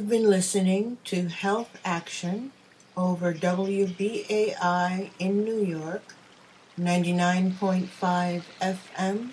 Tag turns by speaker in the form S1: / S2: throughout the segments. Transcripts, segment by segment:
S1: You've been listening to Health Action over WBAI in New York, 99.5 FM,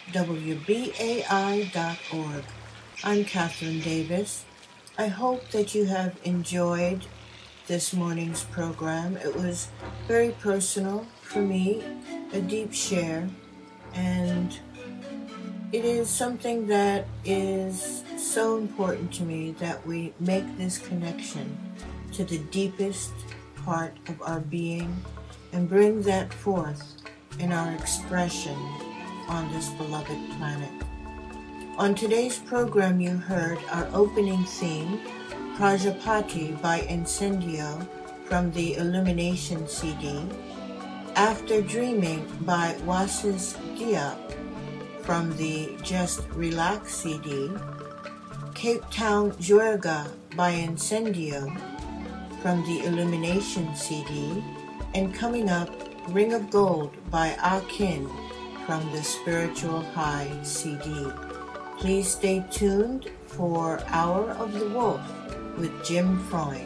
S1: WBAI.org. I'm Catherine Davis. I hope that you have enjoyed this morning's program. It was very personal for me, a deep share, and it is something that is so important to me that we make this connection to the deepest part of our being and bring that forth in our expression on this beloved planet. On today's program, you heard our opening theme, Prajapati by Incendio from the Illumination CD, After Dreaming by Wasis Diop from the Just Relax CD, Cape Town Juerga by Incendio from the Illumination CD, and coming up, Ring of Gold by Akin from the Spiritual High CD. Please stay tuned for Hour of the Wolf with Jim Freund.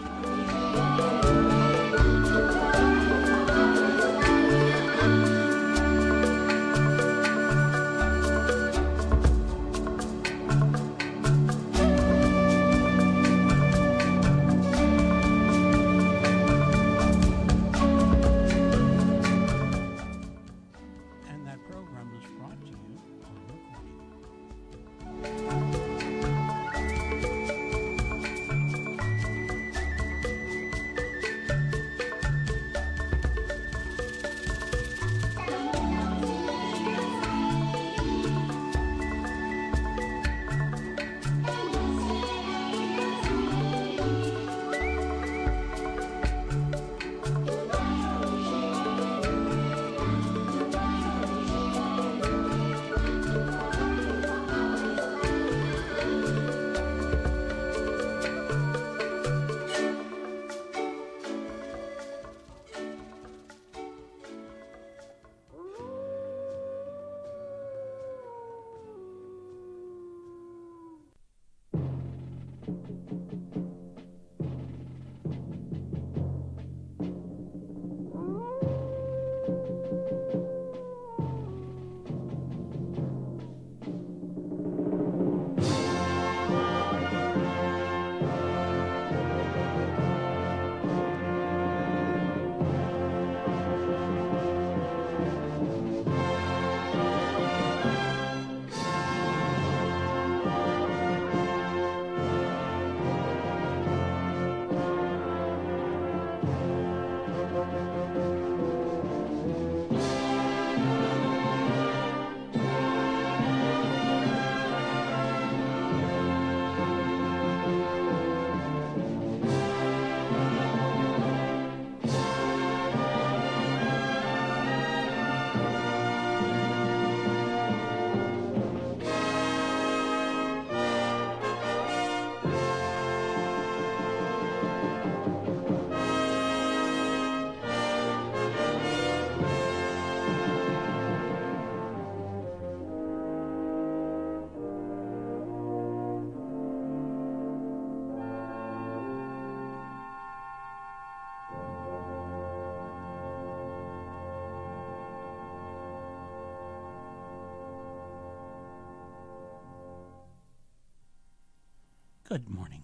S2: Good morning.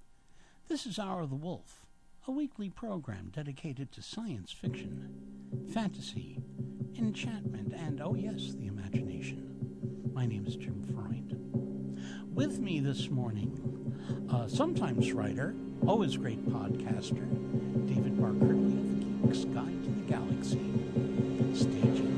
S2: This is Hour of the Wolf, a weekly program dedicated to science fiction, fantasy, enchantment, and, oh yes, the imagination. My name is Jim Freund. With me this morning, sometimes writer, always great podcaster, David Barkerley of the Geek's Guide to the Galaxy. Stay tuned.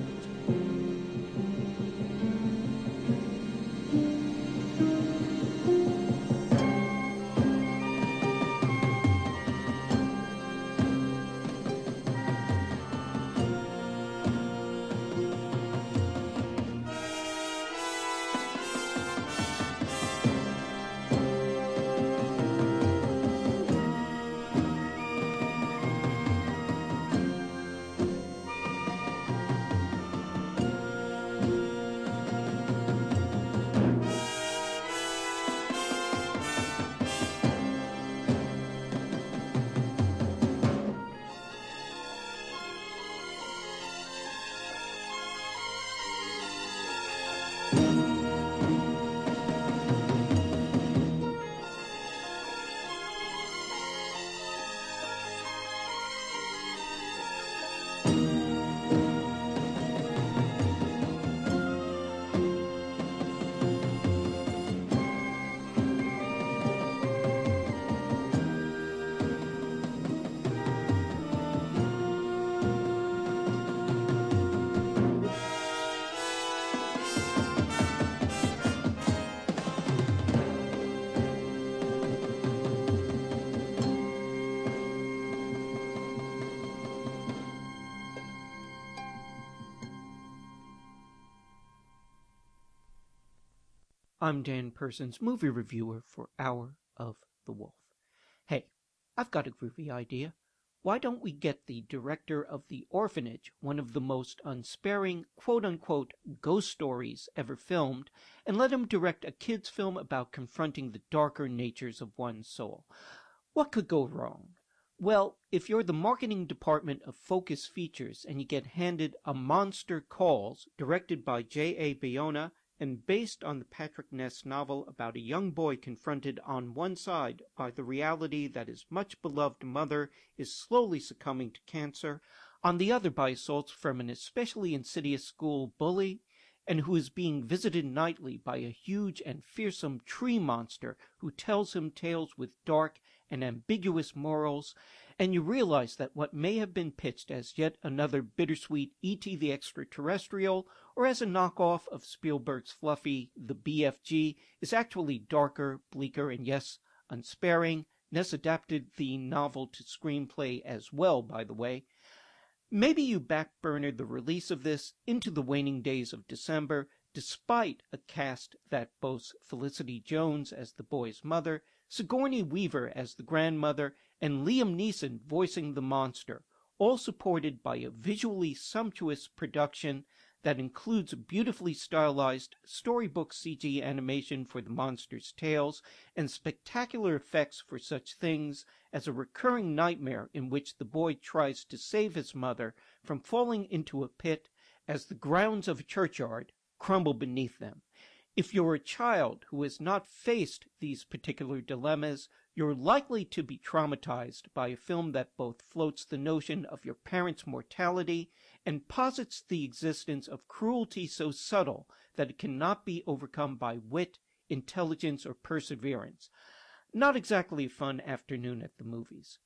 S3: I'm Dan Persons, movie reviewer for Hour of the Wolf. Hey, I've got a groovy idea. Why don't we get the director of The Orphanage, one of the most unsparing quote-unquote ghost stories ever filmed, and let him direct a kid's film about confronting the darker natures of one's soul? What could go wrong? Well, if you're the marketing department of Focus Features and you get handed A Monster Calls, directed by J.A. Bayona and based on the Patrick Ness novel about a young boy confronted on one side by the reality that his much-beloved mother is slowly succumbing to cancer, on the other by assaults from an especially insidious school bully, and who is being visited nightly by a huge and fearsome tree monster who tells him tales with dark and ambiguous morals, and you realize that what may have been pitched as yet another bittersweet E.T. the Extraterrestrial, or as a knockoff of Spielberg's fluffy The BFG, is actually darker, bleaker, and yes, unsparing. Ness adapted the novel to screenplay as well, by the way. Maybe you backburnered the release of this into the waning days of December, despite a cast that boasts Felicity Jones as the boy's mother, Sigourney Weaver as the grandmother, and Liam Neeson voicing the monster, all supported by a visually sumptuous production that includes beautifully stylized storybook CG animation for the monster's tales and spectacular effects for such things as a recurring nightmare in which the boy tries to save his mother from falling into a pit as the grounds of a churchyard crumble beneath them. If you're a child who has not faced these particular dilemmas, you're likely to be traumatized by a film that both floats the notion of your parents' mortality and posits the existence of cruelty so subtle that it cannot be overcome by wit, intelligence, or perseverance. Not exactly a fun afternoon at the movies.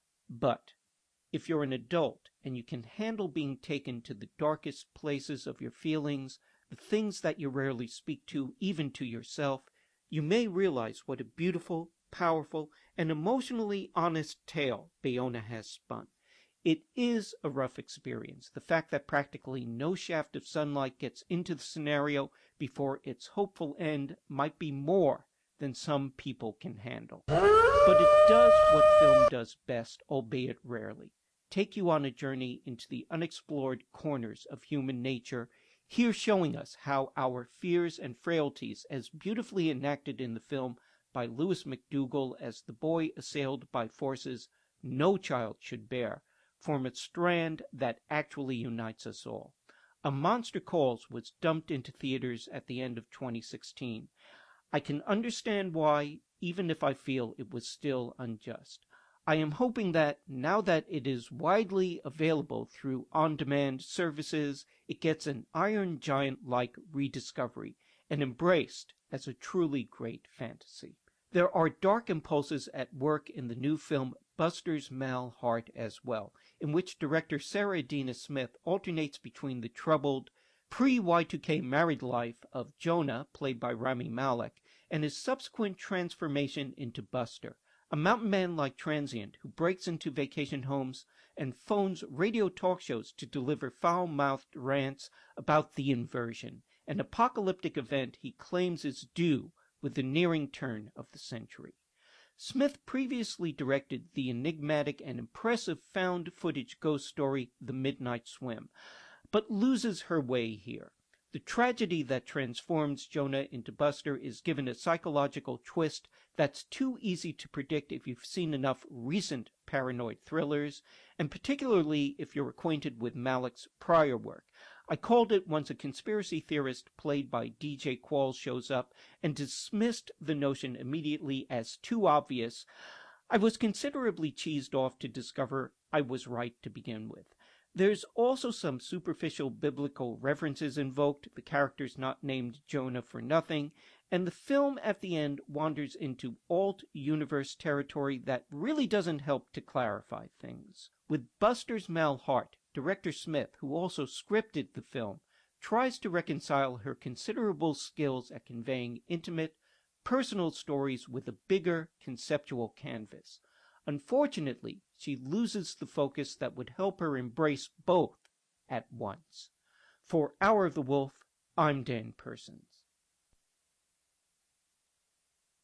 S3: But if you're an adult and you can handle being taken to the darkest places of your feelings, the things that you rarely speak to, even to yourself, you may realize what a beautiful, powerful, and emotionally honest tale Bayona has spun. It is a rough experience. The fact that practically no shaft of sunlight gets into the scenario before its hopeful end might be more than some people can handle. But it does what film does best, albeit rarely. Take you on a journey into the unexplored corners of human nature, here showing us how our fears and frailties, as beautifully enacted in the film by Louis McDougall as the boy assailed by forces no child should bear, form a strand that actually unites us all. A Monster Calls was dumped into theaters at the end of 2016. I can understand why, even if I feel it was still unjust. I am hoping that, now that it is widely available through on-demand services, it gets an Iron Giant-like rediscovery and embraced as a truly great fantasy. There are dark impulses at work in the new film Buster's Mal Heart as well, in which director Sarah Adina Smith alternates between the troubled, pre-Y2K married life of Jonah, played by Rami Malek, and his subsequent transformation into Buster, a mountain man-like transient who breaks into vacation homes and phones radio talk shows to deliver foul-mouthed rants about the inversion, an apocalyptic event he claims is due with the nearing turn of the century. Smith previously directed the enigmatic and impressive found-footage ghost story The Midnight Swim, but loses her way here. The tragedy that transforms Jonah into Buster is given a psychological twist that's too easy to predict if you've seen enough recent paranoid thrillers, and particularly if you're acquainted with Malek's prior work. I called it once a conspiracy theorist played by DJ Qualls shows up and dismissed the notion immediately as too obvious. I was considerably cheesed off to discover I was right to begin with. There's also some superficial biblical references invoked, the character's not named Jonah for nothing, and the film at the end wanders into alt-universe territory that really doesn't help to clarify things. With Buster's Mal Heart, director Smith, who also scripted the film, tries to reconcile her considerable skills at conveying intimate, personal stories with a bigger conceptual canvas. Unfortunately, she loses the focus that would help her embrace both at once. For Hour of the Wolf, I'm Dan Persons.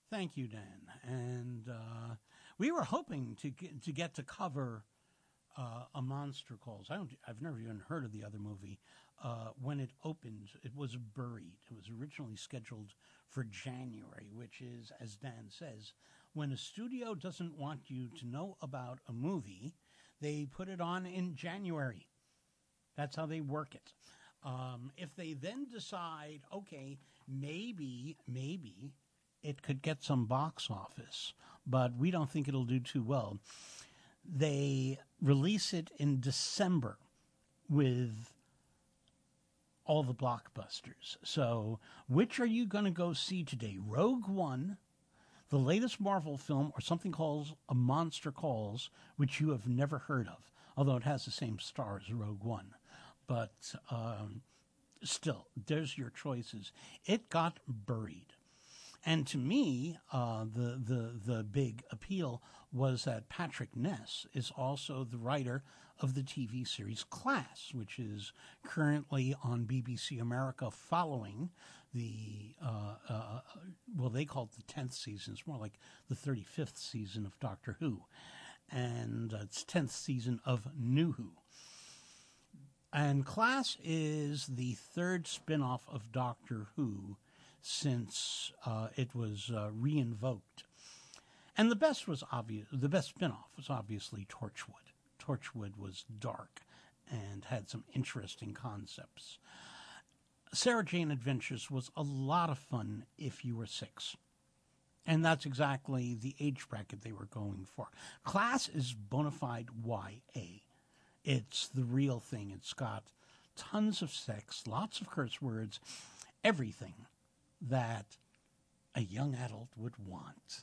S2: Thank you, Dan. And we were hoping to get to cover A Monster Calls. I've never even heard of the other movie. When it opened, it was buried. It was originally scheduled for January, which is, as Dan says, when a studio doesn't want you to know about a movie, they put it on in January. That's how they work it. If they then decide, okay, maybe it could get some box office, but we don't think it'll do too well, they release it in December with all the blockbusters. So which are you going to go see today? Rogue One, the latest Marvel film, or something called A Monster Calls, which you have never heard of, although it has the same star as Rogue One. But still, there's your choices. It got buried. And to me, the big appeal was that Patrick Ness is also the writer of the TV series Class, which is currently on BBC America following the, well, they call it the 10th season. It's more like the 35th season of Doctor Who. And it's 10th season of New Who. And Class is the third spin-off of Doctor Who since it was reinvoked. And the best spin-off was obviously Torchwood. Torchwood was dark and had some interesting concepts. Sarah Jane Adventures was a lot of fun if you were 6. And that's exactly the age bracket they were going for. Class is bona fide YA. It's the real thing. It's got tons of sex, lots of curse words, everything that a young adult would want.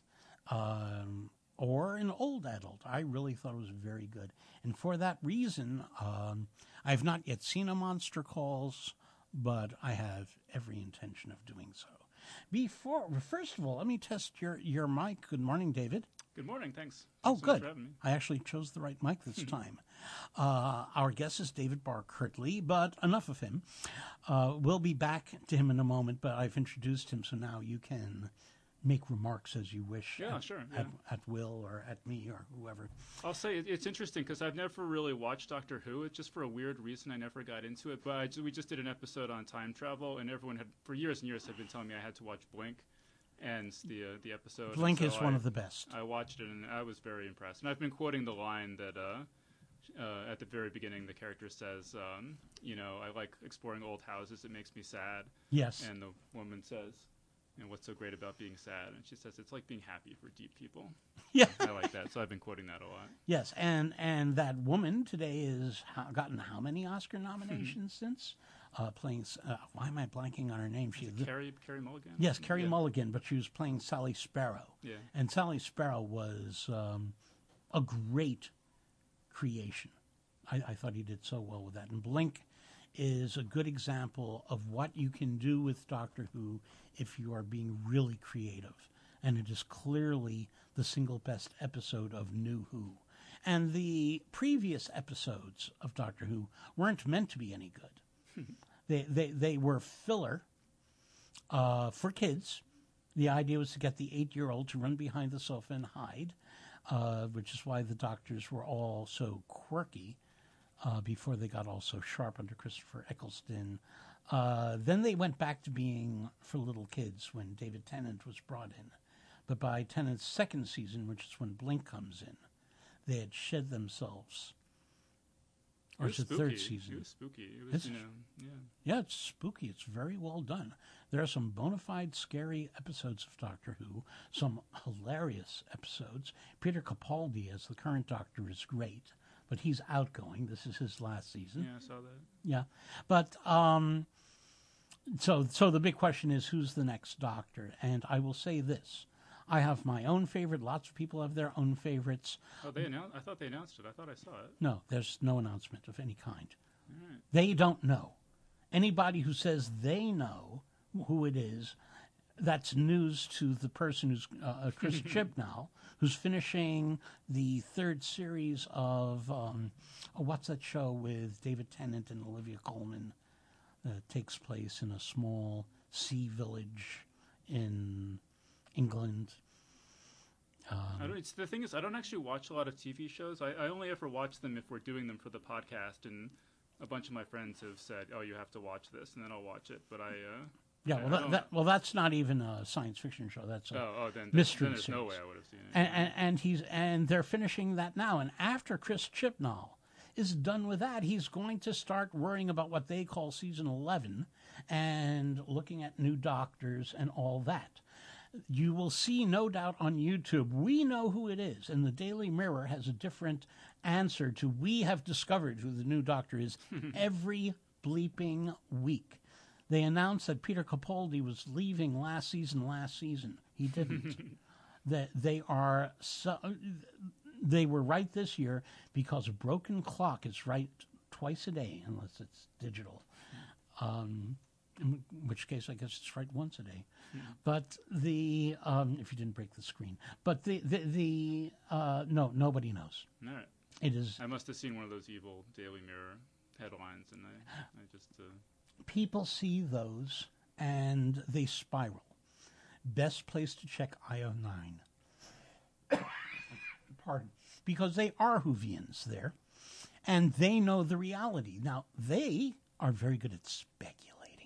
S2: Or an old adult. I really thought it was very good. And for that reason, I have not yet seen A Monster Calls, but I have every intention of doing so. First of all, let me test your mic. Good morning, David.
S4: Good morning. Thanks.
S2: Oh,
S4: Thanks so much
S2: good.
S4: for having me.
S2: I actually chose the right mic this time. Our guest is David Barr Kirtley, but enough of him. We'll be back to him in a moment, but I've introduced him, so now you can make remarks as you wish.
S4: Yeah, sure. Yeah.
S2: At Will or at me or whoever.
S4: I'll say it's interesting because I've never really watched Doctor Who. It's just for a weird reason I never got into it. But we just did an episode on time travel, and everyone had, for years and years, had been telling me I had to watch Blink. And the episode.
S2: Blink is one of the best.
S4: I watched it, and I was very impressed. And I've been quoting the line that at the very beginning the character says, I like exploring old houses. It makes me sad.
S2: Yes.
S4: And the woman says, what's so great about being sad? And she says, it's like being happy for deep people.
S2: Yeah.
S4: I like that. So I've been quoting that a lot.
S2: Yes, and that woman today has gotten how many Oscar nominations since? Playing, why am I blanking on her name?
S4: Carrie Mulligan?
S2: Yes, Carrie Mulligan, but she was playing Sally Sparrow.
S4: Yeah.
S2: And Sally Sparrow was a great creation. I thought he did so well with that. And Blink is a good example of what you can do with Doctor Who if you are being really creative. And it is clearly the single best episode of New Who. And the previous episodes of Doctor Who weren't meant to be any good. They were filler for kids. The idea was to get the 8-year-old to run behind the sofa and hide, which is why the doctors were all so quirky before they got all so sharp under Christopher Eccleston. Then they went back to being for little kids when David Tennant was brought in. But by Tennant's second season, which is when Blink comes in, they had shed themselves. Or it's the third season.
S4: It was spooky. It was,
S2: Yeah, it's spooky. It's very well done. There are some bona fide scary episodes of Doctor Who, some hilarious episodes. Peter Capaldi as the current Doctor is great, but he's outgoing. This is his last season.
S4: Yeah, I saw that.
S2: Yeah, but so the big question is, who's the next Doctor? And I will say this. I have my own favorite. Lots of people have their own favorites.
S4: Oh, I thought they announced it. I thought I saw it.
S2: No, there's no announcement of any kind.
S4: All right.
S2: They don't know. Anybody who says they know who it is, that's news to the person who's Chris Chibnall, who's finishing the third series of what's that show with David Tennant and Olivia Colman that takes place in a small sea village in England.
S4: The thing is, I don't actually watch a lot of TV shows. I only ever watch them if we're doing them for the podcast, and a bunch of my friends have said, "Oh, you have to watch this," and then I'll watch it. But
S2: That's not even a science fiction show. That's a
S4: then
S2: mystery
S4: there's
S2: series.
S4: no way I would have seen it.
S2: And they're finishing that now. And after Chris Chibnall is done with that, he's going to start worrying about what they call season 11 and looking at new doctors and all that. You will see, no doubt, on YouTube, we know who it is. And the Daily Mirror has a different answer to we have discovered who the new doctor is every bleeping week. They announced that Peter Capaldi was leaving last season. He didn't. They were right this year because a broken clock is right twice a day, unless it's digital. In which case, I guess it's right once a day. But if you didn't break the screen, but no, nobody knows.
S4: All right.
S2: It is.
S4: I must have seen one of those evil Daily Mirror headlines, and I just.
S2: People see those and they spiral. Best place to check IO9. Pardon. Because they are Whovians there, and they know the reality. Now, they are very good at speculating.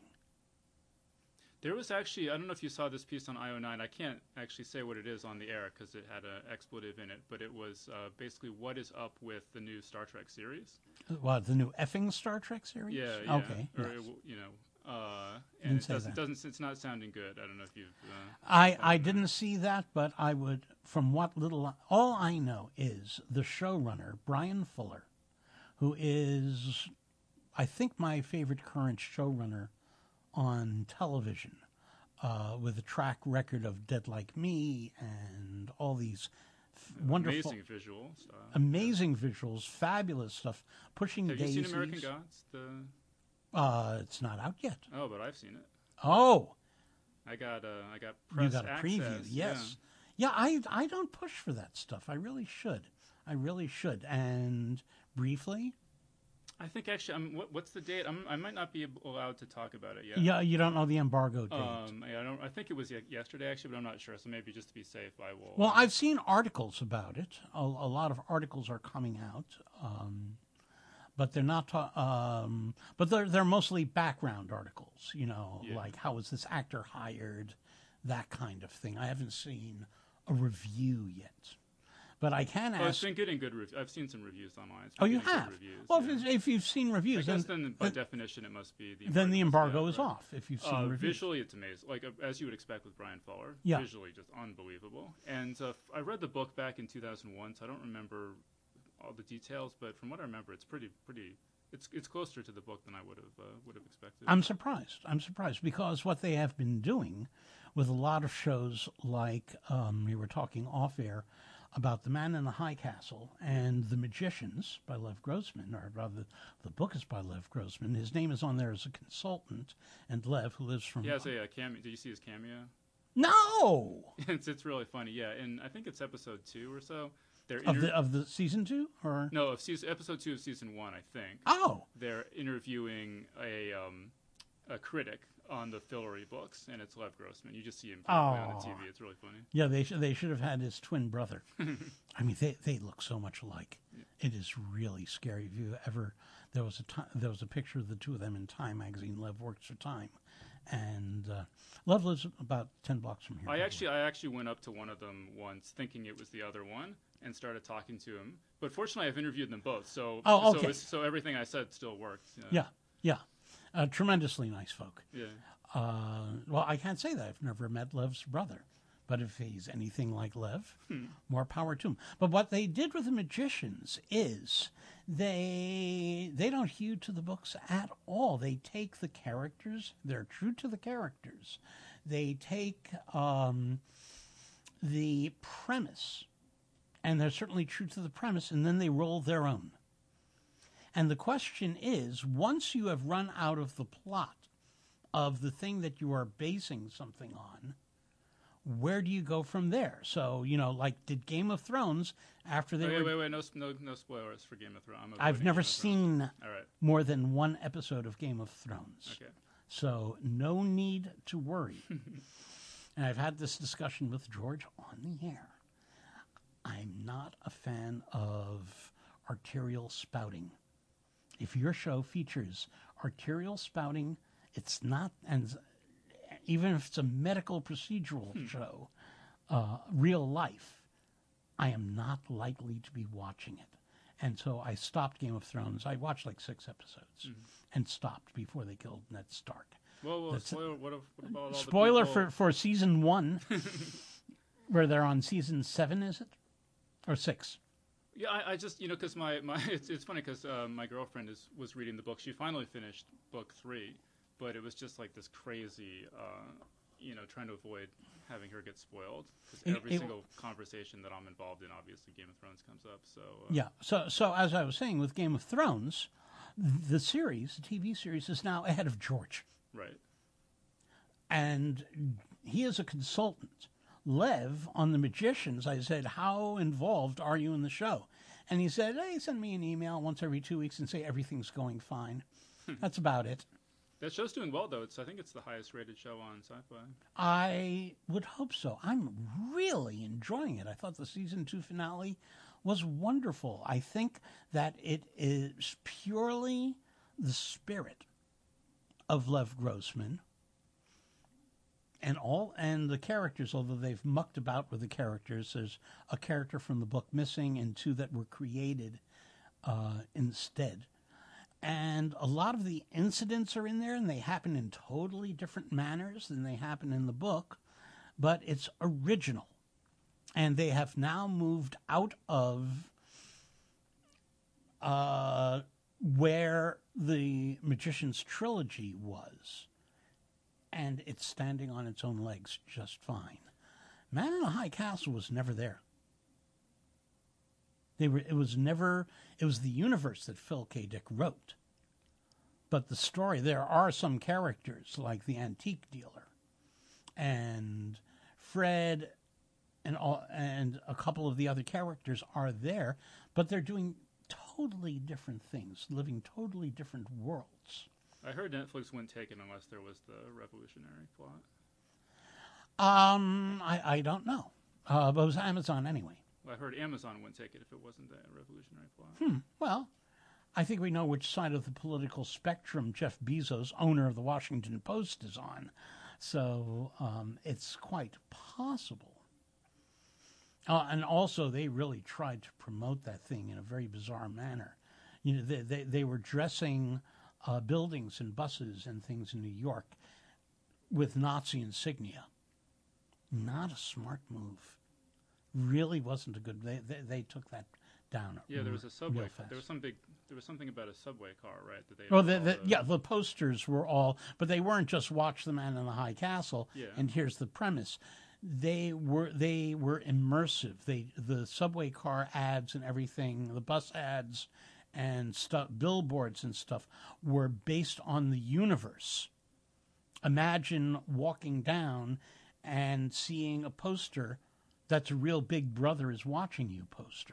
S4: There was actually, I don't know if you saw this piece on IO9. I can't actually say what it is on the air because it had an expletive in it, but it was basically what is up with the new Star Trek series.
S2: What, the new effing Star Trek series?
S4: Yeah.
S2: Okay.
S4: Or,
S2: yes.
S4: And it's not sounding good. I don't know if you've...
S2: I didn't see that, but I would, from what little... All I know is the showrunner, Brian Fuller, who is, I think, my favorite current showrunner on television, with a track record of Dead Like Me and all these wonderful... Amazing visuals, fabulous stuff, pushing daisies.
S4: Have you seen American Gods?
S2: It's not out yet.
S4: Oh, but I've seen it.
S2: Oh!
S4: I got press
S2: You got a
S4: access.
S2: preview, yes. Yeah, I don't push for that stuff. I really should. And briefly...
S4: I think actually, what's the date? I might not be allowed to talk about it yet.
S2: Yeah, you don't know the embargo date.
S4: I think it was yesterday actually, but I'm not sure. So maybe just to be safe, I will.
S2: Well, I've seen articles about it. A lot of articles are coming out, but they're not. But they're mostly background articles. Like how was this actor hired, that kind of thing. I haven't seen a review yet. But I can ask...
S4: it's been getting good reviews. I've seen some reviews online.
S2: You have?
S4: Reviews,
S2: well, if you've seen reviews...
S4: I guess then by definition it must be...
S2: Then the embargo is off, if you've seen reviews.
S4: Visually it's amazing. Like, as you would expect with Brian Fuller.
S2: Yeah.
S4: Visually just unbelievable. And I read the book back in 2001, so I don't remember all the details, but from what I remember, it's pretty... It's closer to the book than I would have expected.
S2: I'm surprised because what they have been doing with a lot of shows like we were talking off-air about The Man in the High Castle and The Magicians by Lev Grossman, or rather the book is by Lev Grossman. His name is on there as a consultant, and Lev, who lives from...
S4: He has a cameo. Did you see his cameo?
S2: No!
S4: It's really funny, yeah. And I think it's episode 2 or so.
S2: Of the season 2? Or
S4: no, episode 2 of season 1, I think.
S2: Oh!
S4: They're interviewing a critic on the Fillory books, and it's Lev Grossman. You just see him on the TV. It's really funny.
S2: Yeah, they should have had his twin brother. I mean, they look so much alike. Yeah. It is really scary. If you ever, there was a picture of the two of them in Time magazine. Lev works for Time, and Lev lives about 10 blocks from here.
S4: I actually went up to one of them once, thinking it was the other one, and started talking to him. But fortunately, I've interviewed them both, so
S2: okay.
S4: So everything I said still worked.
S2: Yeah. Tremendously nice folk.
S4: Yeah.
S2: Well, I can't say that. I've never met Lev's brother. But if he's anything like Lev, more power to him. But what they did with the Magicians is they don't hew to the books at all. They take the characters. They're true to the characters. They take the premise, and they're certainly true to the premise, and then they roll their own. And the question is, once you have run out of the plot of the thing that you are basing something on, where do you go from there? So, like, did Game of Thrones, after they
S4: Wait, no spoilers for Game of Thrones.
S2: I've never seen more than one episode of Game of Thrones.
S4: Okay.
S2: So, no need to worry. and I've had this discussion with George on the air. I'm not a fan of arterial spouting. If your show features arterial spouting, it's not, and even if it's a medical procedural show, real life, I am not likely to be watching it. And so I stopped Game of Thrones. I watched like 6 episodes and stopped before they killed Ned Stark.
S4: Well, spoiler, what about all
S2: Spoiler
S4: the people...
S2: for season 1, where they're on season 7, is it? Or 6?
S4: Yeah, I just, because my it's funny because my girlfriend was reading the book. She finally finished book 3, but it was just like this crazy, trying to avoid having her get spoiled, because every single conversation that I'm involved in, obviously Game of Thrones comes up. So
S2: yeah, so as I was saying, with Game of Thrones, the TV series, is now ahead of George.
S4: Right.
S2: And he is a consultant. Lev, on The Magicians, I said, how involved are you in the show? And he said, hey, send me an email once every 2 weeks and say everything's going fine. That's about it.
S4: That show's doing well, though. I think it's the highest rated show on Sci-Fi.
S2: I would hope so. I'm really enjoying it. I thought the season 2 finale was wonderful. I think that it is purely the spirit of Lev Grossman. And the characters, although they've mucked about with the characters, there's a character from the book missing and 2 that were created instead. And a lot of the incidents are in there, and they happen in totally different manners than they happen in the book, but it's original. And they have now moved out of where the Magician's trilogy was. And it's standing on its own legs just fine. Man in the High Castle was never there. It was the universe that Phil K. Dick wrote. But the story, there are some characters like the antique dealer and Fred and a couple of the other characters are there, but they're doing totally different things, living totally different worlds.
S4: I heard Netflix wouldn't take it unless there was the revolutionary plot.
S2: I don't know. But it was Amazon anyway.
S4: Well, I heard Amazon wouldn't take it if it wasn't the revolutionary plot.
S2: Well, I think we know which side of the political spectrum Jeff Bezos, owner of the Washington Post, is on. So it's quite possible. And also, they really tried to promote that thing in a very bizarre manner. They were dressing buildings and buses and things in New York with Nazi insignia. Not a smart move. Really wasn't a good. They took that down.
S4: Yeah, there was a subway.
S2: There
S4: was something about a subway car, right?
S2: The posters were all, but they weren't just "Watch the Man in the High Castle."
S4: Yeah.
S2: And here's the premise: they were immersive. The subway car ads and everything, the bus ads and stuff, billboards and stuff, were based on the universe. Imagine walking down and seeing a poster that's a real Big Brother is watching you poster.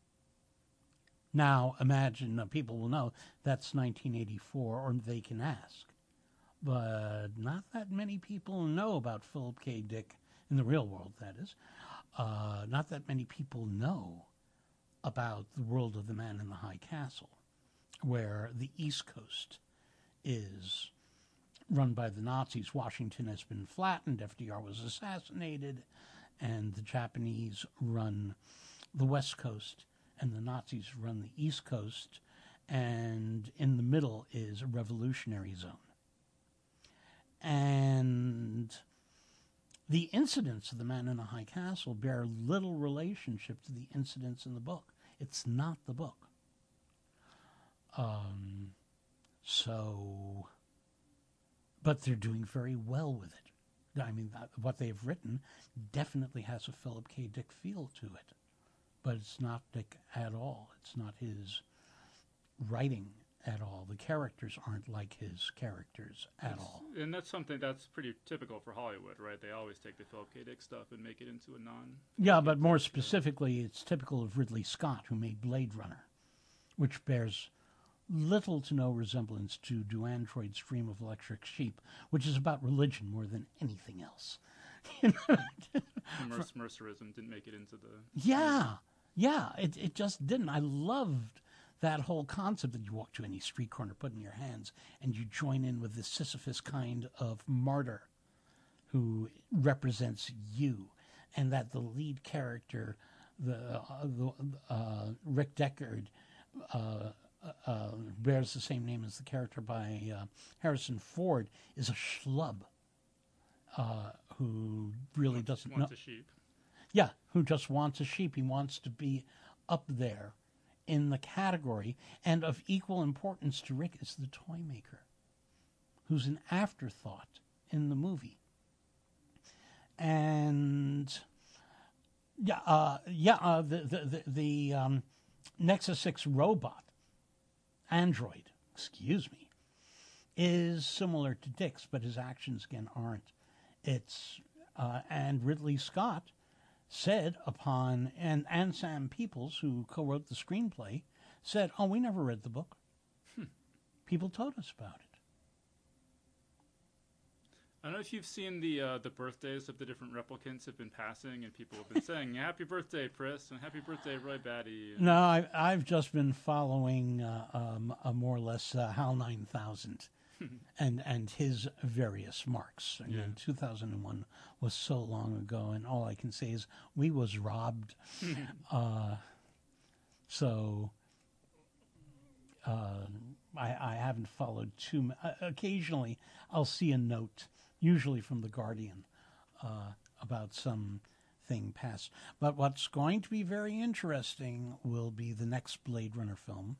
S2: Now, imagine, people will know that's 1984, or they can ask. But not that many people know about Philip K. Dick, in the real world, that is. Not that many people know about the world of the Man in the High Castle, where the East Coast is run by the Nazis. Washington has been flattened, FDR was assassinated, and the Japanese run the West Coast, and the Nazis run the East Coast, and in the middle is a revolutionary zone. And the incidents of the Man in the High Castle bear little relationship to the incidents in the book. It's not the book. But they're doing very well with it. I mean, what they've written definitely has a Philip K. Dick feel to it. But it's not Dick at all. It's not his writing at all. The characters aren't like his characters at all.
S4: And that's something that's pretty typical for Hollywood, right? They always take the Philip K. Dick stuff and make it into a non...
S2: Yeah, but more specifically, it's typical of Ridley Scott, who made Blade Runner, which bears little to no resemblance to Do Androids Dream of Electric Sheep, which is about religion more than anything else.
S4: Mercerism didn't make it into the...
S2: Yeah, it just didn't. I loved that whole concept that you walk to any street corner, put in your hands, and you join in with this Sisyphus kind of martyr who represents you, and that the lead character, Rick Deckard, bears the same name as the character by Harrison Ford, is a schlub who really doesn't know.
S4: Wants a sheep.
S2: Yeah, who just wants a sheep. He wants to be up there in the category, and of equal importance to Rick is the toy maker, who's an afterthought in the movie. And the Nexus 6 robot, android, is similar to Dick's, but his actions again aren't. It's and Ridley Scott said upon, and Sam Peoples, who co-wrote the screenplay, said, "Oh, we never read the book. People told us about it."
S4: I don't know if you've seen the birthdays of the different replicants have been passing, and people have been saying, "Happy birthday, Pris," and "Happy birthday, Roy Batty." And...
S2: No, I've just been following a more or less HAL 9000 and his various marks. I mean, 2001 was so long ago, and all I can say is we was robbed. So I haven't followed too much. Occasionally, I'll see a note, usually from The Guardian, about something past. But what's going to be very interesting will be the next Blade Runner film,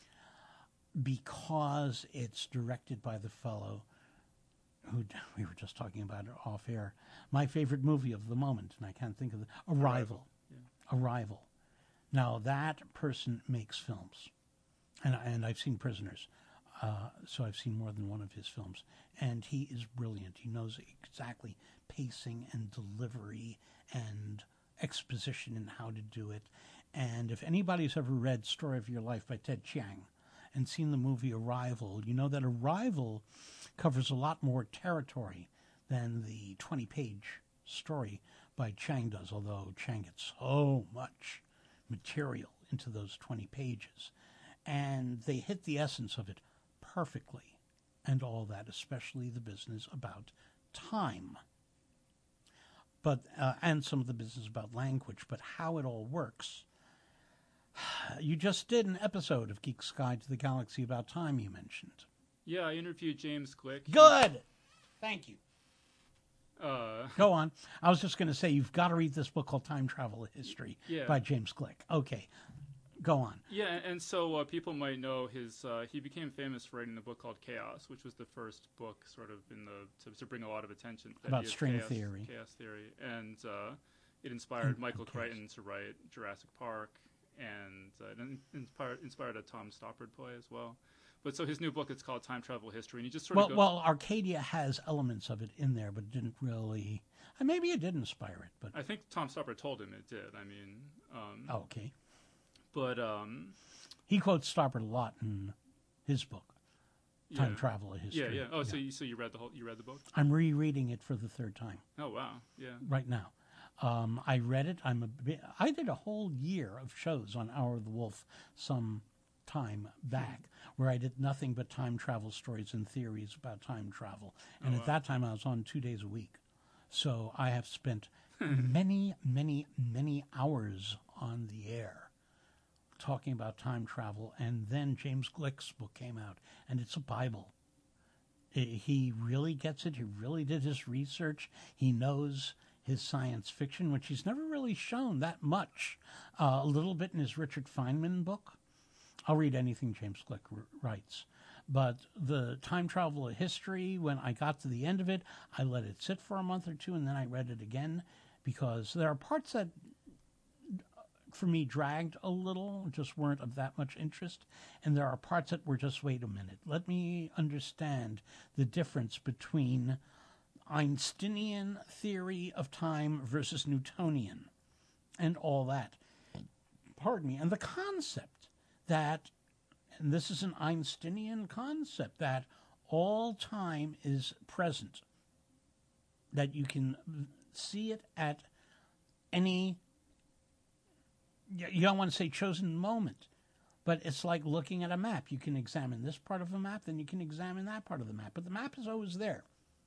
S2: because it's directed by the fellow who we were just talking about it off air. My favorite movie of the moment, and I can't think of it. Arrival. Arrival. Now, that person makes films, and I've seen Prisoners, so I've seen more than one of his films, and he is brilliant. He knows exactly pacing and delivery and exposition and how to do it. And if anybody's ever read Story of Your Life by Ted Chiang and seen the movie Arrival, you know that Arrival covers a lot more territory than the 20-page story by Chiang does, although Chiang gets so much material into those 20 pages. And they hit the essence of it perfectly, and all that, especially the business about time, but and some of the business about language, but how it all works. You just did an episode of Geek's Guide to the Galaxy about time, you mentioned.
S4: Yeah, I interviewed James Glick.
S2: Good! Thank you.
S4: Go
S2: on. I was just going to say, you've got to read this book called Time Travel History by James Glick. Okay. Go on.
S4: Yeah, and so people might know he became famous for writing a book called Chaos, which was the first book sort of to bring a lot of attention.
S2: About string theory.
S4: Chaos theory. And it inspired Michael Crichton to write Jurassic Park, and it inspired a Tom Stoppard play as well. But so his new book, it's called Time Travel History, and he just sort of goes...
S2: Well, Arcadia has elements of it in there, but it didn't really... maybe it did inspire it, but...
S4: I think Tom Stoppard told him it did. I mean...
S2: okay.
S4: But
S2: he quotes Stoppard a lot in his book, Time Travel History.
S4: Yeah. Oh, so you read the book?
S2: I'm rereading it for the third time.
S4: Oh wow, yeah.
S2: Right now, I read it. I did a whole year of shows on Hour of the Wolf some time back, where I did nothing but time travel stories and theories about time travel. And at that time, I was on 2 days a week, so I have spent many, many, many hours on the air talking about time travel. And then James Glick's book came out, and it's a Bible. He really gets it. He really did his research. He knows his science fiction, which he's never really shown that much. A little bit in his Richard Feynman book. I'll read anything James Glick writes. But the Time Travel History, when I got to the end of it, I let it sit for a month or two, and then I read it again, because there are parts that for me dragged a little, just weren't of that much interest, and there are parts that were just, wait a minute, let me understand the difference between Einsteinian theory of time versus Newtonian and all that. Pardon me. And the concept that, and this is an Einsteinian concept, that all time is present, that you can see it at any, you don't want to say chosen moment, but it's like looking at a map. You can examine this part of a map, then you can examine that part of the map. But the map is always there.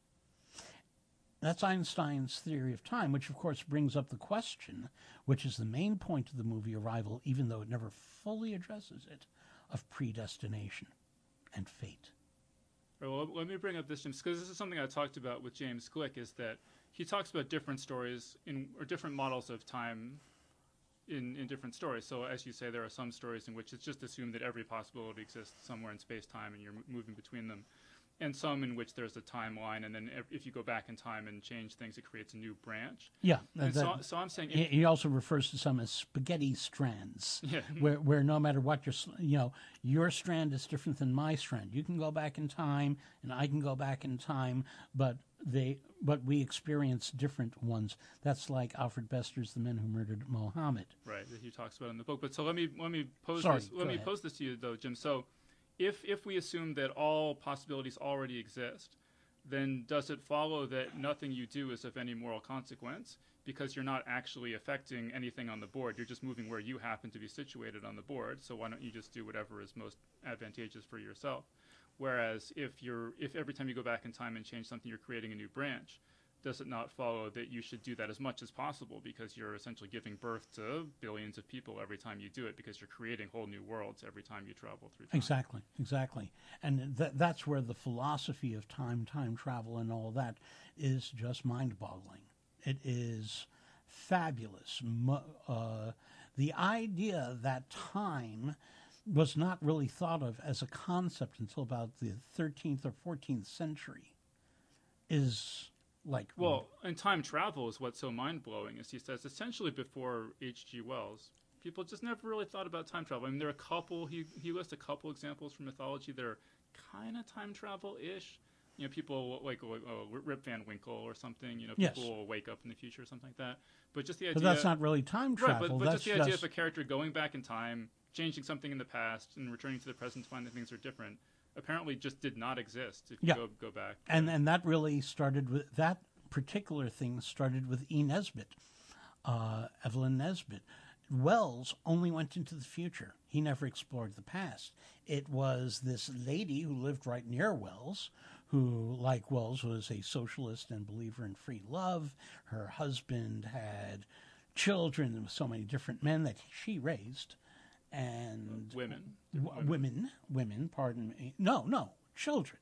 S2: That's Einstein's theory of time, which, of course, brings up the question, which is the main point of the movie Arrival, even though it never fully addresses it, of predestination and fate.
S4: Well, let me bring up this, James, because this is something I talked about with James Glick, is that he talks about different stories or different models of time in different stories. So, as you say, there are some stories in which it's just assumed that every possibility exists somewhere in space-time and you're moving between them. And some in which there's a timeline, and then if you go back in time and change things, it creates a new branch.
S2: Yeah.
S4: So I'm saying...
S2: He also refers to some as spaghetti strands,
S4: yeah.
S2: where no matter what your strand is different than my strand. You can go back in time, and I can go back in time, but we experience different ones. That's like Alfred Bester's The Men Who Murdered Mohammed.
S4: Right, that he talks about in the book. But so let me pose this to you, though, Jim. So... If we assume that all possibilities already exist, then does it follow that nothing you do is of any moral consequence because you're not actually affecting anything on the board? You're just moving where you happen to be situated on the board, so why don't you just do whatever is most advantageous for yourself? Whereas if every time you go back in time and change something, you're creating a new branch, does it not follow that you should do that as much as possible because you're essentially giving birth to billions of people every time you do it because you're creating whole new worlds every time you travel through time?
S2: Exactly. And that's where the philosophy of time travel and all that is just mind-boggling. It is fabulous. The idea that time was not really thought of as a concept until about the 13th or 14th century is...
S4: and time travel is what's so mind-blowing, as he says, essentially before H.G. Wells. People just never really thought about time travel. I mean, there are a couple, he lists a couple examples from mythology that are kind of time travel-ish. You know, people like Rip Van Winkle or something, people will wake up in the future or something like that. But just the idea...
S2: But that's not really time travel.
S4: Right, but just the idea of a character going back in time, changing something in the past, and returning to the present to find that things are different, apparently just did not exist if you go back.
S2: And that really started with, that particular thing started with E. Nesbit, Evelyn Nesbit. Wells only went into the future. He never explored the past. It was this lady who lived right near Wells, who, like Wells, was a socialist and believer in free love. Her husband had children with so many different men that she raised. And women, pardon me. No, children.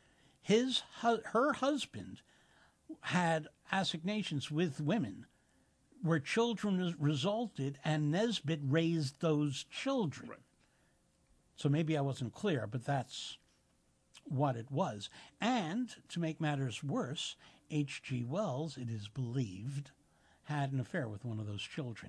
S2: Her husband had assignations with women where children resulted, and Nesbit raised those children.
S4: Right.
S2: So maybe I wasn't clear, but that's what it was. And to make matters worse, H.G. Wells, it is believed, had an affair with one of those children.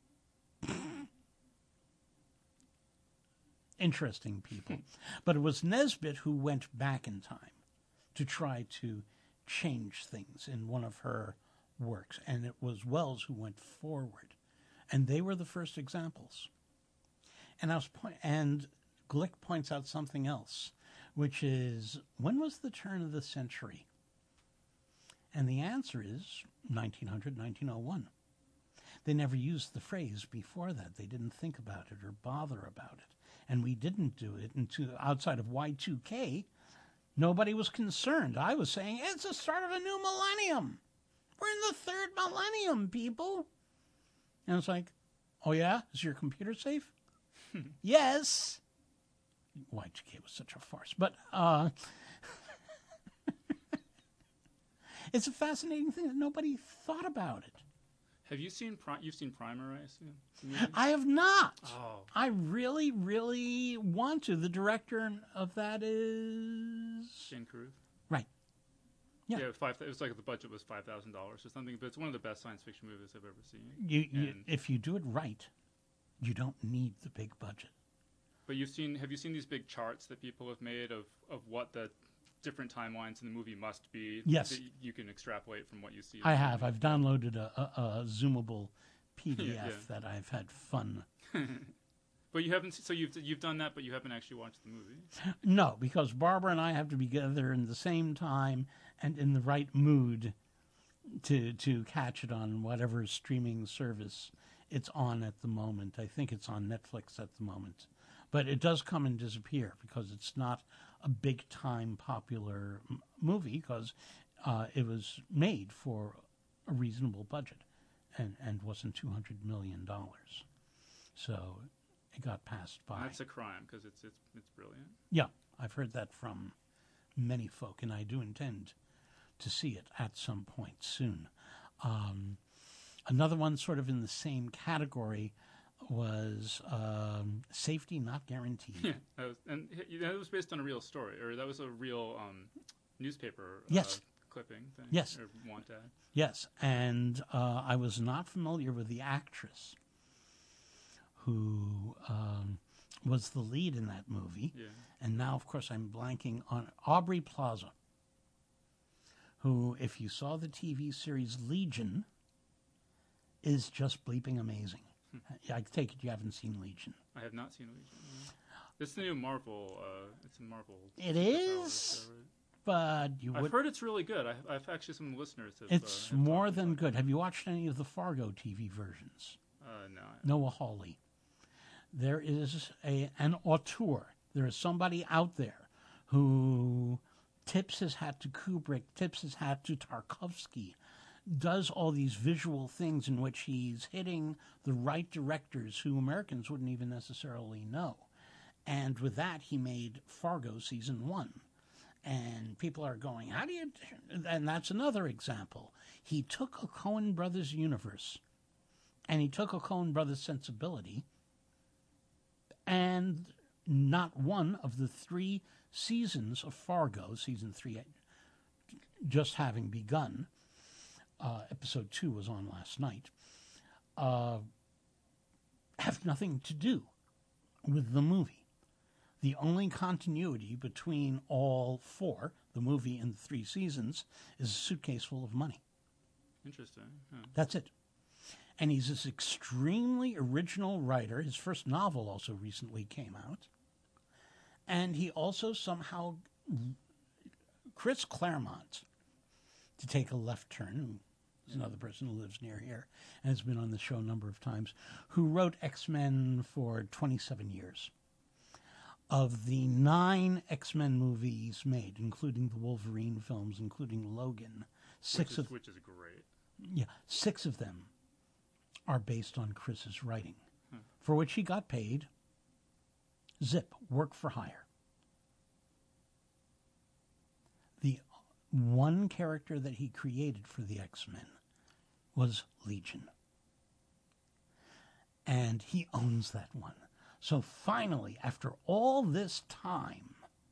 S2: Interesting people. But it was Nesbit who went back in time to try to change things in one of her works, and it was Wells who went forward. And they were the first examples. And Glick points out something else, which is, when was the turn of the century? And the answer is 1900, 1901. They never used the phrase before that. They didn't think about it or bother about it. And we didn't do it until outside of Y2K. Nobody was concerned. I was saying, it's the start of a new millennium. We're in the third millennium, people. And it's like, oh yeah? Is your computer safe? Yes. Y2K was such a farce. But it's a fascinating thing that nobody thought about it.
S4: Have you seen you've seen Primer, I assume?
S2: I have not.
S4: Oh.
S2: I really, really want to. The director of that is...
S4: Shane Carruth.
S2: Right. Yeah.
S4: It was like the budget was $5,000 or something, but it's one of the best science fiction movies I've ever seen.
S2: If you do it right, you don't need the big budget.
S4: But have you seen these big charts that people have made of what the different timelines in the movie must be?
S2: Yes.
S4: That you can extrapolate from what you see.
S2: I have. I've downloaded a zoomable PDF that I've had fun.
S4: But you haven't. So you've done that, but you haven't actually watched the movie.
S2: No, because Barbara and I have to be together in the same time and in the right mood to catch it on whatever streaming service it's on at the moment. I think it's on Netflix at the moment. But it does come and disappear because it's not a big-time popular movie because it was made for a reasonable budget and wasn't $200 million. So it got passed by.
S4: That's a crime because it's brilliant.
S2: Yeah, I've heard that from many folk, and I do intend to see it at some point soon. Another one sort of in the same category was Safety Not Guaranteed.
S4: Yeah, it was based on a real story, or that was a real newspaper
S2: Yes.
S4: clipping thing.
S2: Yes.
S4: Or want ad.
S2: Yes, and I was not familiar with the actress who was the lead in that movie.
S4: Yeah.
S2: And now, of course, I'm blanking on Aubrey Plaza, who, if you saw the TV series Legion, is just bleeping amazing. I take it you haven't seen Legion.
S4: I have not seen Legion. No. It's the new Marvel. It's in Marvel.
S2: It
S4: superpowers,
S2: is,
S4: right?
S2: but
S4: I've heard it's really good. I've actually some listeners have.
S2: It's
S4: have
S2: more
S4: talked
S2: than
S4: about
S2: good. Have you watched any of the Fargo TV versions?
S4: No.
S2: Noah Hawley. There is an auteur. There is somebody out there who tips his hat to Kubrick, tips his hat to Tarkovsky, does all these visual things in which he's hitting the right directors who Americans wouldn't even necessarily know. And with that, he made Fargo Season 1. And people are going, how do you... And that's another example. He took a Coen Brothers universe, and he took a Coen Brothers sensibility, and not one of the 3 seasons of Fargo, Season 3 just having begun, Episode 2 was on last night, have nothing to do with the movie. The only continuity between all 4, the movie and the 3 seasons, is a suitcase full of money.
S4: Interesting. Huh.
S2: That's it. And he's this extremely original writer. His first novel also recently came out. And he also somehow... Chris Claremont, to take a left turn, who is another person who lives near here and has been on the show a number of times, who wrote X-Men for 27 years. Of the 9 X-Men movies made, including the Wolverine films, including Logan,
S4: Which is great.
S2: Yeah, 6 of them are based on Chris's writing, for which he got paid zip, work for hire. The one character that he created for the X-Men was Legion. And he owns that one. So finally, after all this time,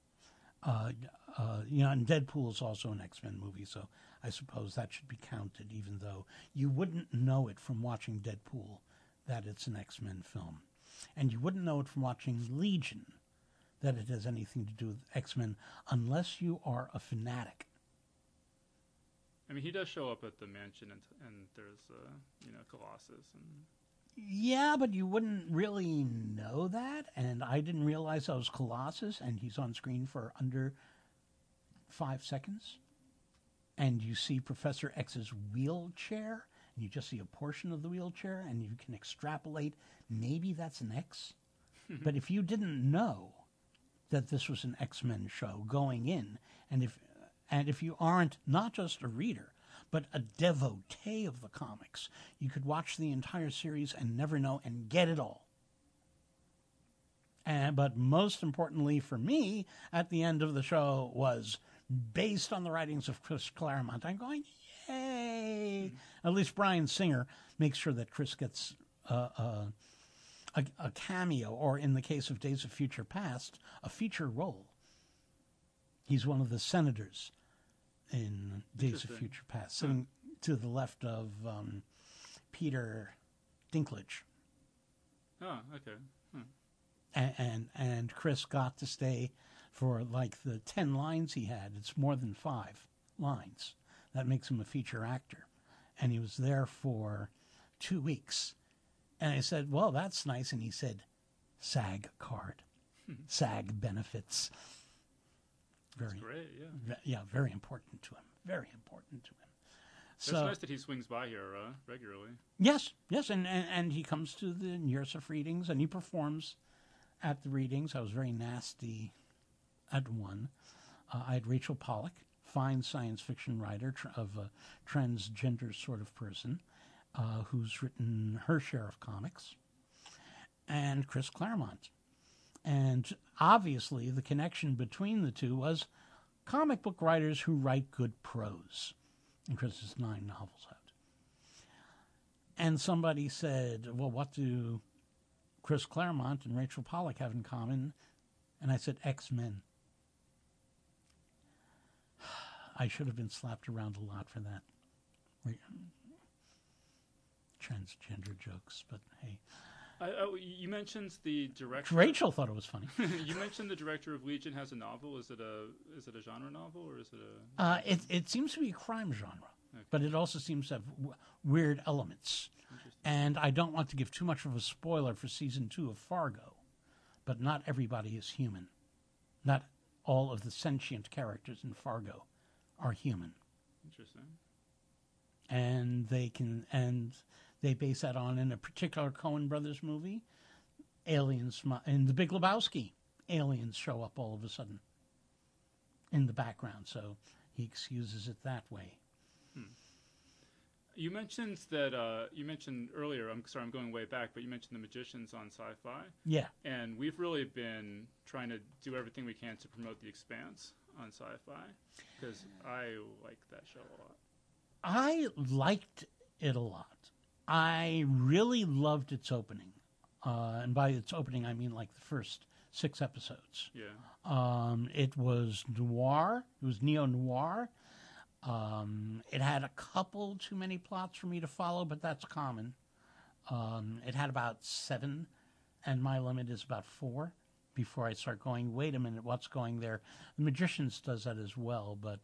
S2: and Deadpool is also an X-Men movie, so I suppose that should be counted, even though you wouldn't know it from watching Deadpool that it's an X-Men film. And you wouldn't know it from watching Legion that it has anything to do with X-Men unless you are a fanatic.
S4: I mean, he does show up at the mansion, and there's, Colossus.
S2: Yeah, but you wouldn't really know that, and I didn't realize that was Colossus, and he's on screen for under 5 seconds. And you see Professor X's wheelchair, and you just see a portion of the wheelchair, and you can extrapolate, maybe that's an X. But if you didn't know that this was an X-Men show going in, and if you aren't not just a reader, but a devotee of the comics, you could watch the entire series and never know and get it all. But most importantly for me, at the end of the show was based on the writings of Chris Claremont. I'm going, yay! At least Bryan Singer makes sure that Chris gets a cameo, or in the case of Days of Future Past, a feature role. He's one of the senators in Days of Future Past, sitting to the left of Peter Dinklage.
S4: Oh, okay.
S2: And Chris got to stay for like the 10 lines he had. It's more than 5 lines. That makes him a feature actor. And he was there for 2 weeks. And I said, well, that's nice. And he said, SAG card, SAG benefits.
S4: That's great, yeah.
S2: Yeah, very important to him. Very important to him.
S4: It's nice that he swings by here regularly.
S2: Yes, and he comes to the Yersuff readings, and he performs at the readings. I was very nasty at one. I had Rachel Pollack, fine science fiction writer of a transgender sort of person, who's written her share of comics, and Chris Claremont. And obviously the connection between the two was comic book writers who write good prose. And Chris has 9 novels out. And somebody said, well, what do Chris Claremont and Rachel Pollack have in common? And I said, X-Men. I should have been slapped around a lot for that. Transgender jokes, but hey.
S4: You mentioned the director.
S2: Rachel thought it was funny.
S4: You mentioned the director of Legion has a novel. Is it a genre novel or is it a?
S2: It seems to be a crime genre, okay. But it also seems to have weird elements. And I don't want to give too much of a spoiler for season 2 of Fargo, but not everybody is human. Not all of the sentient characters in Fargo are human.
S4: Interesting. And
S2: they base that on, in a particular Coen Brothers movie, aliens, in The Big Lebowski, aliens show up all of a sudden in the background, so he excuses it that way.
S4: You mentioned that, you mentioned earlier, I'm sorry, I'm going way back, but you mentioned The Magicians on Sci-Fi.
S2: Yeah.
S4: And we've really been trying to do everything we can to promote The Expanse on Sci-Fi, because I like that show a lot.
S2: I liked it a lot. I really loved its opening. And by its opening, I mean like the first 6 episodes.
S4: Yeah.
S2: It was noir. It was neo-noir. It had a couple too many plots for me to follow, but that's common. It had about 7, and my limit is about 4 before I start going, wait a minute, what's going there? The Magicians does that as well, but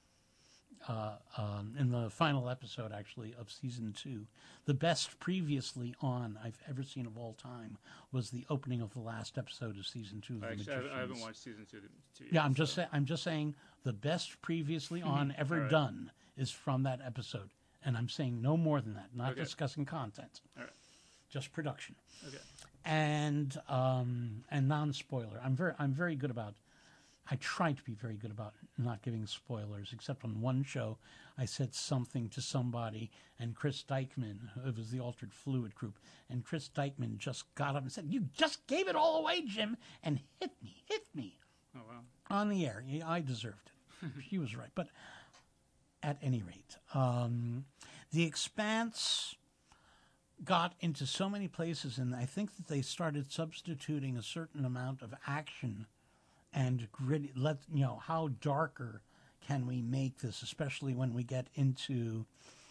S2: in the final episode, actually, of season 2, the best previously on I've ever seen of all time was the opening of the last episode of season 2 of The Magicians.
S4: I haven't watched season 2 yet.
S2: Yeah, I'm just saying the best previously on ever done is from that episode, and I'm saying no more than that. Not discussing content, just production.
S4: Okay.
S2: And non-spoiler. I'm very good about. I try to be very good about not giving spoilers, except on one show I said something to somebody, and Chris Dykman, it was the Altered Fluid group, and Chris Dykman just got up and said, "You just gave it all away, Jim," and hit me.
S4: Oh, wow.
S2: On the air. I deserved it. He was right. But at any rate, The Expanse got into so many places, and I think that they started substituting a certain amount of action and gritty. How darker can we make this, especially when we get into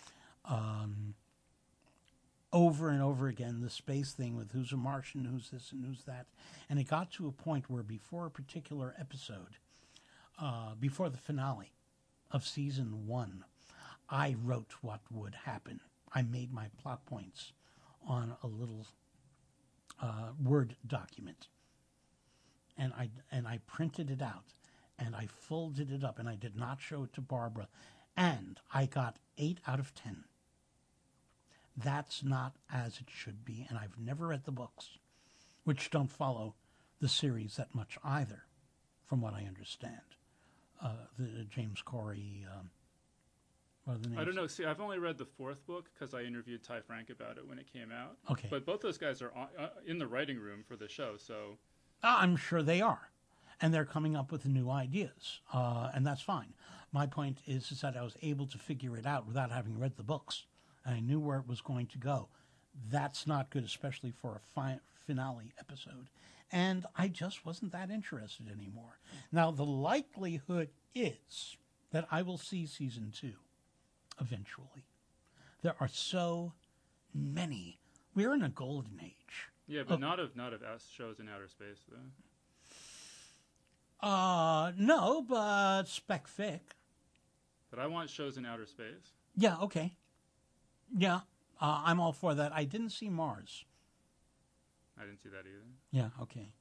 S2: over and over again the space thing with who's a Martian, who's this and who's that. And it got to a point where before a particular episode, before the finale of season 1, I wrote what would happen. I made my plot points on a little Word document. And I printed it out, and I folded it up, and I did not show it to Barbara. And I got 8 out of 10. That's not as it should be, and I've never read the books, which don't follow the series that much either, from what I understand. The James Corey, what are the names?
S4: I don't know. See, I've only read the 4th book because I interviewed Ty Frank about it when it came out.
S2: Okay.
S4: But both those guys are in the writing room for the show, so...
S2: I'm sure they are. And they're coming up with new ideas, and that's fine. My point is that I was able to figure it out without having read the books. And I knew where it was going to go. That's not good, especially for a finale episode. And I just wasn't that interested anymore. Now, the likelihood is that I will see season 2 eventually. There are so many. We're in a golden age.
S4: Yeah, but not of shows in outer space, though.
S2: No, but spec fic.
S4: But I want shows in outer space.
S2: Yeah, okay. Yeah, I'm all for that. I didn't see Mars.
S4: I didn't see that either.
S2: Yeah, okay.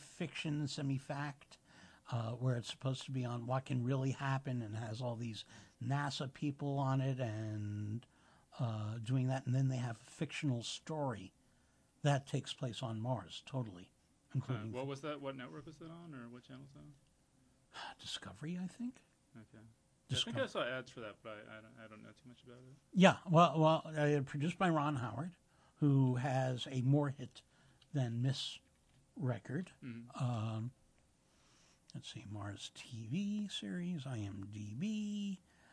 S2: Semi-fiction, semi-fact, where it's supposed to be on what can really happen and has all these NASA people on it and doing that. And then they have a fictional story that takes place on Mars, totally, including
S4: What was that? What network was that on, or what channel was that on?
S2: Discovery, I think.
S4: Okay. I think I saw ads for that, but I don't know too much about it.
S2: Yeah, well, produced by Ron Howard, who has a more hit than miss record.
S4: Mm-hmm.
S2: Let's see, Mars TV series, IMDb,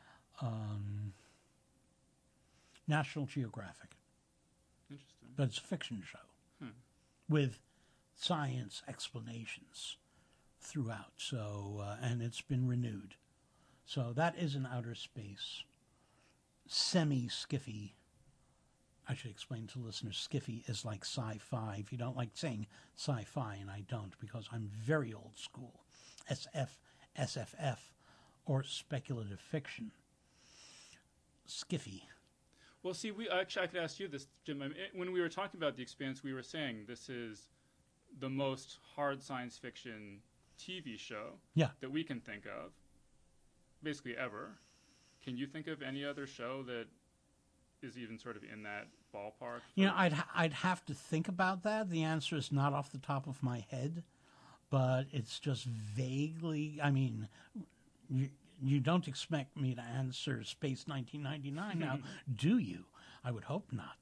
S2: National Geographic.
S4: Interesting.
S2: But it's a fiction show with science explanations throughout. So, and it's been renewed. So that is an outer space, semi-skiffy. I should explain to listeners, skiffy is like sci-fi. If you don't like saying sci-fi, and I don't because I'm very old school, SF, SFF, or speculative fiction. Skiffy.
S4: Well, see, I could ask you this, Jim. I mean, when we were talking about The Expanse, we were saying this is the most hard science fiction TV show that we can think of, basically ever. Can you think of any other show that is even sort of in that ballpark?
S2: You know, I'd have to think about that. The answer is not off the top of my head, but it's just vaguely. I mean, you don't expect me to answer Space 1999 now, do you? I would hope not.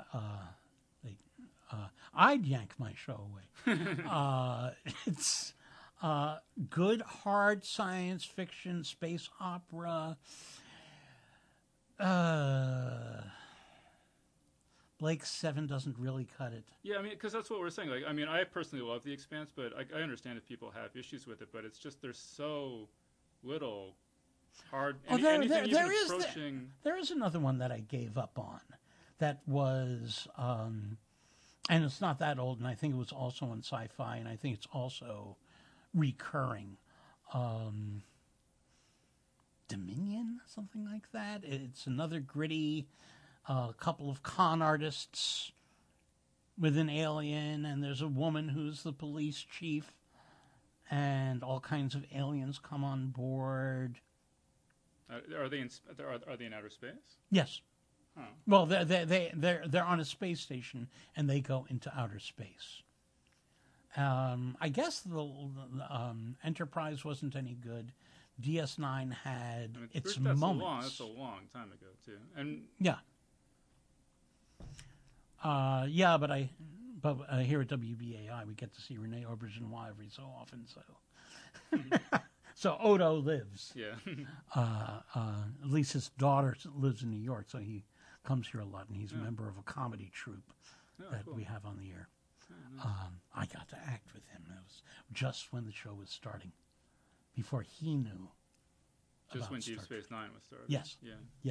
S2: I'd yank my show away. It's good, hard science fiction, space opera. Blake 7 doesn't really cut it.
S4: Yeah, I mean, because that's what we're saying. Like, I mean, I personally love The Expanse, but I understand if people have issues with it. But it's just there's so little hard. There
S2: is another one that I gave up on. That was, and it's not that old, and I think it was also on Sci-Fi, and I think it's also recurring. Dominion, something like that. It's another gritty, couple of con artists with an alien, and there's a woman who's the police chief, and all kinds of aliens come on board.
S4: Are they in outer space?
S2: Yes.
S4: Huh.
S2: Well, they're on a space station, and they go into outer space. I guess the Enterprise wasn't any good. DS9 had its moments.
S4: That's a long time ago too, and
S2: but here at WBAI we get to see Rene Auberginois every so often. So, so Odo lives.
S4: Yeah.
S2: At least his daughter lives in New York, so he comes here a lot, and he's a member of a comedy troupe that we have on the air.
S4: Oh, nice.
S2: I got to act with him. It was just when the show was starting, before he knew.
S4: Just when Deep Space Nine was starting.
S2: Yes.
S4: Yeah.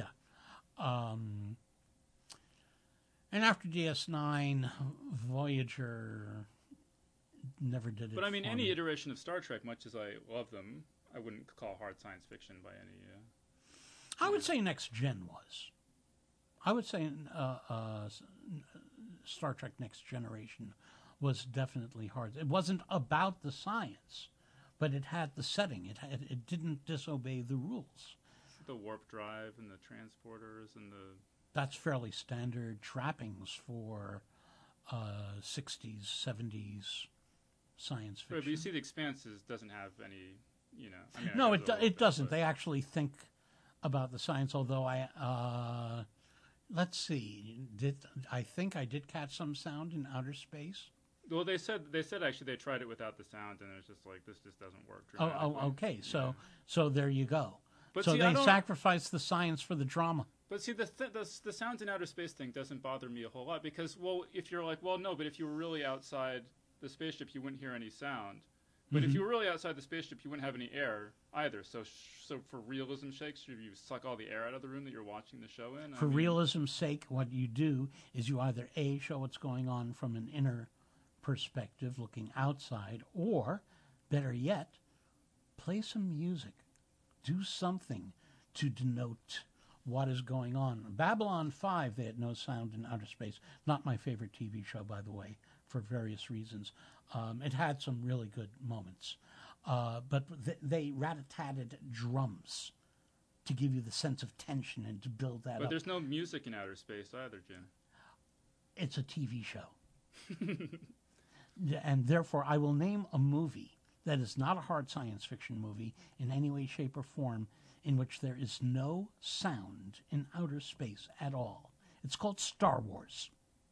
S2: And after DS9, Voyager never did it.
S4: But I mean,
S2: for
S4: any
S2: me.
S4: iteration of Star Trek, much as I love them, I wouldn't call hard science fiction by any.
S2: I would say Next Gen was. I would say Star Trek Next Generation was definitely hard. It wasn't about the science, but it had the setting. It didn't disobey the rules.
S4: The warp drive and the transporters and the...
S2: That's fairly standard trappings for 60s, 70s science fiction.
S4: Right, but you see The Expanse doesn't have any, you know... I mean,
S2: no,
S4: it
S2: doesn't.
S4: But...
S2: They actually think about the science, although let's see. I think I did catch some sound in outer space?
S4: Well, they said actually they tried it without the sound, and it was just like, this just doesn't work.
S2: Okay. So there you go.
S4: But
S2: so
S4: see,
S2: they sacrificed the science for the drama.
S4: But see, the sounds in outer space thing doesn't bother me a whole lot because, well, if you're like, well, no, but if you were really outside the spaceship, you wouldn't hear any sound. But if you were really outside the spaceship, you wouldn't have any air either. So for realism's sake, should you suck all the air out of the room that you're watching the show in?
S2: Realism's sake, what you do is you either A, show what's going on from an inner perspective looking outside, or, better yet, play some music. Do something to denote what is going on. Babylon 5, they had no sound in outer space. Not my favorite TV show, by the way, for various reasons. It had some really good moments. But they rat-a-tatted drums to give you the sense of tension and to build that
S4: But
S2: up.
S4: there's no music in outer space either, Jim.
S2: It's a TV show. And therefore, I will name a movie that is not a hard science fiction movie in any way, shape, or form in which there is no sound in outer space at all. It's called Star Wars.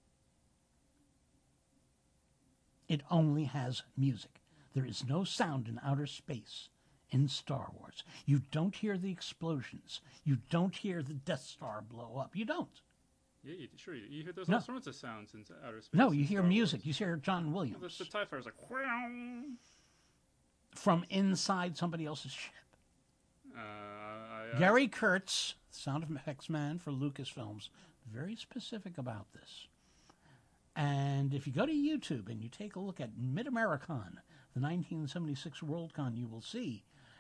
S2: It only has music. There is no sound in outer space in Star Wars. You don't hear the explosions. You don't hear the Death Star blow up. You don't.
S4: Yeah, sure. You hear there's
S2: No.
S4: all sorts of sounds in outer space.
S2: No,
S4: in
S2: you hear
S4: Star
S2: music.
S4: Wars.
S2: You hear John Williams
S4: The TIE fighter's like, "Wheow."
S2: from inside somebody else's ship.
S4: I-
S2: Gary Kurtz, sound effects man for Lucasfilms, very specific about this. And if you go to YouTube and you take a look at Mid-Americon, the 1976 Worldcon, you will see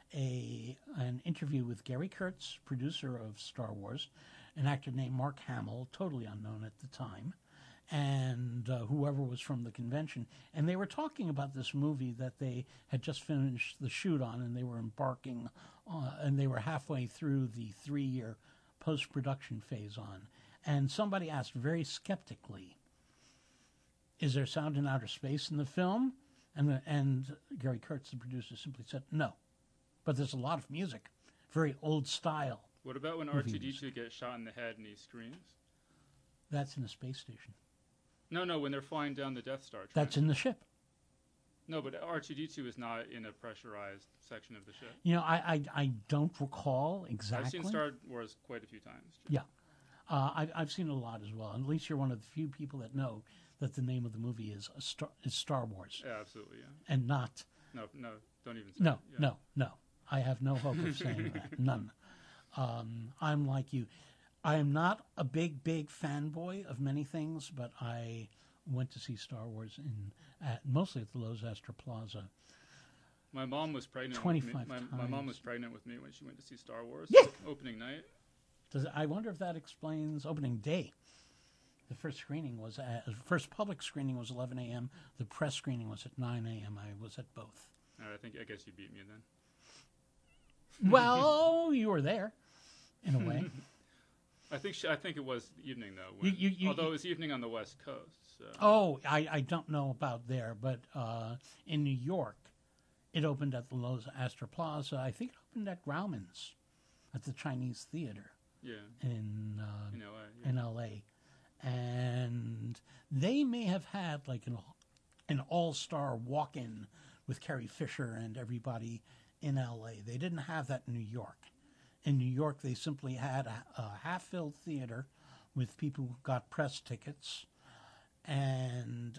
S2: an interview with Gary Kurtz, producer of Star Wars, an actor named Mark Hamill, totally unknown at the time, and whoever was from the convention. And they were talking about this movie that they had just finished the shoot on, and they were embarking and they were halfway through the 3-year post-production phase on. And somebody asked very skeptically, is there sound in outer space in the film? And Gary Kurtz, the producer, simply said, no. But there's a lot of music, very old style.
S4: What about when R2-D2 gets shot in the head and he screams?
S2: That's in a space station.
S4: No, when they're flying down the Death Star.
S2: That's in the ship.
S4: No, but R2-D2 is not in a pressurized section of the ship.
S2: You know, I don't recall exactly.
S4: I've seen Star Wars quite a few times.
S2: Yeah. I've seen it a lot as well. At least you're one of the few people that know that the name of the movie is Star Wars.
S4: Yeah, absolutely, yeah.
S2: And not...
S4: No, don't even say
S2: No,
S4: it. Yeah.
S2: no. I have no hope of saying that. None. I'm like you. I am not a big fanboy of many things, but I went to see Star Wars mostly at the Los Astor Plaza.
S4: My mom was pregnant
S2: 25
S4: with me. My mom
S2: times.
S4: was pregnant with me when she went to see Star Wars
S2: Yeah.
S4: opening night.
S2: I wonder if that explains opening day. The first screening was first public screening was 11 a.m. The press screening was at 9 a.m. I was at both.
S4: I guess you beat me then.
S2: Well, you were there, in a way.
S4: I think it was evening though. When, although it was evening on the West Coast. So.
S2: Oh, I don't know about there, but in New York, it opened at the Los Astor Plaza. I think it opened at Grauman's, at the Chinese Theater.
S4: Yeah.
S2: In
S4: LA. Yeah.
S2: In L.A. And they may have had like an all-star walk-in with Carrie Fisher and everybody in L.A. They didn't have that in New York. In New York, they simply had a half-filled theater with people who got press tickets, and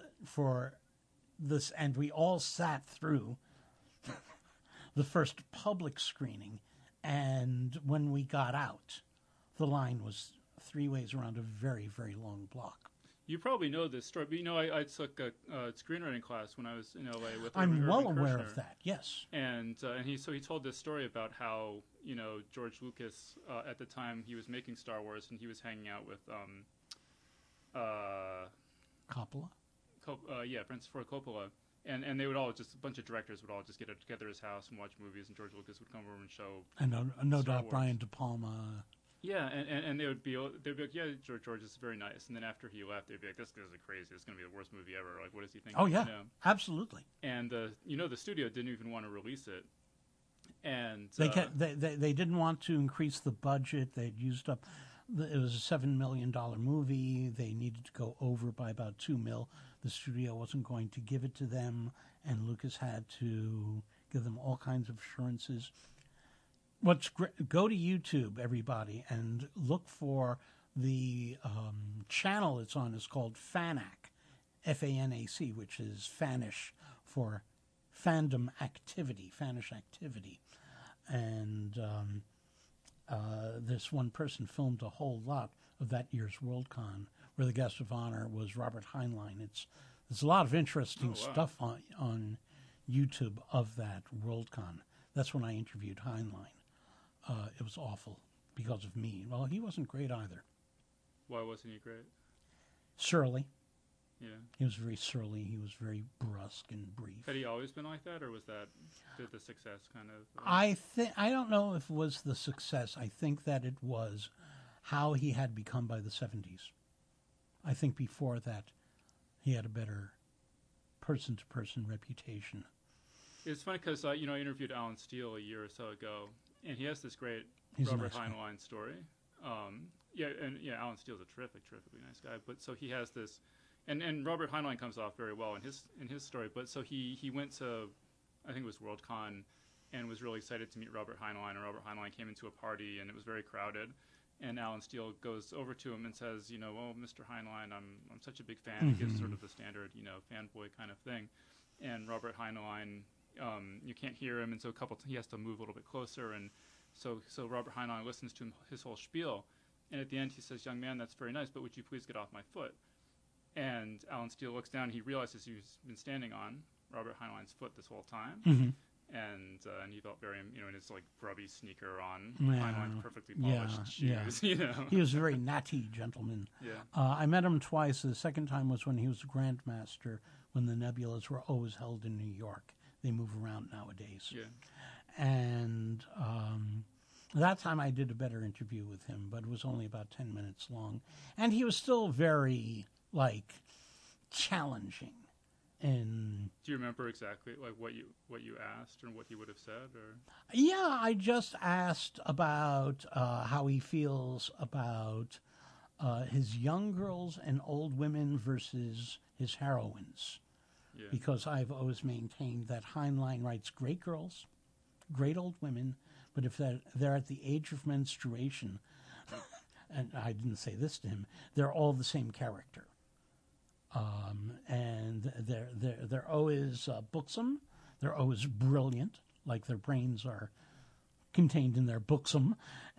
S2: we all sat through the first public screening, and when we got out, the line was 3 ways around a very, very long block.
S4: You probably know this story, but I took a screenwriting class when I was in LA with.
S2: I'm
S4: Irving
S2: well aware
S4: Kershner.
S2: of that. Yes.
S4: And he told this story about how George Lucas at the time he was making Star Wars and he was hanging out with
S2: Coppola.
S4: Francis Ford Coppola, and they would all just a bunch of directors would all just get together at his house and watch movies, and George Lucas would come over and show.
S2: And no
S4: Star
S2: doubt
S4: Wars.
S2: Brian De Palma.
S4: Yeah, and they'd be like, yeah, George is very nice, and then after he left, they'd be like, this is crazy. It's going to be the worst movie ever. Like, what does he think?
S2: Oh yeah, absolutely.
S4: And the studio didn't even want to release it, and
S2: they didn't want to increase the budget. They'd used up. It was a $7 million movie. They needed to go over by about $2 million. The studio wasn't going to give it to them, and Lucas had to give them all kinds of assurances. What's great, go to YouTube, everybody, and look for the channel it's on. It's called Fanac, F-A-N-A-C, which is Fanish for fandom activity, Fanish activity. And this one person filmed a whole lot of that year's Worldcon, where the guest of honor was Robert Heinlein. There's a lot of interesting stuff on YouTube of that Worldcon. That's when I interviewed Heinlein. It was awful because of me. Well, he wasn't great either.
S4: Why wasn't he great?
S2: Surly.
S4: Yeah.
S2: He was very surly. He was very brusque and brief.
S4: Had he always been like that, or did the success kind of?
S2: I don't know if it was the success. I think that it was how he had become by the 70s. I think before that, he had a better person-to-person reputation.
S4: It's funny because I interviewed Alan Steele a year or so ago, and he has this great
S2: He's
S4: Robert
S2: a nice
S4: Heinlein story. Alan Steele's a terrifically nice guy. But so he has this, and Robert Heinlein comes off very well in his story. But so he went to, I think it was Worldcon, and was really excited to meet Robert Heinlein. And Robert Heinlein came into a party, and it was very crowded. And Alan Steele goes over to him and says, "Oh, Mr. Heinlein, I'm such a big fan."
S2: Mm-hmm.
S4: He gives sort of the standard, fanboy kind of thing. And Robert Heinlein, you can't hear him, and so he has to move a little bit closer. And so Robert Heinlein listens to his whole spiel. And at the end, he says, "Young man, that's very nice, but would you please get off my foot?" And Alan Steele looks down, and he realizes he's been standing on Robert Heinlein's foot this whole time.
S2: Mm-hmm.
S4: And he felt very, in his like grubby sneaker on,
S2: Yeah.
S4: Heinlein's perfectly polished shoes,
S2: He was a very natty gentleman.
S4: Yeah.
S2: I met him twice. The second time was when he was a Grandmaster, when the Nebulas were always held in New York. They move around nowadays.
S4: Yeah.
S2: And that time I did a better interview with him, but it was only about 10 minutes long. And he was still very, challenging. And
S4: do you remember exactly what you asked or what he would have said? Or
S2: yeah, I just asked about how he feels about his young girls and old women versus his heroines.
S4: Yeah.
S2: Because I've always maintained that Heinlein writes great girls, great old women, but if they're at the age of menstruation, and I didn't say this to him, they're all the same character. And they're always buxom, they're always brilliant, like their brains are contained in their buxom,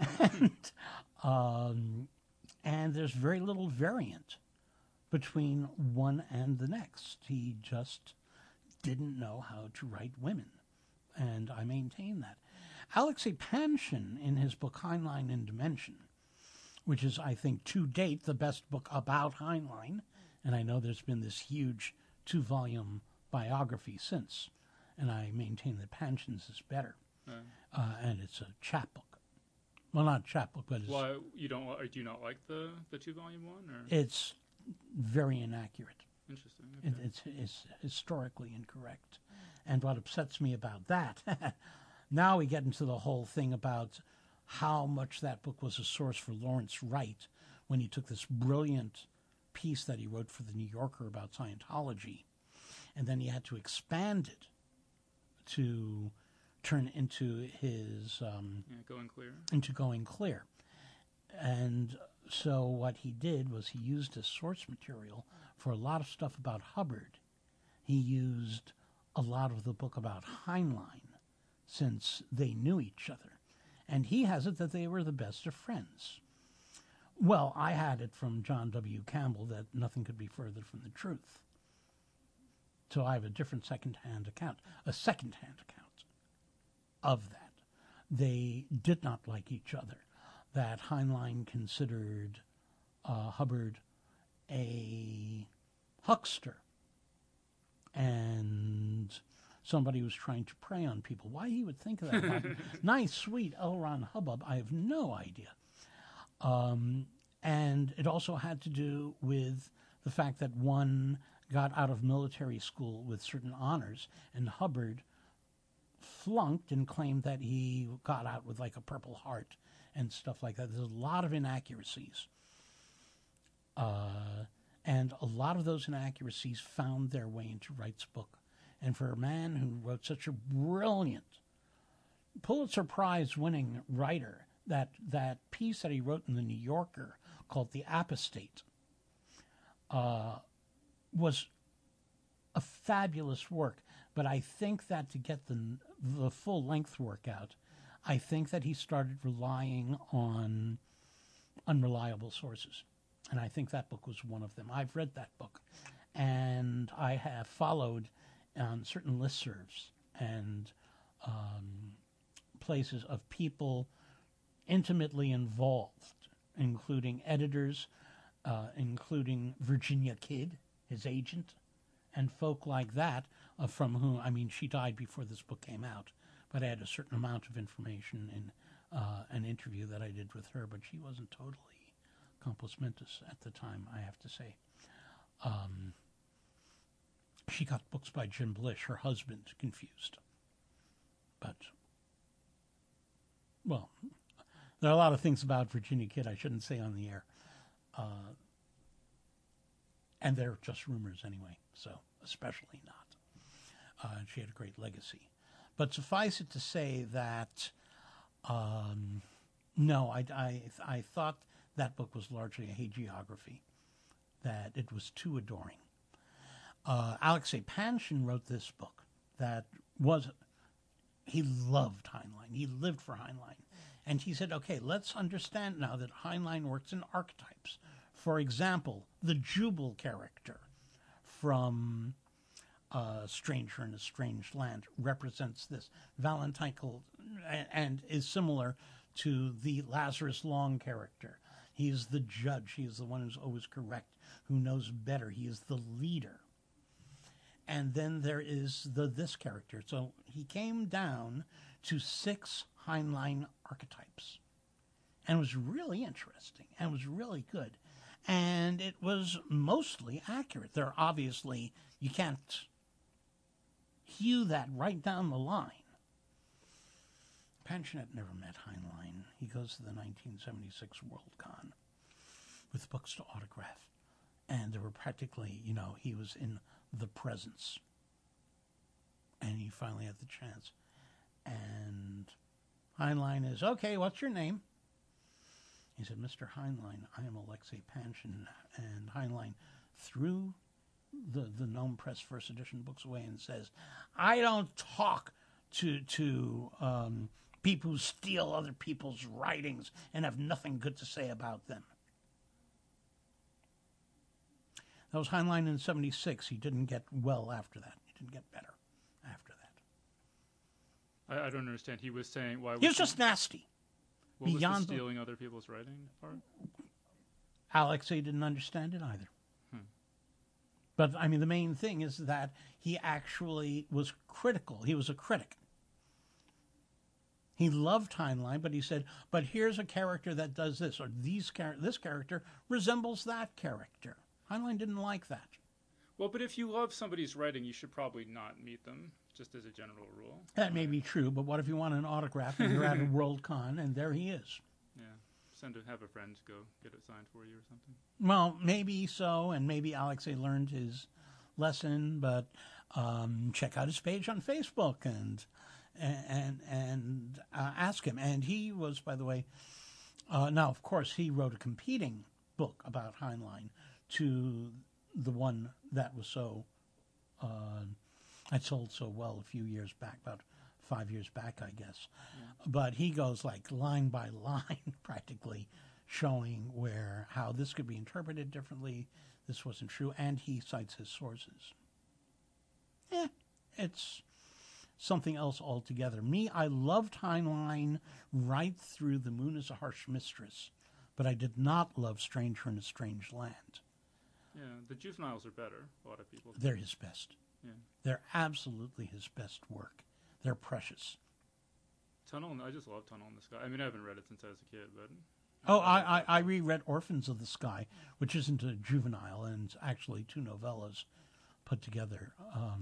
S2: and there's very little variant between one and the next. He just didn't know how to write women, and I maintain that. Alexei Panshin, in his book Heinlein in Dimension, which is, I think, to date, the best book about Heinlein, and I know there's been this huge 2-volume biography since, and I maintain that Panshin's is better. And it's a chapbook. Well, not a chapbook, but it's...
S4: Why, do you not like the 2-volume one? Or?
S2: It's very inaccurate.
S4: Interesting. Okay.
S2: It's historically incorrect. And what upsets me about that, now we get into the whole thing about how much that book was a source for Lawrence Wright when he took this brilliant piece that he wrote for the New Yorker about Scientology, and then he had to expand it to turn into his
S4: Going Clear.
S2: into Going Clear. And so what he did was he used as source material for a lot of stuff about Hubbard. He used a lot of the book about Heinlein, since they knew each other. And he has it that they were the best of friends. Well, I had it from John W. Campbell that nothing could be further from the truth. So I have a different second-hand account of that. They did not like each other. That Heinlein considered Hubbard a huckster and somebody was trying to prey on people. Why he would think of that about nice, sweet L. Ron Hubbard, I have no idea. And it also had to do with the fact that one got out of military school with certain honors, and Hubbard flunked and claimed that he got out with like a Purple Heart and stuff like that. There's a lot of inaccuracies. And a lot of those inaccuracies found their way into Wright's book. And for a man who wrote such a brilliant, Pulitzer Prize-winning writer, that piece that he wrote in the New Yorker called The Apostate was a fabulous work. But I think that to get the full-length work out, I think that he started relying on unreliable sources. And I think that book was one of them. I've read that book. And I have followed on certain listservs and places of people intimately involved, including editors, including Virginia Kidd, his agent, and folk like that, from whom, I mean, she died before this book came out, but I had a certain amount of information in an interview that I did with her, but she wasn't totally compos mentis at the time, I have to say. She got books by Jim Blish, her husband, confused. But, well, there are a lot of things about Virginia Kidd I shouldn't say on the air. And they're just rumors anyway, so especially not. She had a great legacy. But suffice it to say that, no, I thought that book was largely a hagiography, that it was too adoring. Alexei Panshin wrote this book that was, he loved Heinlein. He lived for Heinlein. And he said, okay, let's understand now that Heinlein works in archetypes. For example, the Jubal character from Stranger in a Strange Land represents this. Valentine and is similar to the Lazarus Long character. He is the judge. He is the one who's always correct, who knows better. He is the leader. And then there is this character. So he came down to 6 Heinlein archetypes. And it was really interesting and was really good. And it was mostly accurate. There obviously, you can't hew that right down the line. Panshin had never met Heinlein. He goes to the 1976 Worldcon with books to autograph. And there were practically, he was in the presence. And he finally had the chance. And Heinlein is, okay, what's your name? He said, Mr. Heinlein, I am Alexei Panshin. And Heinlein threw the Gnome Press first edition books away and says, I don't talk to people who steal other people's writings and have nothing good to say about them. That was Heinlein in 76. He didn't get well after that. He didn't get better after that.
S4: I don't understand. He was saying why
S2: he was just nasty.
S4: What
S2: Beyond
S4: was the stealing other people's writing part?
S2: Alexei didn't understand it either. But, I mean, the main thing is that he actually was critical. He was a critic. He loved Heinlein, but he said, but here's a character that does this, or this character resembles that character. Heinlein didn't like that.
S4: Well, but if you love somebody's writing, you should probably not meet them, just as a general rule.
S2: That may be true, but what if you want an autograph and you're at a Worldcon and there he is?
S4: Yeah, have a friend go get it signed for you or something.
S2: Well, maybe so, and maybe Alexei learned his lesson, but check out his page on Facebook and ask him. And he was, by the way, now, of course, he wrote a competing book about Heinlein to the one that was so, had sold so well a few years back, about 5 years back, I guess. Yeah. But he goes like line by line, practically, showing how this could be interpreted differently, this wasn't true, and he cites his sources. It's something else altogether. Me, I loved Heinlein right through The Moon is a Harsh Mistress, but I did not love Stranger in a Strange Land.
S4: Yeah, the juveniles are better, a lot of people think.
S2: They're his best.
S4: Yeah.
S2: They're absolutely his best work. They're precious.
S4: I just love Tunnel in the Sky. I mean, I haven't read it since I was a kid, but...
S2: I reread Orphans of the Sky, which isn't a juvenile, and it's actually 2 novellas put together.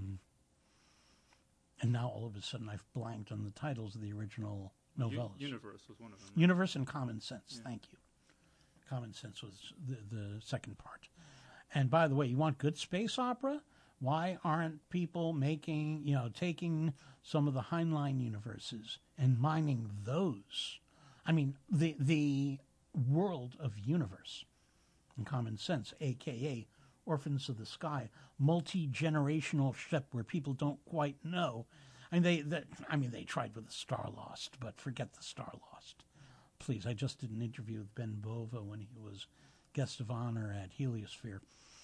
S2: And now all of a sudden I've blanked on the titles of the original novellas.
S4: Universe was one of them.
S2: Universe and Common Sense,
S4: yeah.
S2: Thank you. Common Sense was the second part. And by the way, you want good space opera? Why aren't people taking some of the Heinlein universes and mining those? I mean, the world of Universe and Common Sense, a.k.a. Orphans of the Sky, multi-generational ship where people don't quite know. And they tried with the Star Lost, but forget the Star Lost. Please, I just did an interview with Ben Bova when he was guest of honor at Heliosphere.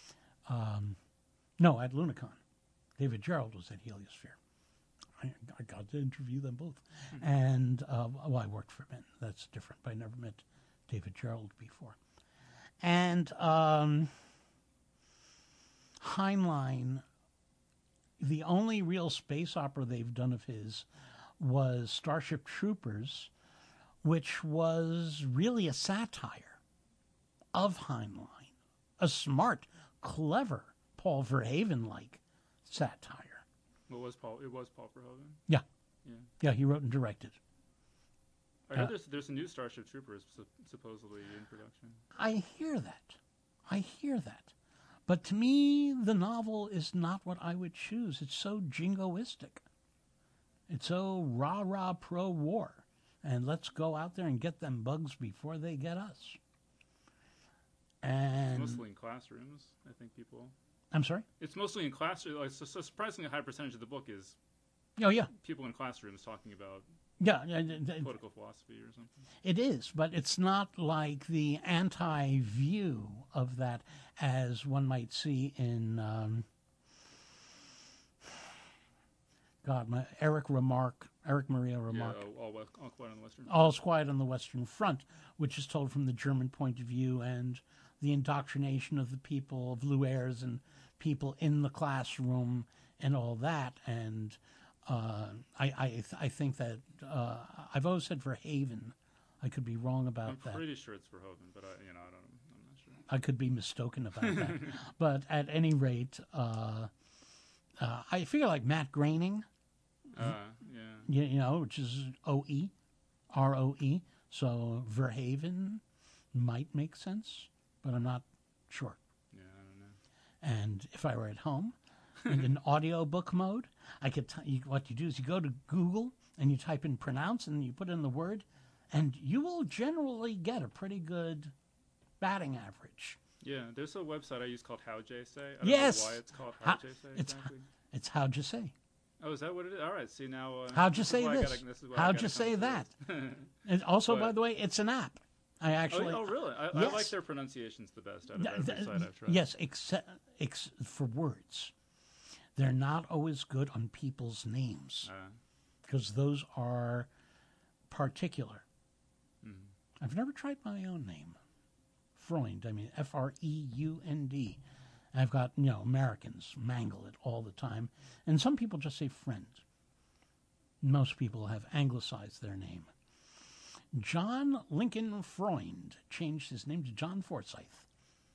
S2: No, at Lunicon. David Gerald was at Heliosphere. I got to interview them both. Mm-hmm. And, I worked for Ben. That's different, but I never met David Gerald before. And Heinlein, the only real space opera they've done of his was Starship Troopers, which was really a satire of Heinlein. A smart, clever, Paul Verhoeven-like satire.
S4: It was Paul Verhoeven.
S2: Yeah.
S4: Yeah.
S2: Yeah, he wrote and directed.
S4: I heard there's a new Starship Troopers supposedly in production.
S2: I hear that. But to me, the novel is not what I would choose. It's so jingoistic. It's so rah-rah pro-war. And let's go out there and get them bugs before they get us. And
S4: It's mostly in classrooms, I think people...
S2: I'm sorry?
S4: It's mostly in classrooms. Like, so surprisingly high percentage of the book is
S2: Oh, yeah.
S4: people in classrooms talking about
S2: Yeah,
S4: political philosophy or something.
S2: it is, but it's not like the anti-view of that as one might see in, Eric Maria Remarque.
S4: Yeah, all quiet on the Western.
S2: All's Quiet on the Western Front, which is told from the German point of view and the indoctrination of the people, of Luers and people in the classroom and all that. And I think that I've always said Verhoeven. I could be wrong about that.
S4: I'm pretty sure it's Verhoeven, but I'm not sure.
S2: I could be mistaken about that. But at any rate, I figure like Matt Groening,
S4: Yeah.
S2: which is O-E, R-O-E. So Verhoeven might make sense, but I'm not sure.
S4: Yeah, I don't know.
S2: And if I were at home in an audiobook mode, I could what you do is you go to Google and you type in pronounce and you put in the word, and you will generally get a pretty good batting average.
S4: Yeah, there's a website I use called How'd Say. I don't
S2: Yes.
S4: know why it's called How'd Say exactly.
S2: It's how'd you say?
S4: Oh, is that what it is? All right, see now...
S2: How'd you say this? How'd you say that? And also,
S4: But-
S2: by the way, it's an app. I actually...
S4: Oh, really? I
S2: Yes.
S4: like their pronunciations the best out of every site I've tried.
S2: Yes, except for words. They're not always good on people's names because those are particular.
S4: Mm-hmm.
S2: I've never tried my own name. Freund, I mean Freund. I've got, Americans mangle it all the time. And some people just say friend. Most people have anglicized their name. John Lincoln Freund changed his name to John Forsyth,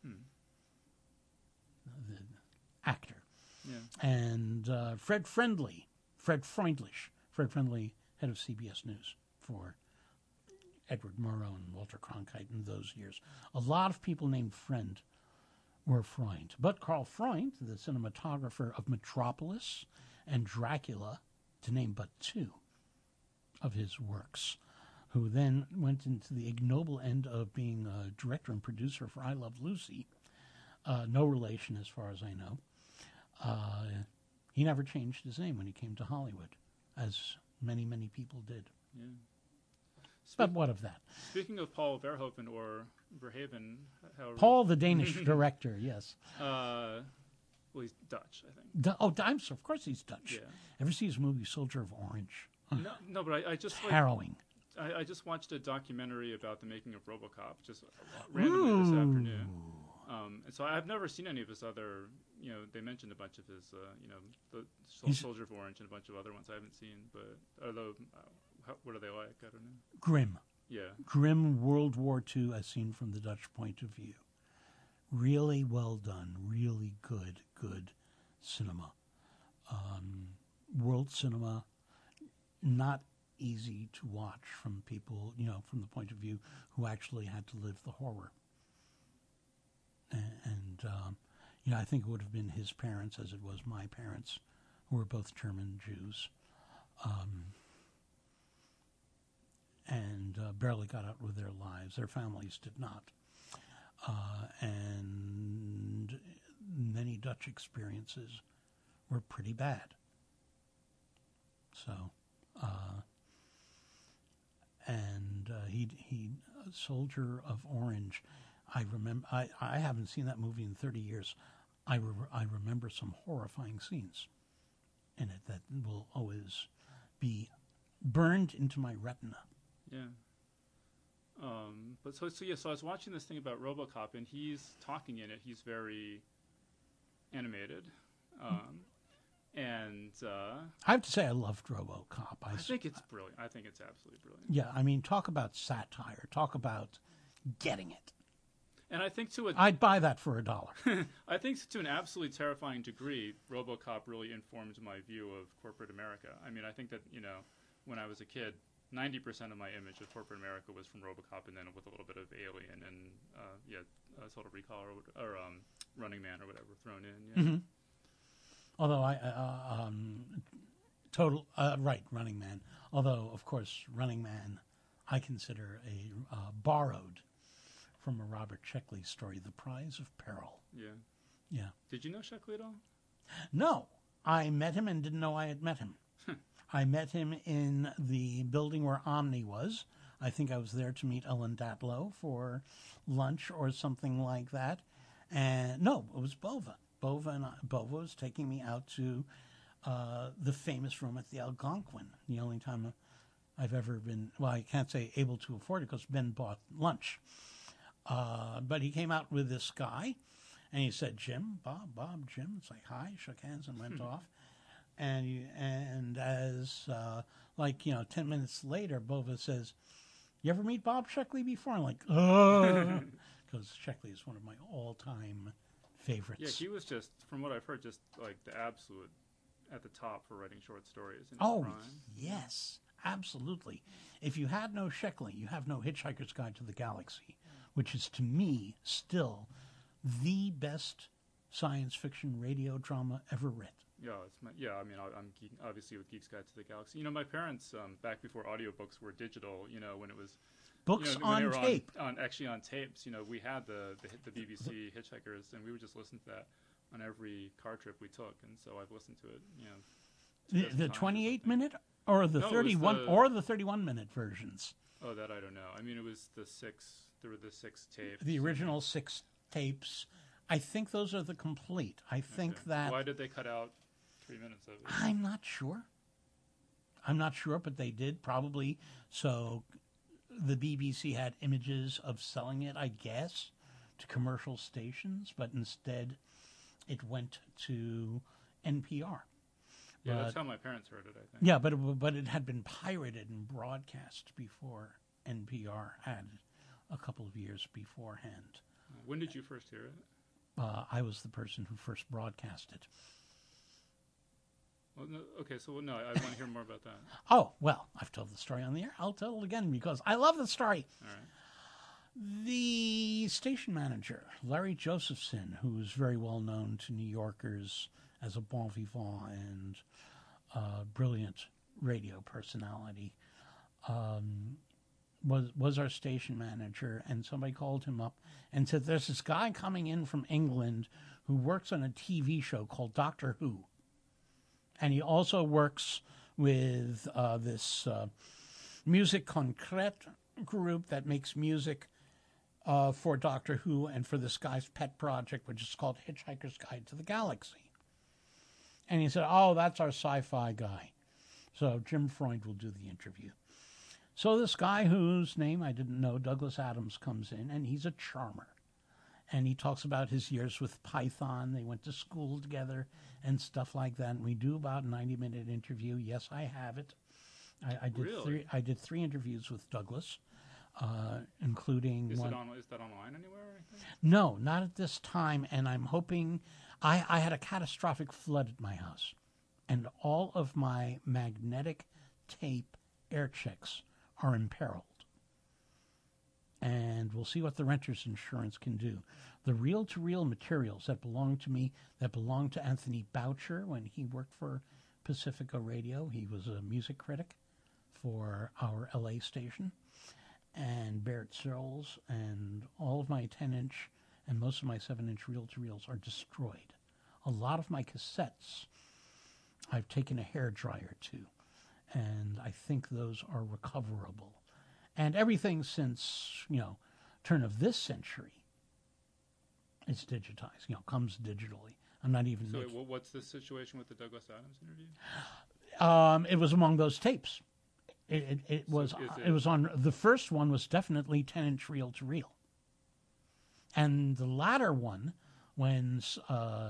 S2: the actor.
S4: Yeah.
S2: And Fred Freundlich, head of CBS News for Edward Murrow and Walter Cronkite in those years. A lot of people named Friend were Freund. But Karl Freund, the cinematographer of Metropolis and Dracula, to name but two of his works, who then went into the ignoble end of being a director and producer for I Love Lucy, no relation as far as I know. He never changed his name when he came to Hollywood, as many, many people did.
S4: Yeah.
S2: But what of that?
S4: Speaking of Paul Verhoeven or Verhaven, however...
S2: Paul, the Danish director, yes.
S4: well, he's Dutch, I think.
S2: Of course he's Dutch.
S4: Yeah.
S2: Ever see his movie Soldier of Orange?
S4: No, but I just...
S2: Harrowing.
S4: I just watched a documentary about the making of RoboCop just randomly this afternoon. And so I've never seen any of his other, they mentioned a bunch of his, the Soldier of Orange and a bunch of other ones I haven't seen, but although, what are they like? I don't know.
S2: Grim.
S4: Yeah.
S2: Grim World War II as seen from the Dutch point of view. Really well done. Really good cinema. World cinema, not easy to watch from people, from the point of view who actually had to live the horror. And I think it would have been his parents, as it was my parents, who were both German Jews, and barely got out with their lives. Their families did not. And many Dutch experiences were pretty bad. So, he Soldier of Orange. I remember. I haven't seen that movie in 30 years. I remember some horrifying scenes in it that will always be burned into my retina.
S4: Yeah. So I was watching this thing about RoboCop, and he's talking in it. He's very animated. And
S2: I have to say I loved RoboCop.
S4: I think it's brilliant. I think it's absolutely brilliant.
S2: Yeah, I mean, talk about satire. Talk about getting it.
S4: And I think
S2: I'd buy that for $1.
S4: I think to an absolutely terrifying degree, RoboCop really informed my view of corporate America. I mean, I think that, when I was a kid, 90% of my image of corporate America was from RoboCop, and then with a little bit of Alien and Total Recall or Running Man or whatever thrown in. Yeah.
S2: Mm-hmm. Although Running Man. Although, of course, Running Man, I consider a borrowed from a Robert Sheckley story, The Prize of Peril.
S4: Yeah.
S2: Yeah.
S4: Did you know Sheckley at all?
S2: No. I met him and didn't know I had met him. I met him in the building where Omni was. I think I was there to meet Ellen Datlow for lunch or something like that. And no, it was Bova. Bova was taking me out to the famous room at the Algonquin. The only time I've ever been, well, I can't say able to afford it because Ben bought lunch. But he came out with this guy, and he said, Jim, Bob, Jim. It's like, hi, shook hands and went off. And as, 10 minutes later, Bova says, you ever meet Bob Sheckley before? I'm like, oh, because Sheckley is one of my all-time favorites.
S4: Yeah, he was just, from what I've heard, just like the absolute at the top for writing short stories.
S2: Oh, yes, absolutely. If you had no Sheckley, you have no Hitchhiker's Guide to the Galaxy, which is, to me, still the best science fiction radio drama ever written.
S4: Yeah, I'm obviously with Geek's Guide to the Galaxy. My parents, back before audiobooks were digital, when it was...
S2: Books on tape.
S4: On tapes, we had the BBC Hitchhikers, and we would just listen to that on every car trip we took, and so I've listened to it,
S2: The 28-minute or the 31-minute versions?
S4: Oh, that I don't know. I mean, it was there were the 6 tapes.
S2: The original 6 tapes. I think those are the complete. I think that...
S4: Why did they cut out 3 minutes of it?
S2: I'm not sure, but they did probably. So the BBC had images of selling it, I guess, to commercial stations, but instead it went to NPR.
S4: Yeah, that's how my parents heard it, I think.
S2: Yeah, but it had been pirated and broadcast before NPR had a couple of years beforehand.
S4: When did you first hear it?
S2: I was the person who first broadcast it.
S4: Well, no, okay, so I want to hear more about that.
S2: Oh, well, I've told the story on the air. I'll tell it again because I love the story.
S4: All right.
S2: The station manager, Larry Josephson, who's very well known to New Yorkers as a bon vivant and brilliant radio personality, was our station manager, and somebody called him up and said, there's this guy coming in from England who works on a TV show called Doctor Who. And he also works with this Musique Concrète group that makes music for Doctor Who and for this guy's pet project, which is called Hitchhiker's Guide to the Galaxy. And he said, oh, that's our sci-fi guy. So Jim Freund will do the interview. So this guy whose name I didn't know, Douglas Adams, comes in, and he's a charmer. And he talks about his years with Python. They went to school together and stuff like that. And we do about a 90-minute interview. Yes, I have it. I did
S4: really?
S2: I did 3 interviews with Douglas, including one.
S4: Is that online anywhere or anything?
S2: No, not at this time. And I'm hoping... I had a catastrophic flood at my house. And all of my magnetic tape air checks are imperiled. And we'll see what the renter's insurance can do. The reel-to-reel materials that belong to me, that belonged to Anthony Boucher when he worked for Pacifica Radio. He was a music critic for our LA station. And Barrett Searles, and all of my 10-inch and most of my 7-inch reel-to-reels are destroyed. A lot of my cassettes, I've taken a hairdryer to, and I think those are recoverable. And everything since, turn of this century is digitized, comes digitally. I'm not even...
S4: So what's the situation with the Douglas Adams interview?
S2: It was among those tapes. It was on... The first one was definitely 10-inch reel-to-reel. And the latter one, when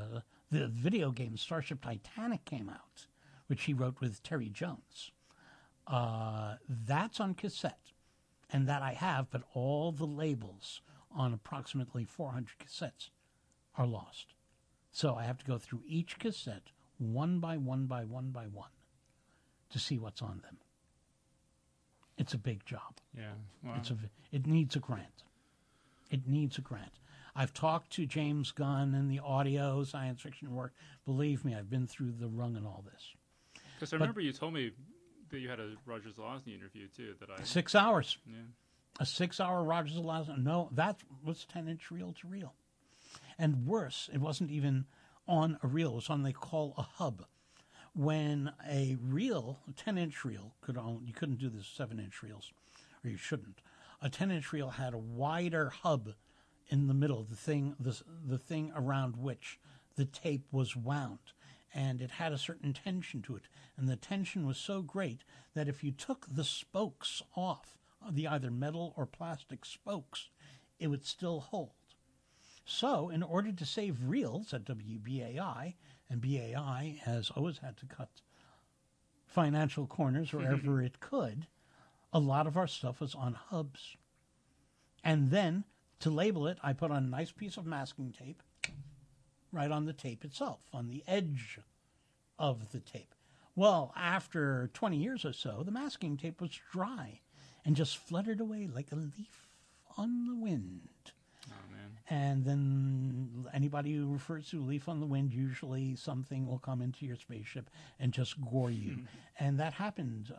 S2: the video game Starship Titanic came out, which he wrote with Terry Jones. That's on cassette, and that I have, but all the labels on approximately 400 cassettes are lost. So I have to go through each cassette one by one by one by one to see what's on them. It's a big job.
S4: Yeah. Wow.
S2: It needs a grant. It needs a grant. I've talked to James Gunn and the audio science fiction work. Believe me, I've been through the rung in all this.
S4: Because I remember you told me that you had a Roger Zelazny interview, too.
S2: 6 hours.
S4: Yeah.
S2: A 6-hour Roger Zelazny. No, that was 10-inch reel-to-reel. And worse, it wasn't even on a reel. It was on they call a hub. When a reel, a 10-inch reel, you couldn't do the 7-inch reels, or you shouldn't. A 10-inch reel had a wider hub in the middle, the thing around which the tape was wound. And it had a certain tension to it. And the tension was so great that if you took the spokes off, the either metal or plastic spokes, it would still hold. So, in order to save reels at WBAI, and BAI has always had to cut financial corners wherever it could, a lot of our stuff was on hubs. And then, to label it, I put on a nice piece of masking tape right on the tape itself, on the edge of the tape. Well, after 20 years or so, the masking tape was dry and just fluttered away like a leaf on the wind.
S4: Oh, man.
S2: And then anybody who refers to a leaf on the wind, usually something will come into your spaceship and just gore you. And that happened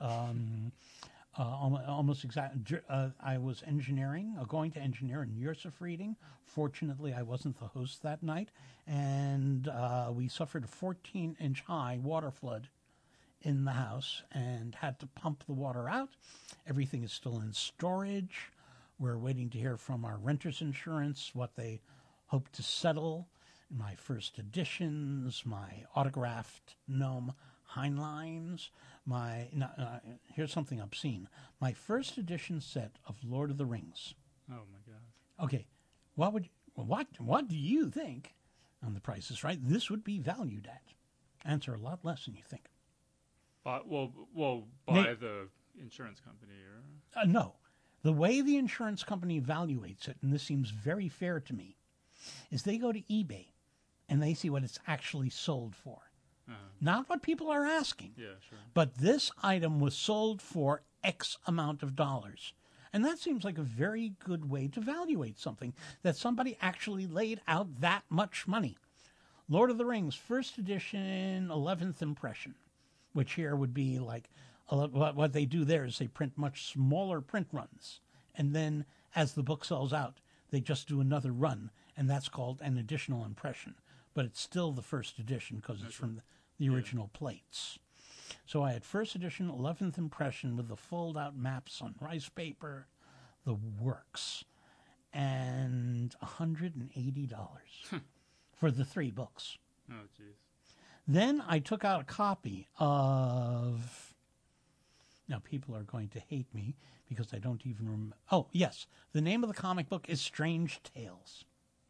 S2: almost exactly. I was going to engineer a Yusuf reading. Fortunately, I wasn't the host that night. And we suffered a 14-inch high water flood in the house and had to pump the water out. Everything is still in storage. We're waiting to hear from our renter's insurance what they hope to settle. My first editions, my autographed gnome Heinleins, here's something obscene. My first edition set of Lord of the Rings.
S4: Oh, my God.
S2: Okay, what do you think, on The Price is Right, this would be valued at? Answer, a lot less than you think.
S4: By the insurance company, or
S2: no. The way the insurance company evaluates it, and this seems very fair to me, is they go to eBay and they see what it's actually sold for. Not what people are asking.
S4: Yeah, sure.
S2: But this item was sold for X amount of dollars. And that seems like a very good way to evaluate something, that somebody actually laid out that much money. Lord of the Rings, first edition, 11th impression, which here would be like, what they do there is they print much smaller print runs. And then as the book sells out, they just do another run, and that's called an additional impression. But it's still the first edition because it's from the original plates. So I had first edition, 11th impression with the fold-out maps on rice paper, the works, and $180 for the 3 books.
S4: Oh, jeez.
S2: Then I took out a copy of... Now, people are going to hate me because I don't even remember... Oh, yes. The name of the comic book is Strange Tales.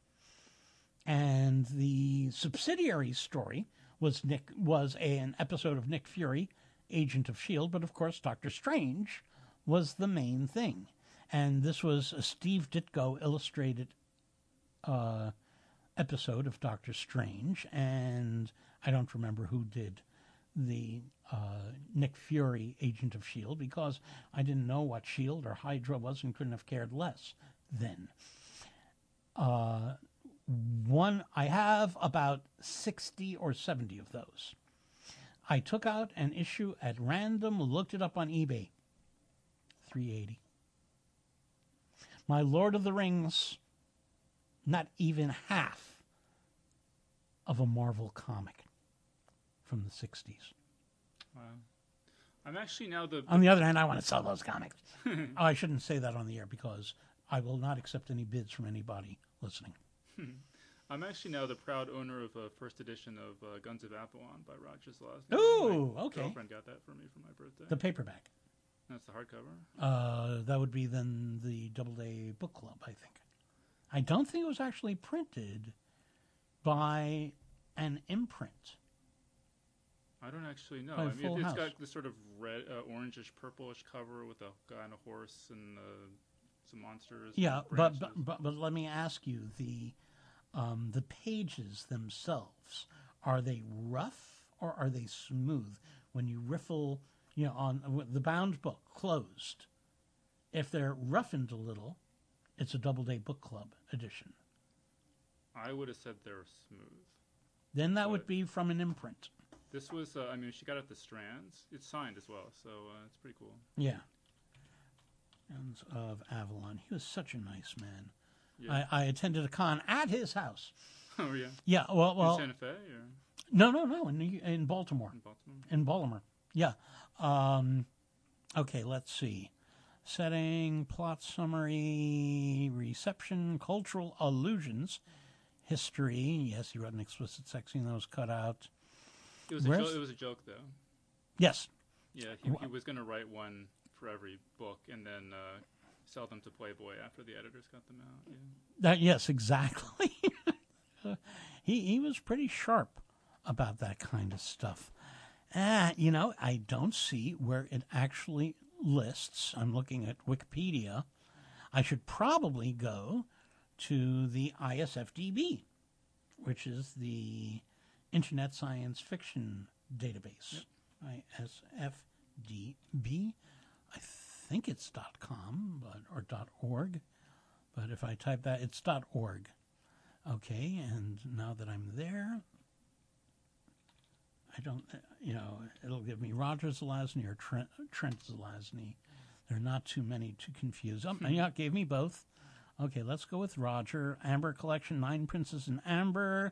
S2: And the subsidiary story was an episode of Nick Fury, Agent of S.H.I.E.L.D., but of course Dr. Strange was the main thing. And this was a Steve Ditko illustrated episode of Doctor Strange, and I don't remember who did the Nick Fury, Agent of S.H.I.E.L.D., because I didn't know what S.H.I.E.L.D. or Hydra was and couldn't have cared less then. I have about 60 or 70 of those. I took out an issue at random, looked it up on eBay. $380. My Lord of the Rings, not even half of a Marvel comic from the 60s.
S4: Wow. I'm actually now
S2: On the other hand, I want to sell those comics. I shouldn't say that on the air because I will not accept any bids from anybody listening.
S4: I'm actually now the proud owner of a first edition of Guns of Avalon by Roger Zelazny.
S2: Ooh,
S4: My
S2: okay.
S4: girlfriend got that for me for my birthday.
S2: The paperback.
S4: That's the hardcover?
S2: That would be then the Doubleday Book Club, I think. I don't think it was actually printed by an imprint.
S4: I don't actually know.
S2: By
S4: I mean,
S2: Full
S4: it's
S2: House.
S4: got this sort of red, orangish, purplish cover with a guy on a horse and some monsters.
S2: Yeah,
S4: and
S2: but,
S4: branches.
S2: but let me ask you, the pages themselves, are they rough or are they smooth? When you riffle, on the bound book, closed, if they're roughened a little, it's a Doubleday Book Club edition.
S4: I would have said they're smooth.
S2: Then that
S4: But-
S2: would be from an imprint.
S4: This was, I mean, she got it at the Strands. It's signed as well, so it's pretty cool.
S2: Yeah. Friends of Avalon. He was such a nice man.
S4: Yeah.
S2: I attended a con at his house.
S4: Oh, yeah.
S2: Yeah, well,
S4: In Santa Fe or
S2: no, in Baltimore.
S4: in Baltimore?
S2: In Baltimore. Yeah. Okay, let's see. Setting, plot summary, reception, cultural allusions, history. Yes, he wrote an explicit sex scene that was cut out.
S4: It was a joke, though.
S2: Yes.
S4: Yeah, he was going to write one for every book and then sell them to Playboy after the editors got them out. Yeah.
S2: Yes, exactly. He was pretty sharp about that kind of stuff. I don't see where it actually lists. I'm looking at Wikipedia. I should probably go to the ISFDB, which is the Internet Science Fiction Database. ISFDB. I think it's .com or .org, but if I type that, it's .org. Okay, and now that I'm there, I don't, it'll give me Roger Zelazny or Trent Zelazny. There are not too many to confuse. Oh, yeah, it gave me both. Okay, let's go with Roger. Amber Collection, 9 Princes in Amber,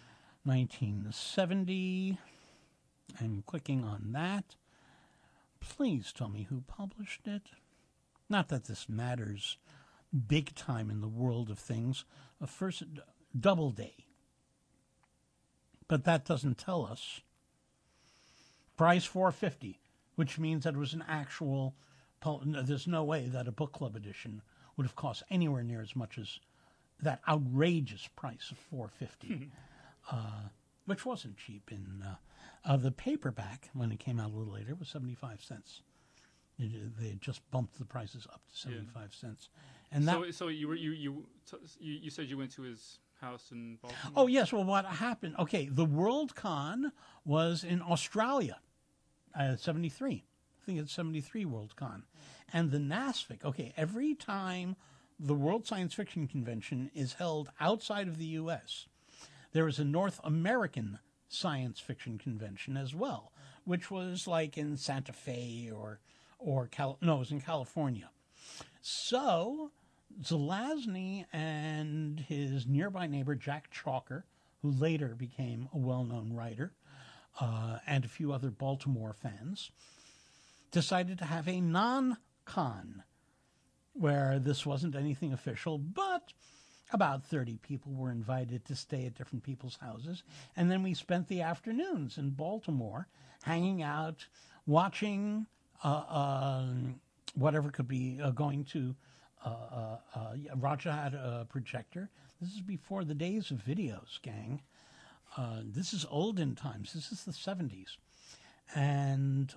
S2: 1970. I'm clicking on that. Please tell me who published it. Not that this matters big time in the world of things. First, Doubleday. But that doesn't tell us. Price $4.50, which means that it was an actual. There's no way that a book club edition would have cost anywhere near as much as that outrageous price of $4.50, which wasn't cheap. In the paperback, when it came out a little later, was 75 cents. They had just bumped the prices up to 75 cents, and that.
S4: So you said you went to his house in Baltimore?
S2: Oh yes. Well, what happened? Okay, the World Con was in Australia, 73. I think it's 73 World Con, and the NASFIC. Okay, every time the World Science Fiction Convention is held outside of the U.S., there is a North American Science Fiction Convention as well, which was like in Santa Fe or it was in California. So Zelazny and his nearby neighbor Jack Chalker, who later became a well-known writer, and a few other Baltimore fans, decided to have a non-con where this wasn't anything official, but about 30 people were invited to stay at different people's houses. And then we spent the afternoons in Baltimore hanging out, watching whatever could be going to. Roger had a projector. This is before the days of videos, gang. This is olden times. This is the 70s. And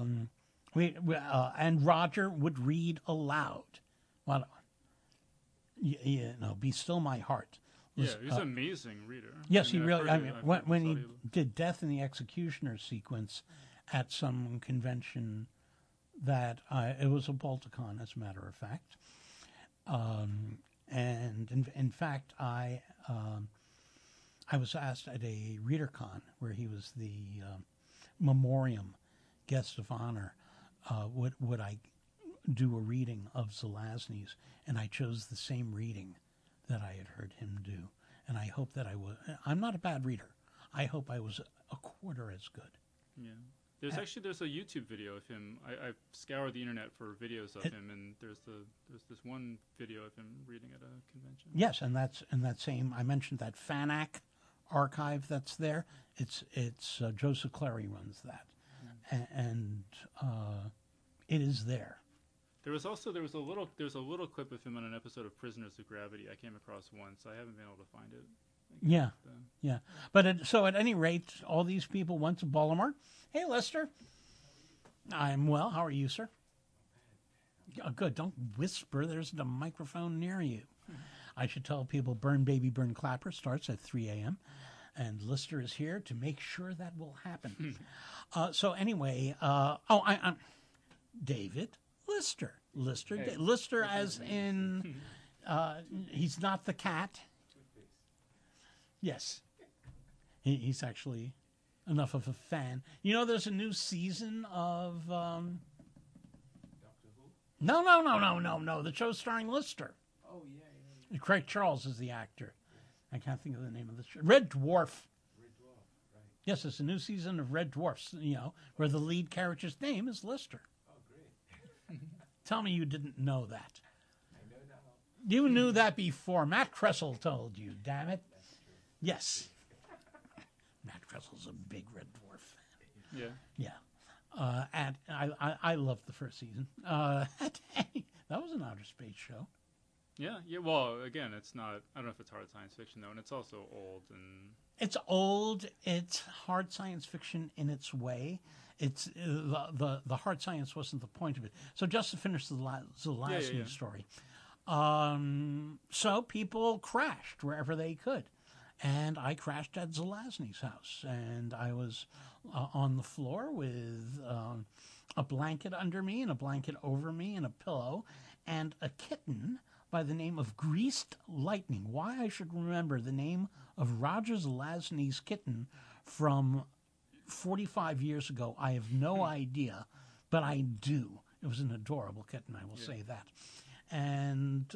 S2: and Roger would read aloud. Well, Be Still My Heart.
S4: Yeah, he's an amazing reader.
S2: Yes,
S4: I mean,
S2: he really. I mean, when he
S4: audio.
S2: did Death and the Executioner sequence at some convention, that it was a Balticon, as a matter of fact. And in fact, I was asked at a ReaderCon where he was the memoriam guest of honor. Would I do a reading of Zelazny's? And I chose the same reading that I had heard him do. And I hope that I was. I'm not a bad reader. I hope I was a quarter as good.
S4: Yeah. There's a YouTube video of him. I've scoured the internet for videos of him, and there's this one video of him reading at a convention.
S2: Yes, and that's in that same. I mentioned that Fanac archive that's there. It's Joseph Clary runs that, and it is there.
S4: There's a little clip of him on an episode of Prisoners of Gravity I came across once. I haven't been able to find it.
S2: Yeah, yeah. But so at any rate, all these people went to Baltimore. Hey, Lester. I'm well. How are you, sir? Oh, good. Don't whisper. There's the microphone near you. I should tell people Burn Baby Burn Clapper starts at 3 a.m. And Lister is here to make sure that will happen. So anyway, I'm David Lister. Lister, hey, Lister as in, he's not the cat. Yes. He's actually enough of a fan. You know, there's a new season of... Doctor Who? No. The show starring Lister. Oh, yeah. Craig Charles is the actor. I can't think of the name of the show. Red Dwarf. Red Dwarf, right. Yes, it's a new season of Red Dwarfs, where the lead character's name is Lister. Oh, great. Tell me you didn't know that. I know now. You knew that before. Matt Kressel told you, damn it. Yes. Matt Kressel's a big Red Dwarf fan. Yeah. Yeah. And I loved the first season. That was an outer space show.
S4: Yeah. Well, again, it's not. I don't know if it's hard science fiction though, and it's also old. And
S2: it's old. It's hard science fiction in its way. It's the hard science wasn't the point of it. So just to finish the Zelazny story, so people crashed wherever they could, and I crashed at Zelazny's house, and I was on the floor with a blanket under me and a blanket over me and a pillow and a kitten by the name of Greased Lightning. Why I should remember the name of Roger Zelazny's kitten from 45 years ago, I have no idea, but I do. It was an adorable kitten, I will say that. And,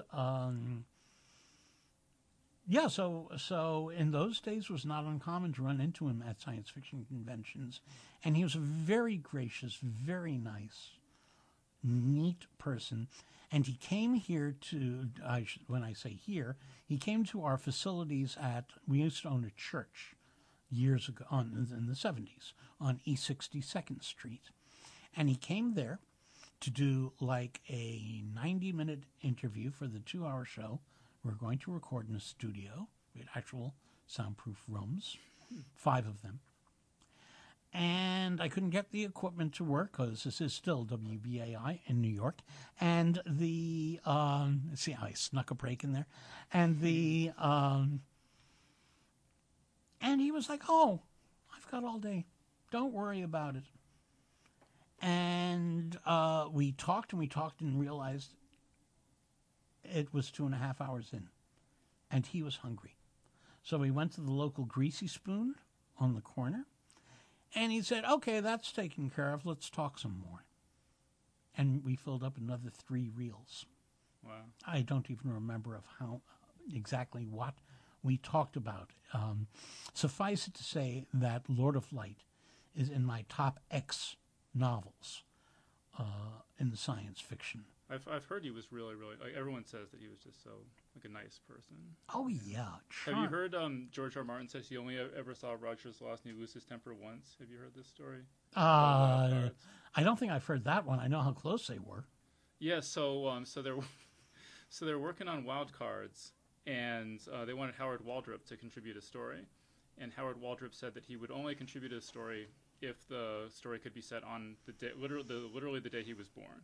S2: so in those days it was not uncommon to run into him at science fiction conventions. And he was a very gracious, very nice, neat person. And he came here when I say here, he came to our facilities we used to own a church years ago, in the 70s, on East 62nd Street. And he came there to do like a 90-minute interview for the 2-hour show. We're going to record in a studio. We had actual soundproof rooms, 5 of them. And I couldn't get the equipment to work because this is still WBAI in New York. And see how I snuck a break in there. And and he was like, "Oh, I've got all day. Don't worry about it." And we talked and realized it was 2.5 hours in. And he was hungry. So we went to the local Greasy Spoon on the corner. And he said, "Okay, that's taken care of. Let's talk some more." And we filled up another 3 reels.
S4: Wow. I
S2: don't even remember of how exactly what we talked about. Suffice it to say that Lord of Light is in my top X novels in the science fiction.
S4: I've heard he was really, really, like, everyone says that he was just so, like, a nice person.
S2: Oh, yeah.
S4: Have you heard George R. Martin says he only ever saw Roger Zelazny lose his temper once? Have you heard this story?
S2: I don't think I've heard that one. I know how close they were.
S4: Yeah, so they're working on Wild Cards, and they wanted Howard Waldrop to contribute a story. And Howard Waldrop said that he would only contribute a story if the story could be set on the day, literally the day he was born.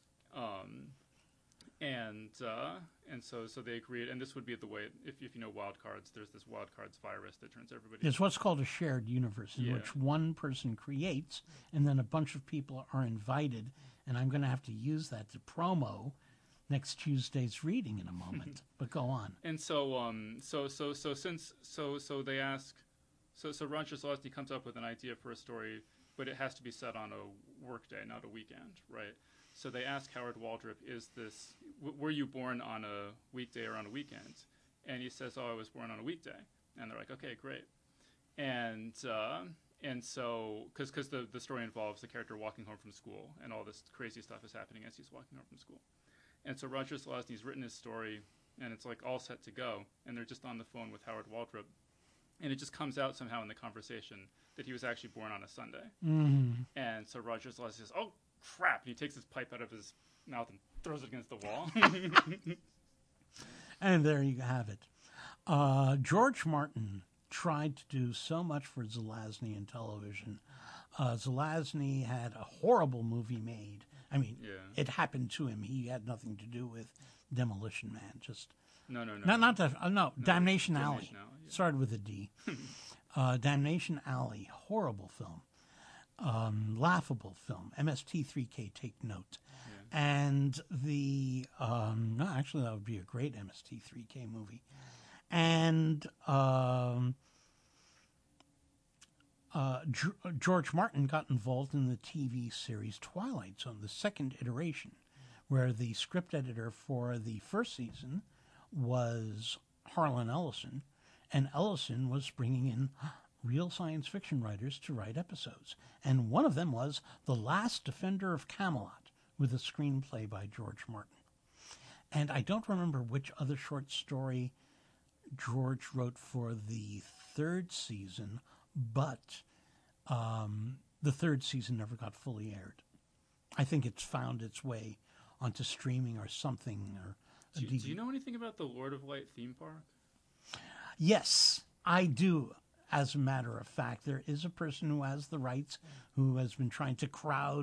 S4: And so they agreed, and this would be the way, if you know Wild Cards, there's this Wild Cards virus that turns everybody...
S2: It's what's called a shared universe, in which one person creates, and then a bunch of people are invited, and I'm going to have to use that to promo next Tuesday's reading in a moment, but go on.
S4: And so they ask, so Roger Zelazny comes up with an idea for a story, but it has to be set on a workday, not a weekend, right? So they ask Howard Waldrop, were you born on a weekday or on a weekend? And he says, "Oh, I was born on a weekday." And they're like, "Okay, great." And so, because the story involves the character walking home from school, and all this crazy stuff is happening as he's walking home from school. And so Roger Zelazny's written his story, and it's like all set to go, and they're just on the phone with Howard Waldrop. And it just comes out somehow in the conversation that he was actually born on a Sunday. Mm-hmm. And so Roger Zelazny says, "Oh, crap," and he takes his pipe out of his mouth and throws it against the wall.
S2: And there you have it. George Martin tried to do so much for Zelazny in television. Zelazny had a horrible movie made. I mean, it happened to him. He had nothing to do with Demolition Man. Just
S4: No.
S2: Damnation Alley.
S4: Yeah.
S2: Started with a D. Damnation Alley, horrible film, laughable film. MST3K, take note.
S4: Yeah.
S2: And actually, that would be a great MST3K movie. And George Martin got involved in the TV series Twilight Zone, the second iteration, where the script editor for the first season was Harlan Ellison, and Ellison was bringing in real science fiction writers to write episodes. And one of them was The Last Defender of Camelot, with a screenplay by George Martin. And I don't remember which other short story George wrote for the third season, but the third season never got fully aired. I think it's found its way onto streaming or something.
S4: Do you know anything about the Lord of Light theme park?
S2: Yes, I do. As a matter of fact, there is a person who has the rights who has been trying to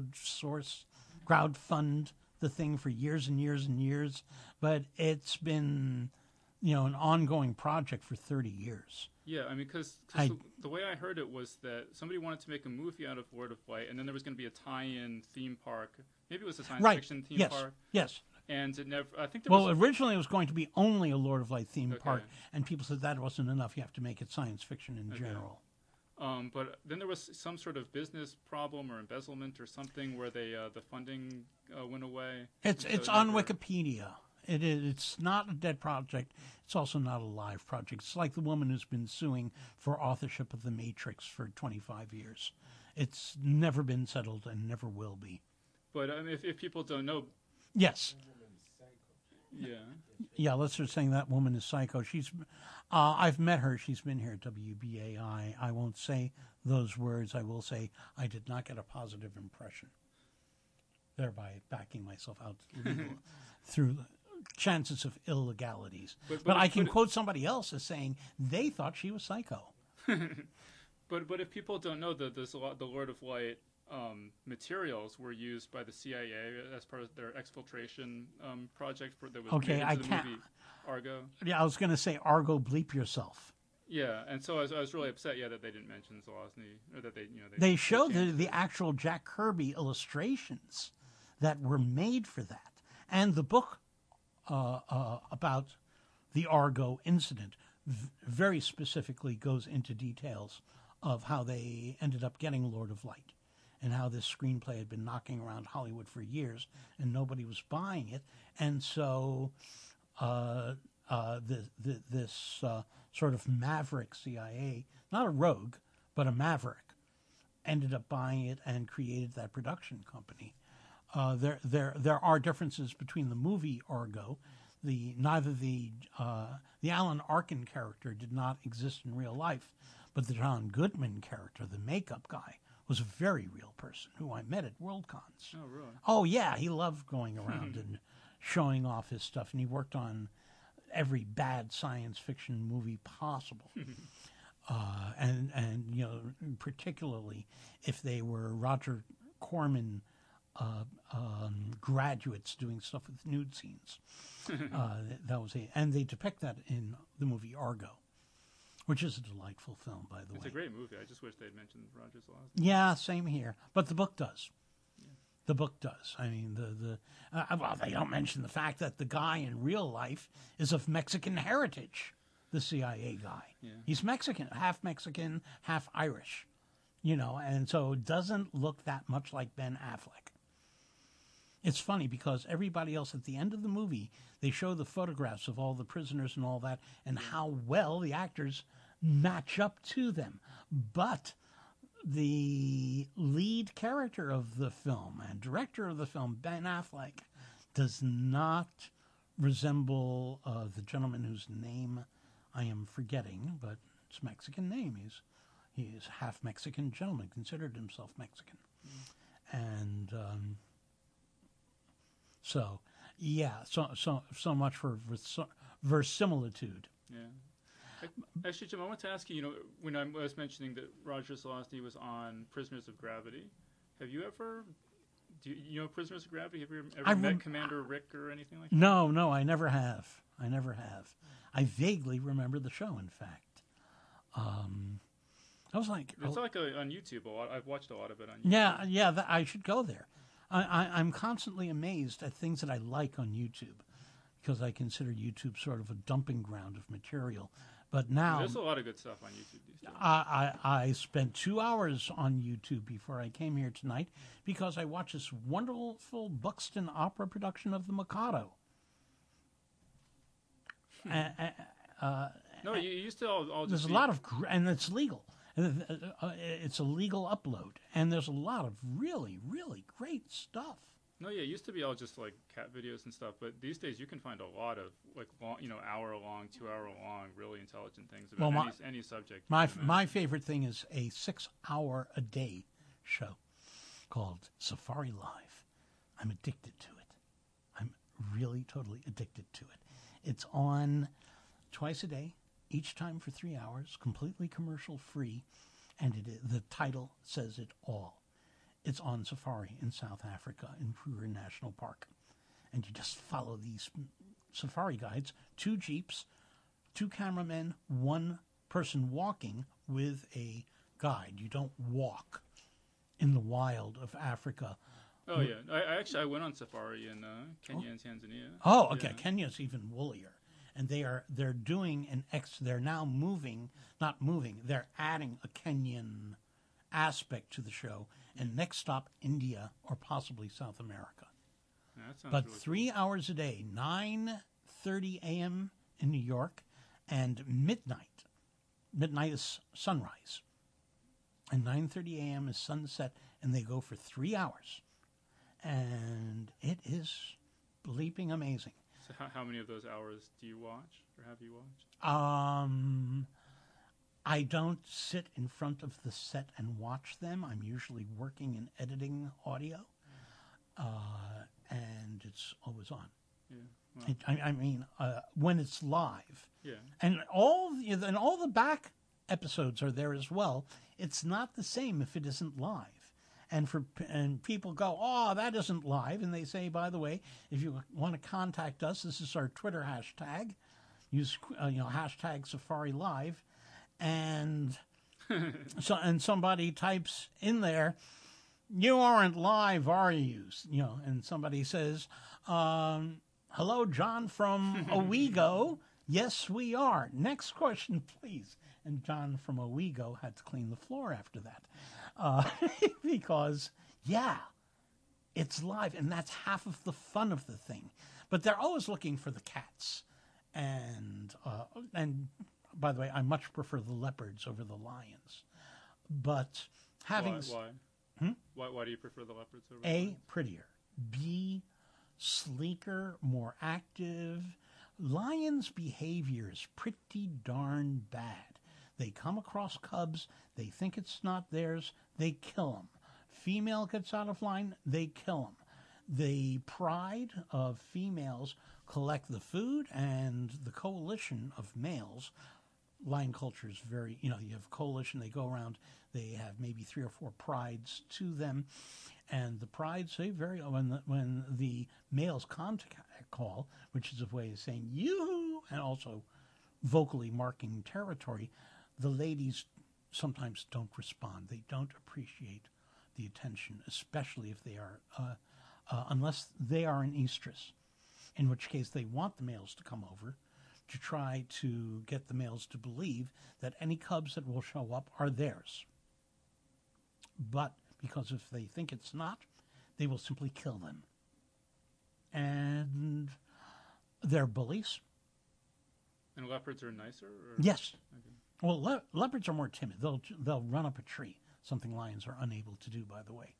S2: crowdfund the thing for years and years and years, but it's been, an ongoing project for 30 years.
S4: Yeah, I mean, because the way I heard it was that somebody wanted to make a movie out of Lord of Light, and then there was going to be a tie-in theme park. Maybe it was a science fiction theme park.
S2: Yes.
S4: And it never. I think.
S2: Originally it was going to be only a Lord of Light theme park, and people said that wasn't enough. You have to make it science fiction in general.
S4: But then there was some sort of business problem or embezzlement or something where the funding went away.
S2: It's on Wikipedia. It's not a dead project. It's also not a live project. It's like the woman who's been suing for authorship of The Matrix for 25 years. It's never been settled and never will be.
S4: But if people don't know...
S2: Yes.
S4: Yeah.
S2: Yeah, let's start saying that woman is psycho. I've met her. She's been here at WBAI. I won't say those words. I will say I did not get a positive impression, thereby backing myself out through chances of illegalities. But I can quote somebody else as saying they thought she was psycho.
S4: But if people don't know that the Lord of Light materials were used by the CIA as part of their exfiltration project that was made into the movie Argo.
S2: Yeah, I was going to say Argo, bleep yourself.
S4: Yeah, and so I was really upset, that they didn't mention Zelazny, or that
S2: they showed the actual Jack Kirby illustrations that were made for that, and the book about the Argo incident very specifically goes into details of how they ended up getting Lord of Light, and how this screenplay had been knocking around Hollywood for years, and nobody was buying it, and so this sort of maverick CIA, not a rogue, but a maverick, ended up buying it and created that production company. There are differences between the movie Argo. Neither the Alan Arkin character did not exist in real life, but the John Goodman character, the makeup guy, was a very real person who I met at Worldcons.
S4: Oh, really?
S2: Oh, yeah. He loved going around and showing off his stuff, and he worked on every bad science fiction movie possible. And particularly if they were Roger Corman graduates doing stuff with nude scenes. That was and they depict that in the movie Argo, which is a delightful film, by the way.
S4: It's a great movie. I just wish they'd mentioned Roger Zelazny.
S2: Yeah, same here. But the book does. Yeah. The book does. I mean, they don't mention the fact that the guy in real life is of Mexican heritage, the CIA guy. Yeah. He's Mexican, half Irish, and so it doesn't look that much like Ben Affleck. It's funny because everybody else at the end of the movie, they show the photographs of all the prisoners and all that, and how well the actors match up to them. But the lead character of the film and director of the film, Ben Affleck, does not resemble the gentleman whose name I am forgetting, but it's a Mexican name. He is half Mexican gentleman, considered himself Mexican. And so much for verisimilitude.
S4: Yeah. Actually, Jim, I want to ask you, when I was mentioning that Roger Zelazny was on Prisoners of Gravity, have you ever, do you know Prisoners of Gravity? Have you ever met Commander Rick or anything like that?
S2: No, I never have. I vaguely remember the show, in fact. I was like...
S4: It's on YouTube a lot. I've watched a lot of it on YouTube.
S2: Yeah, I should go there. I'm constantly amazed at things that I like on YouTube, because I consider YouTube sort of a dumping ground of material. But now...
S4: There's a lot of good stuff on YouTube these days.
S2: I spent 2 hours on YouTube before I came here tonight because I watched this wonderful Buxton opera production of The Mikado.
S4: No, you used to all just...
S2: There's a lot of... And it's legal. It's a legal upload. And there's a lot of really, really great stuff.
S4: No, yeah, it used to be all just like cat videos and stuff, but these days you can find a lot of like long, hour-long, 2-hour-long, really intelligent things about any subject.
S2: My favorite thing is a 6-hour-a-day show called Safari Live. I'm addicted to it. I'm really totally addicted to it. It's on twice a day, each time for 3 hours, completely commercial-free, and the title says it all. It's on safari in South Africa, in Kruger National Park. And you just follow these safari guides, 2 jeeps, 2 cameramen, 1 person walking with a guide. You don't walk in the wild of Africa.
S4: Oh, yeah. I went on safari in Kenya and Tanzania.
S2: Oh, okay. Yeah. Kenya's even woollier. And they're doing they're now they're adding a Kenyan aspect to the show, and next stop India or possibly South America. But really 3 hours a day, 9:30 a.m. in New York, and midnight. Midnight is sunrise, and 9:30 a.m. is sunset, and they go for 3 hours, and it is bleeping amazing.
S4: So how many of those hours do you watch, or have you watched?
S2: I don't sit in front of the set and watch them. I'm usually working and editing audio, and it's always on.
S4: Yeah, well.
S2: I mean, when it's live.
S4: Yeah.
S2: And all the back episodes are there as well. It's not the same if it isn't live. And people go, oh, that isn't live. And they say, by the way, if you want to contact us, this is our Twitter hashtag. Use hashtag Safari Live. And somebody types in there, you aren't live, are you? And somebody says, hello, John from Owego. Yes, we are. Next question, please. And John from Owego had to clean the floor after that. Because, it's live, and that's half of the fun of the thing. But they're always looking for the cats. And by the way, I much prefer the leopards over the lions. But having...
S4: Why? Why do you prefer the leopards over the
S2: lions?
S4: A,
S2: prettier. B, sleeker, more active. Lions' behavior is pretty darn bad. They come across cubs. They think it's not theirs. They kill them. Female gets out of line. They kill them. The pride of females collect the food, and the coalition of males. Lion culture is very, you have coalition. They go around. They have maybe 3 or 4 prides to them, and the prides they vary. When the males contact call, which is a way of saying yoo-hoo, and also vocally marking territory, the ladies sometimes don't respond. They don't appreciate the attention, especially if they are, unless they are an estrus, in which case they want the males to come over to try to get the males to believe that any cubs that will show up are theirs. But because if they think it's not, they will simply kill them. And they're bullies.
S4: And leopards are nicer? Or?
S2: Yes.
S4: Okay.
S2: Well, leopards are more timid. They'll run up a tree, something lions are unable to do, by the way.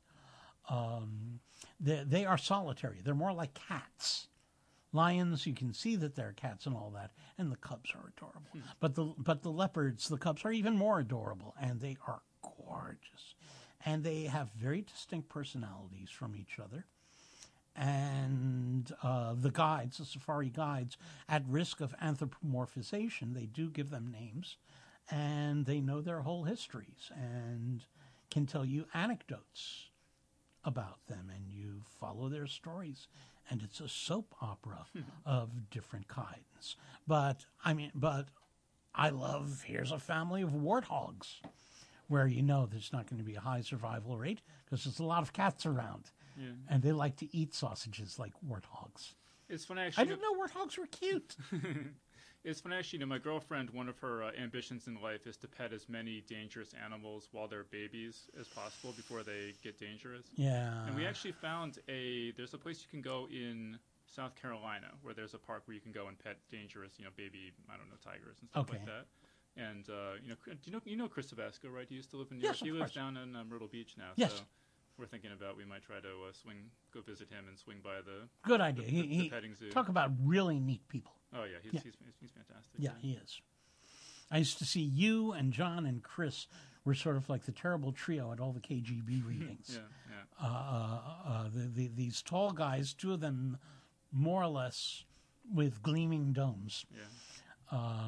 S2: They are solitary. They're more like cats. Lions, you can see that they're cats and all that, and the cubs are adorable. But the leopards, the cubs, are even more adorable, and they are gorgeous. And they have very distinct personalities from each other. And the guides, the safari guides, at risk of anthropomorphization, they do give them names, and they know their whole histories and can tell you anecdotes about them, and you follow their stories, and it's a soap opera of different kinds. But I love, here's a family of warthogs, where you know there's not going to be a high survival rate because there's a lot of cats around.
S4: Yeah.
S2: And they like to eat sausages like warthogs.
S4: It's funny, actually.
S2: I didn't know warthogs were cute.
S4: It's funny, actually. My girlfriend, one of her ambitions in life is to pet as many dangerous animals while they're babies as possible before they get dangerous.
S2: Yeah.
S4: And we actually found there's a place you can go in South Carolina where there's a park where you can go and pet dangerous, baby, tigers and stuff like that. And, do you know Chris Tabasco, right? He used to live in New York.
S2: Yes, of
S4: He lives
S2: course.
S4: down in Myrtle Beach now.
S2: Yes.
S4: So we're thinking about we might try to go visit him and swing by the
S2: Good idea.
S4: the petting zoo.
S2: Talk about really neat people.
S4: Oh yeah, he's fantastic.
S2: Yeah, he is. I used to see you and John and Chris were sort of like the terrible trio at all the KGB readings.
S4: Yeah.
S2: These tall guys, two of them more or less with gleaming domes.
S4: Yeah.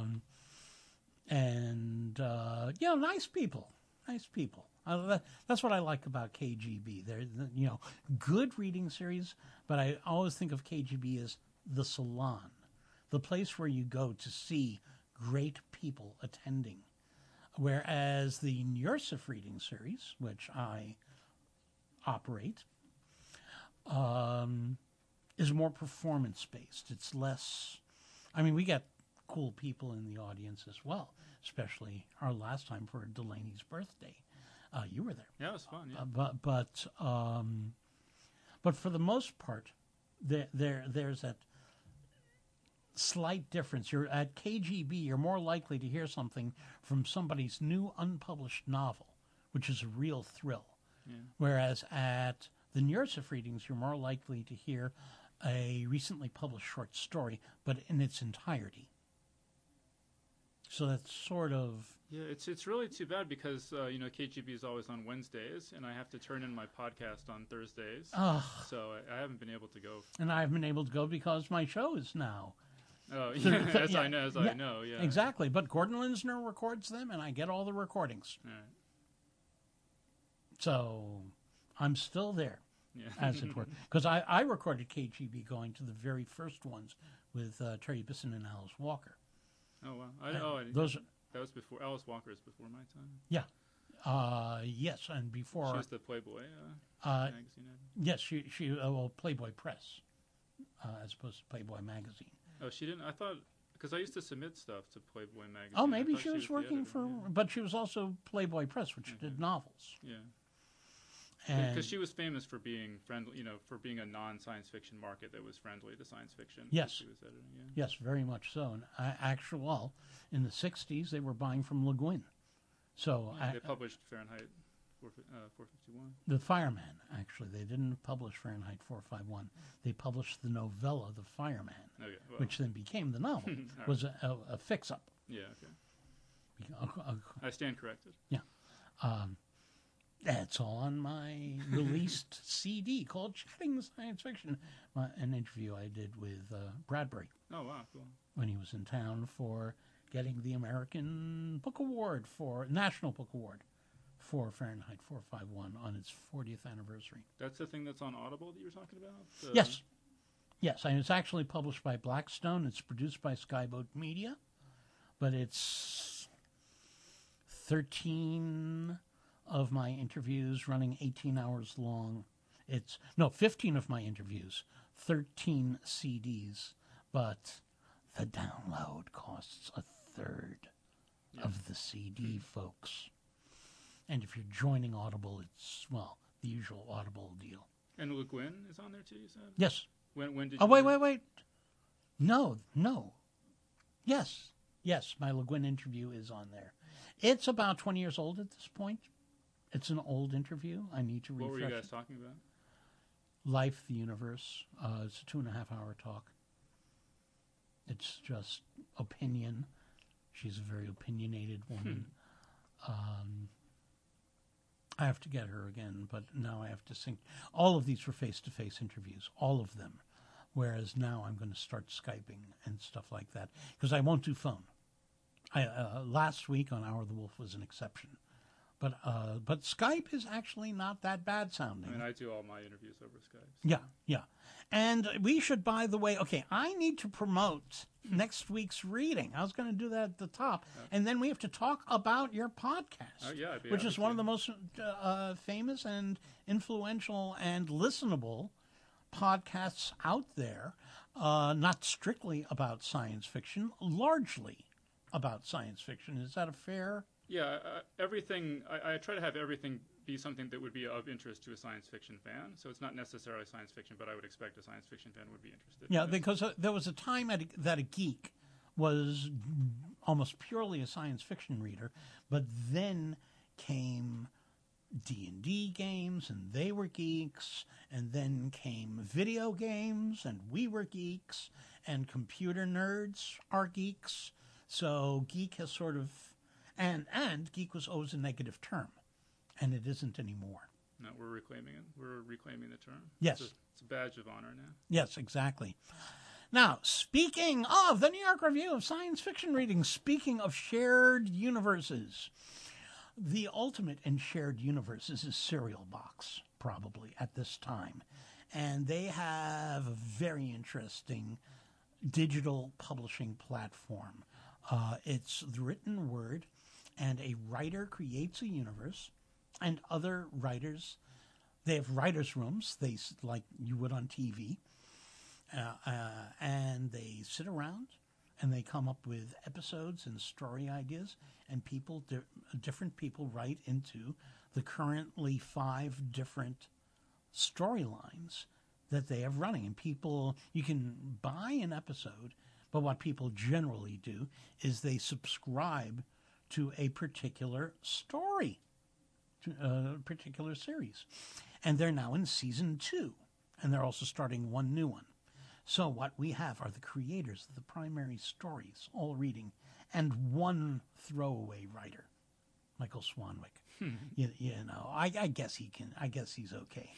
S2: Nice people. Nice people. That's what I like about KGB. They're, good reading series, but I always think of KGB as the salon, the place where you go to see great people attending. Whereas the Nursif reading series, which I operate, is more performance-based. It's less... we get cool people in the audience as well, especially our last time for Delaney's birthday. You were there.
S4: Yeah, it was fun. Yeah.
S2: But for the most part, there's that slight difference. You're at KGB, you're more likely to hear something from somebody's new unpublished novel, which is a real thrill.
S4: Yeah.
S2: Whereas at the Nursif readings, you're more likely to hear a recently published short story, but in its entirety. So that's sort of...
S4: Yeah, it's really too bad because, KGB is always on Wednesdays, and I have to turn in my podcast on Thursdays. So I haven't been able to go.
S2: And I haven't been able to go because my show is now.
S4: Oh, yeah, I know, yeah.
S2: Exactly, but Gordon Linsner records them, and I get all the recordings.
S4: All right.
S2: So I'm still there, as it were. Because I recorded KGB going to the very first ones with Terry Bisson and Alice Walker.
S4: Oh, wow. That was before. Alice Walker is before my time.
S2: Yeah. Yes, and before...
S4: She was the Playboy magazine.
S2: Yes, she Playboy Press, as opposed to Playboy Magazine.
S4: Oh, she didn't... I thought... Because I used to submit stuff to Playboy Magazine.
S2: Oh, maybe she was working
S4: editor,
S2: for...
S4: Yeah.
S2: But she was also Playboy Press, which did novels.
S4: Yeah.
S2: And
S4: Because she was famous for being friendly, for being a non-science fiction market that was friendly to science fiction.
S2: Yes.
S4: She was editing, yeah.
S2: Yes, very much so. And in the 60s, they were buying from Le Guin. So
S4: they published Fahrenheit 451.
S2: The Fireman, actually. They didn't publish Fahrenheit 451. They published the novella, The Fireman, which then became the novel.
S4: Right.
S2: Was a fix-up.
S4: Yeah, okay. I stand corrected.
S2: Yeah. That's on my released CD called Chatting Science Fiction, an interview I did with Bradbury.
S4: Oh, wow, cool.
S2: When he was in town for getting the American Book Award National Book Award for Fahrenheit 451 on its 40th anniversary.
S4: That's the thing that's on Audible that you were talking about?
S2: Yes. Yes, and it's actually published by Blackstone. It's produced by Skyboat Media, but it's 13 of my interviews running 18 hours long. 15 of my interviews, 13 CDs, but the download costs a third of the CD, folks. And if you're joining Audible, it's, the usual Audible deal.
S4: And Le Guin is on there too, you said?
S2: Yes.
S4: When did you...
S2: Oh, wait. No. Yes, my Le Guin interview is on there. It's about 20 years old at this point. It's an old interview. I need to refresh.
S4: What were you guys talking about?
S2: Life, the universe. It's a 2.5-hour talk. It's just opinion. She's a very opinionated woman. I have to get her again, but now I have to sync. All of these were face-to-face interviews. All of them whereas now I'm going to start Skyping and stuff like that because I won't do phone. Last week on Hour of the Wolf was an exception. But Skype is actually not that bad sounding.
S4: I mean, I do all my interviews over Skype.
S2: Yeah, yeah. And we should, by the way, okay, I need to promote next week's reading. I was going to do that at the top. And then we have to talk about your podcast,
S4: Oh, yeah,
S2: which is one of the most famous and influential and listenable podcasts out there. Not strictly about science fiction, largely about science fiction. Is that a fair...
S4: Yeah, everything. I try to have everything be something that would be of interest to a science fiction fan. So it's not necessarily science fiction, but I would expect a science fiction fan would be interested.
S2: Yeah, because there was a time that a geek was almost purely a science fiction reader, but then came D&D games, and they were geeks, and then came video games, and we were geeks, and computer nerds are geeks. So geek has sort of... And geek was always a negative term, and it isn't anymore.
S4: No, we're reclaiming it. We're reclaiming the term.
S2: Yes.
S4: It's a badge of honor now.
S2: Yes, exactly. Now, speaking of the New York Review of Science Fiction Reading, speaking of shared universes, the ultimate in shared universes is Serial Box, probably, at this time. And they have a very interesting digital publishing platform. It's the written word, and a writer creates a universe, and other writers, they have writers' rooms, like you would on TV, and they sit around, and they come up with episodes and story ideas, and different people write into the currently 5 different storylines that they have running. And people, you can buy an episode, but what people generally do is they subscribe to a particular story, to a particular series. And they're now in season 2, and they're also starting one new one. So what we have are the creators of the primary stories, all reading, and one throwaway writer, Michael Swanwick. You know, I guess he can. I guess he's okay.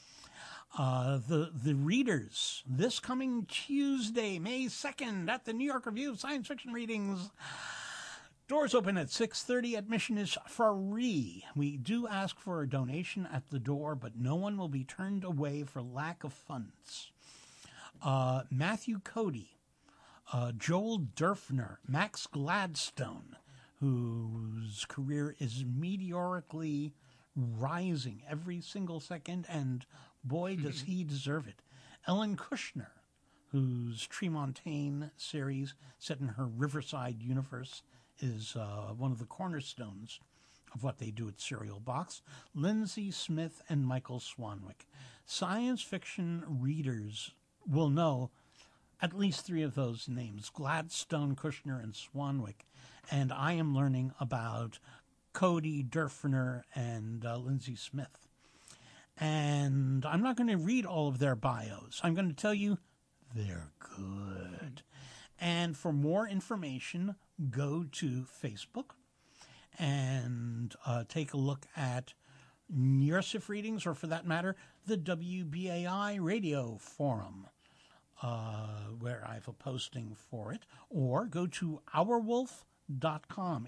S2: The readers, this coming Tuesday, May 2nd, at the New York Review of Science Fiction Readings. Doors open at 6:30. Admission is free. We do ask for a donation at the door, but no one will be turned away for lack of funds. Matthew Cody, Joel Durfner, Max Gladstone, whose career is meteorically rising every single second, and boy, does he deserve it. Ellen Kushner, whose Tremontaine series set in her Riverside universe is one of the cornerstones of what they do at Serial Box. Lindsay Smith and Michael Swanwick. Science fiction readers will know at least 3 of those names, Gladstone, Kushner, and Swanwick. And I am learning about Cody, Durfner, and Lindsay Smith. And I'm not going to read all of their bios. I'm going to tell you they're good. And for more information, go to Facebook and take a look at Nearsif Readings, or for that matter, the WBAI Radio Forum, where I have a posting for it. Or go to ourwolf.com,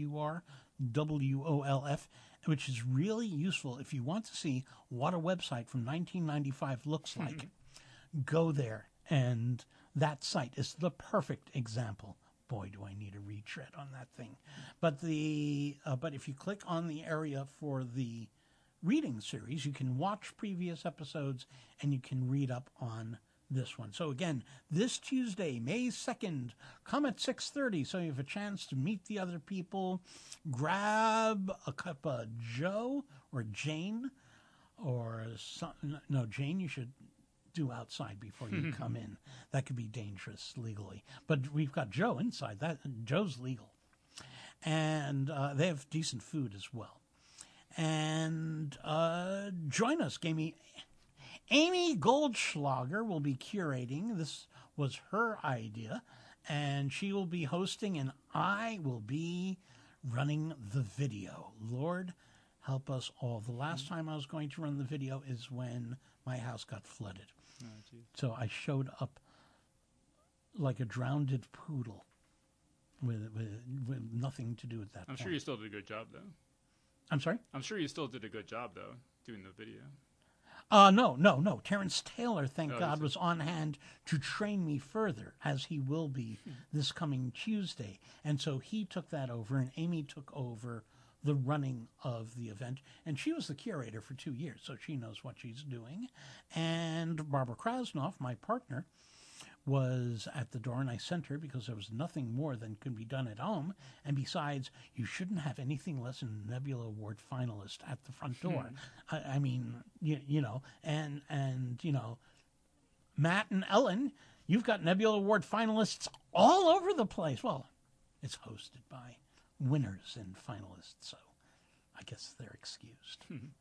S2: HOURWOLF, which is really useful if you want to see what a website from 1995 looks like. Go there, and that site is the perfect example. Boy, do I need a retread on that thing. But but if you click on the area for the reading series, you can watch previous episodes and you can read up on this one. So again, this Tuesday, May 2nd, come at 6:30 so you have a chance to meet the other people, grab a cup of Joe or Jane, or no, Jane you should do outside before you come in. That could be dangerous legally. But we've got Joe inside. Joe's legal. And they have decent food as well. And join us. Amy Goldschlager will be curating. This was her idea. And she will be hosting, and I will be running the video. Lord, help us all. The last time I was going to run the video is when my house got flooded.
S4: Oh, geez.
S2: So I showed up like a drowned poodle with nothing to do at that
S4: I'm
S2: point.
S4: sure you still did a good job, though.
S2: I'm sorry?
S4: I'm sure you still did a good job, though, doing the video.
S2: No. Terrence Taylor, thank
S4: Oh,
S2: God,
S4: is it?
S2: was on hand to train me further, as he will be this coming Tuesday. And so he took that over, and Amy took over the running of the event. And she was the curator for 2 years, so she knows what she's doing. And Barbara Krasnoff, my partner, was at the door, and I sent her because there was nothing more than could be done at home. And besides, you shouldn't have anything less than a Nebula Award finalist at the front door. I mean, you know, and you know, Matt and Ellen, you've got Nebula Award finalists all over the place. Well, it's hosted by winners and finalists, so I guess they're excused.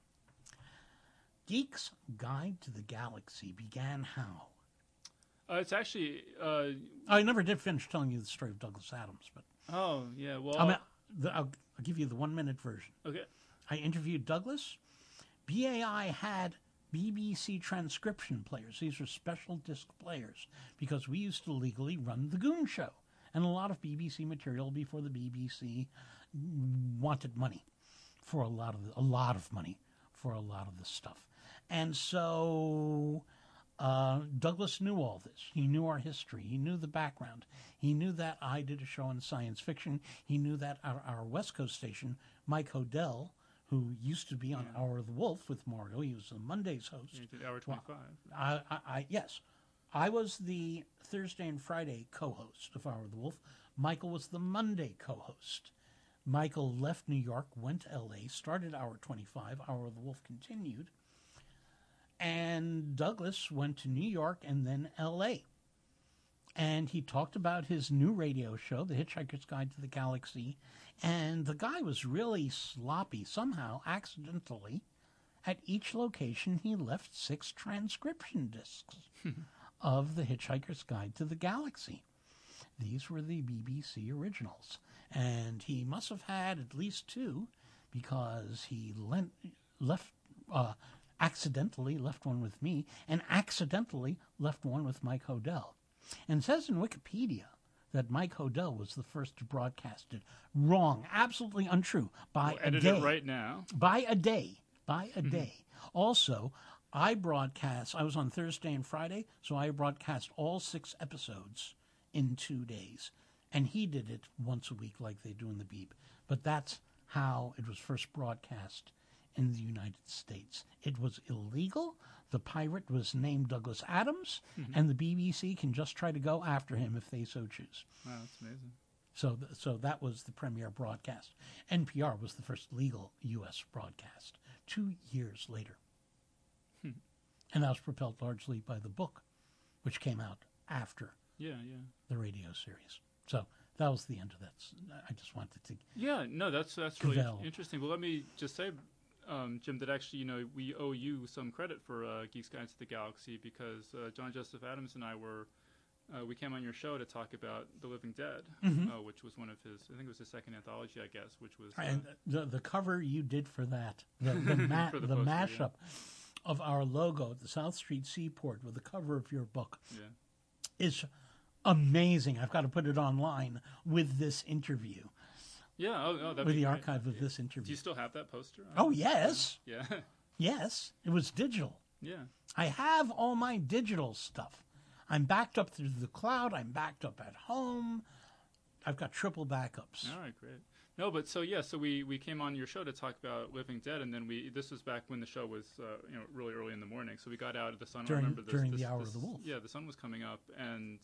S2: Geek's Guide to the Galaxy began how?
S4: It's actually.
S2: I never did finish telling you the story of Douglas Adams, but
S4: Oh, yeah. Well.
S2: I'll give you the 1 minute version.
S4: Okay.
S2: I interviewed Douglas. BAI had BBC transcription players. These were special disc players because we used to legally run the Goon Show and a lot of BBC material before the BBC wanted money for a lot of money for a lot of the stuff. And so Douglas knew all this. He knew our history. He knew the background. He knew that I did a show on science fiction. He knew that our West Coast station, Mike Hodel, who used to be on Hour of the Wolf with Mario, he was the Mondays host.
S4: You did Hour 25.
S2: Yes. I was the Thursday and Friday co-host of Hour of the Wolf. Michael was the Monday co-host. Michael left New York, went to L.A., started Hour 25. Hour of the Wolf continued. And Douglas went to New York and then L.A. And he talked about his new radio show, The Hitchhiker's Guide to the Galaxy. And the guy was really sloppy. Somehow, accidentally, at each location, he left 6 transcription discs of The Hitchhiker's Guide to the Galaxy. These were the BBC originals. And he must have had at least 2 because he accidentally left one with me and accidentally left one with Mike Hodel. And it says in Wikipedia that Mike Hodel was the first to broadcast it. Wrong. Absolutely untrue. By a
S4: Edit
S2: day.
S4: it right now.
S2: By a day. Also, I was on Thursday and Friday, so I broadcast all 6 episodes in 2 days. And he did it once a week like they do in the Beeb. But that's how it was first broadcast in the United States. It was illegal. The pirate was named Douglas Adams, and the BBC can just try to go after him if they so choose.
S4: Wow, that's amazing.
S2: So that was the premiere broadcast. NPR was the first legal U.S. broadcast 2 years later. And that was propelled largely by the book, which came out after the radio series. So that was the end of that. I just wanted to...
S4: Yeah, no, that's really
S2: Cavell.
S4: interesting. Well, let me just say, Jim, that actually, we owe you some credit for Geek's Guide to the Galaxy because John Joseph Adams and I we came on your show to talk about The Living Dead, which was one of his, I think it was his second anthology, I guess, which was...
S2: and the cover you did for that, the
S4: For the
S2: the
S4: poster,
S2: mashup of our logo at the South Street Seaport with the cover of your book is amazing. I've got to put it online with this interview.
S4: Yeah, that'd
S2: with
S4: be
S2: the
S4: great.
S2: archive of this interview.
S4: Do you still have that poster?
S2: Oh, yes.
S4: Yeah.
S2: Yes, it was digital.
S4: Yeah.
S2: I have all my digital stuff. I'm backed up through the cloud. I'm backed up at home. I've got triple backups.
S4: All right, great. No, but so we came on your show to talk about Living Dead, and then this was back when the show was really early in the morning. So we got out of the sun.
S2: During-
S4: I remember this,
S2: during
S4: this,
S2: the Hour
S4: this-
S2: of the Wolf.
S4: Yeah, the sun was coming up, and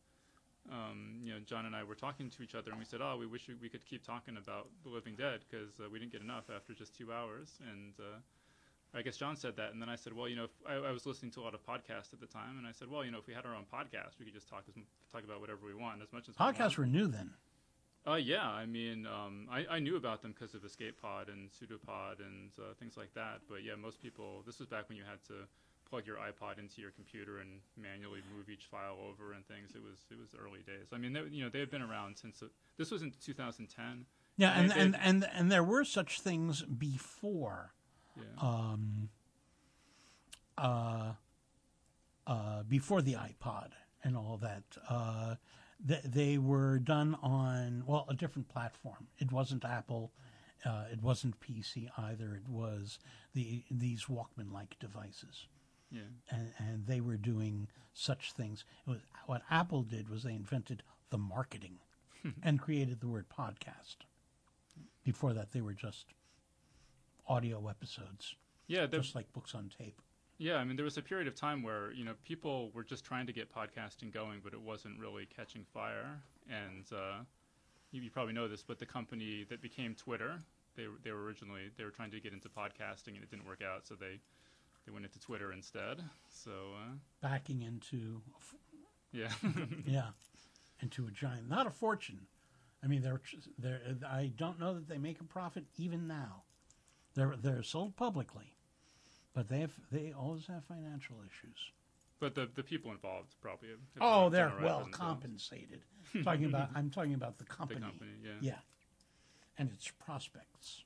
S4: John and I were talking to each other, and we said, "Oh, we wish we could keep talking about The Living Dead because we didn't get enough after just 2 hours." And I guess John said that, and then I said, "Well, I was listening to a lot of podcasts at the time, and I said, well, if we had our own podcast, we could just talk about whatever we want as much as
S2: Podcasts
S4: we
S2: were new then.
S4: yeah, I mean, I knew about them because of Escape Pod and Pseudopod and things like that. But yeah, most people, this was back when you had to plug your iPod into your computer and manually move each file over and things. It was the early days. I mean, they had been around since this was in 2010.
S2: Yeah, and there were such things before.
S4: Yeah.
S2: before the iPod and all that. They were done on, well, a different platform. It wasn't Apple. It wasn't PC either. It was these Walkman-like devices.
S4: Yeah.
S2: And they were doing such things. What Apple did was they invented the marketing and created the word podcast. Before that, they were just audio episodes.
S4: Yeah,
S2: just like books on tape.
S4: Yeah, I mean, there was a period of time where, people were just trying to get podcasting going, but it wasn't really catching fire. And you probably know this, but the company that became Twitter, they were trying to get into podcasting, and it didn't work out, so they went into Twitter instead. So
S2: backing into
S4: yeah.
S2: Yeah, into a giant, not a fortune. I mean, I don't know that they make a profit even now. They're sold publicly, but they always have financial issues.
S4: But the people involved probably have
S2: they're well compensated. I'm talking about the company.
S4: The company, yeah.
S2: Yeah, and its prospects.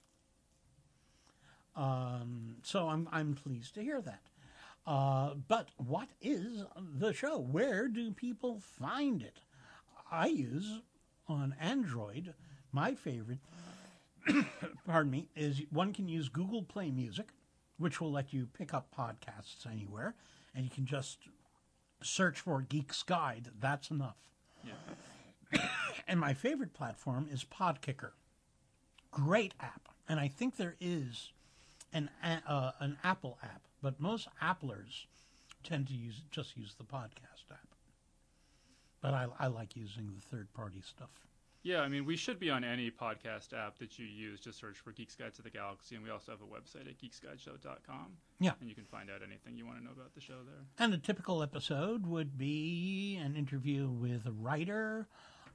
S2: So I'm pleased to hear that. But what is the show? Where do people find it? I use on Android, my favorite, pardon me, is one can use Google Play Music, which will let you pick up podcasts anywhere, and you can just search for Geek's Guide. That's enough.
S4: Yeah.
S2: And my favorite platform is Podkicker. Great app. And I think there is an Apple app, but most Applers tend to use the podcast app. But I like using the third-party stuff.
S4: Yeah, I mean, we should be on any podcast app that you use. Just search for Geek's Guide to the Galaxy, and we also have a website at geeksguideshow.com.
S2: Yeah.
S4: And you can find out anything you want to know about the show there.
S2: And a typical episode would be an interview with a writer.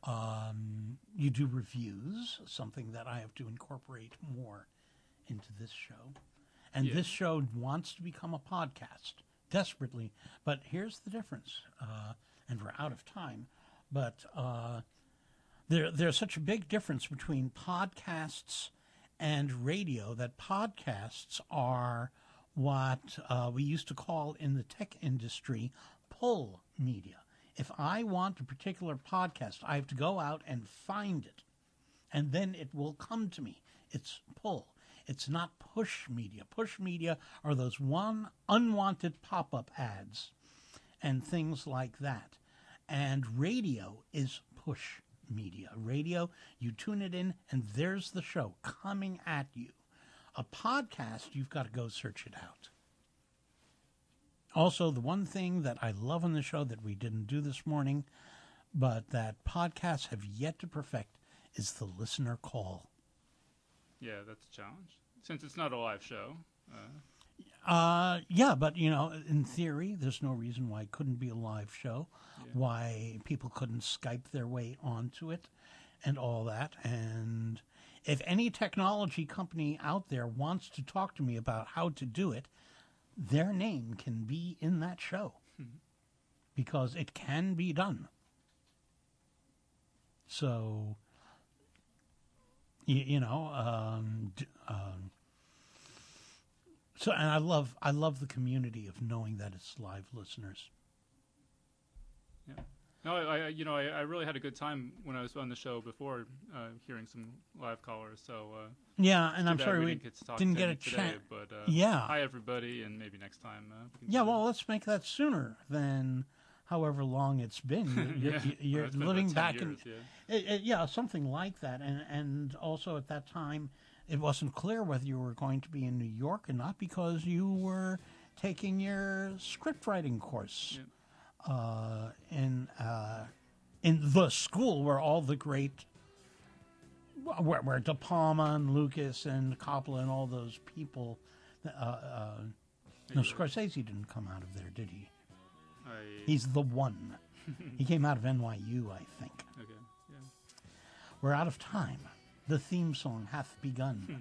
S2: You do reviews, something that I have to incorporate more into this show. And this show wants to become a podcast, desperately. But here's the difference, and we're out of time, but there's such a big difference between podcasts and radio that podcasts are what we used to call in the tech industry pull media. If I want a particular podcast, I have to go out and find it, and then it will come to me. It's pull. It's not push media. Push media are those unwanted pop-up ads and things like that. And radio is push media. Radio, you tune it in, and there's the show coming at you. A podcast, you've got to go search it out. Also, the one thing that I love on the show that we didn't do this morning, but that podcasts have yet to perfect, is the listener call.
S4: Yeah, that's a challenge. Since it's not a live show.
S2: Yeah, but, in theory, there's no reason why it couldn't be a live show, why people couldn't Skype their way onto it and all that. And if any technology company out there wants to talk to me about how to do it, their name can be in that show because it can be done. So, so, and I love the community of knowing that it's live listeners.
S4: Yeah. No, I really had a good time when I was on the show before, hearing some live callers. So
S2: yeah, and I'm sorry we
S4: didn't get a
S2: chance.
S4: But
S2: yeah,
S4: hi everybody, and maybe next time.
S2: Well, let's make that sooner than however long it's been. You're living back
S4: years,
S2: in something like that, and also at that time it wasn't clear whether you were going to be in New York or not because you were taking your script writing course. In the school where all the great, where De Palma and Lucas and Coppola and all those people, no, Scorsese didn't come out of there, did he? He's the one. He came out of NYU, I think.
S4: Okay, yeah.
S2: We're out of time. The theme song hath begun.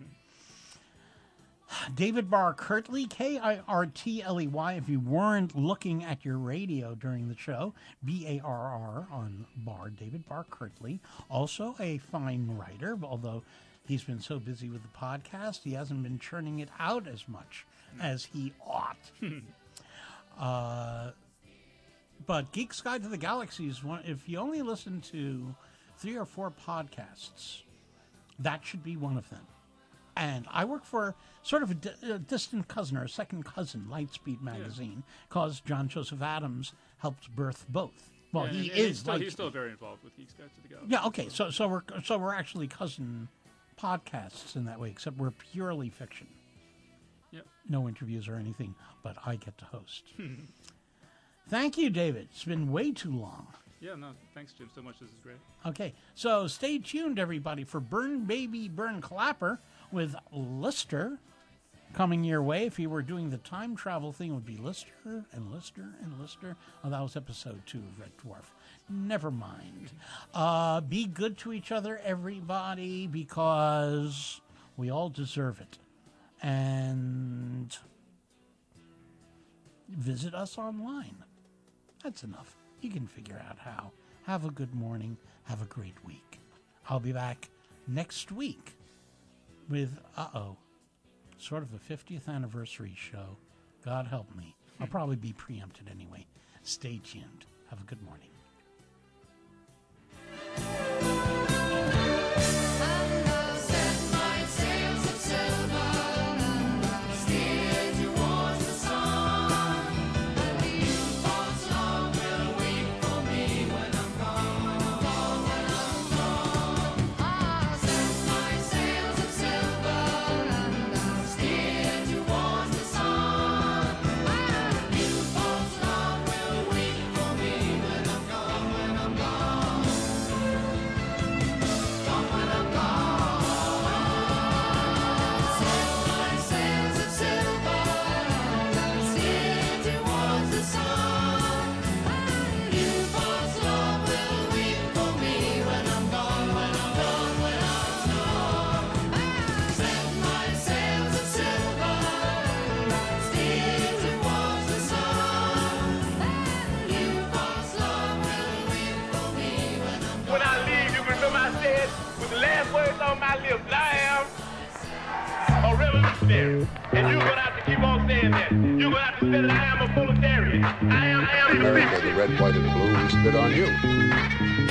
S2: David Barr Kirtley, Kirtley. If you weren't looking at your radio during the show, Barr on Barr, David Barr Kirtley. Also a fine writer, although he's been so busy with the podcast, he hasn't been churning it out as much as he ought. But Geek's Guide to the Galaxy is one. If you only listen to 3 or 4 podcasts, that should be one of them. And I work for sort of a distant cousin or a second cousin, Lightspeed magazine, because John Joseph Adams helped birth both. Well, he is.
S4: He's still very involved with Geek's Guide to the Galaxy.
S2: Yeah. Okay. So we're actually cousin podcasts in that way, except we're purely fiction.
S4: Yep.
S2: No interviews or anything, but I get to host. Thank you, David. It's been way too long.
S4: Yeah, no, thanks, Jim, so much. This is great.
S2: Okay, so stay tuned, everybody, for Burn Baby Burn Clapper with Lister coming your way. If he were doing the time travel thing, it would be Lister and Lister and Lister. Oh, that was episode 2 of Red Dwarf. Never mind. Be good to each other, everybody, because we all deserve it. And visit us online. That's enough. You can figure out how. Have a good morning. Have a great week. I'll be back next week with, sort of a 50th anniversary show. God help me. I'll probably be preempted anyway. Stay tuned. Have a good morning.
S5: And you're going to have to keep on saying that. You're going to have to say that I am a proletarian. I am
S6: America, the red, white, and blue, we spit on you.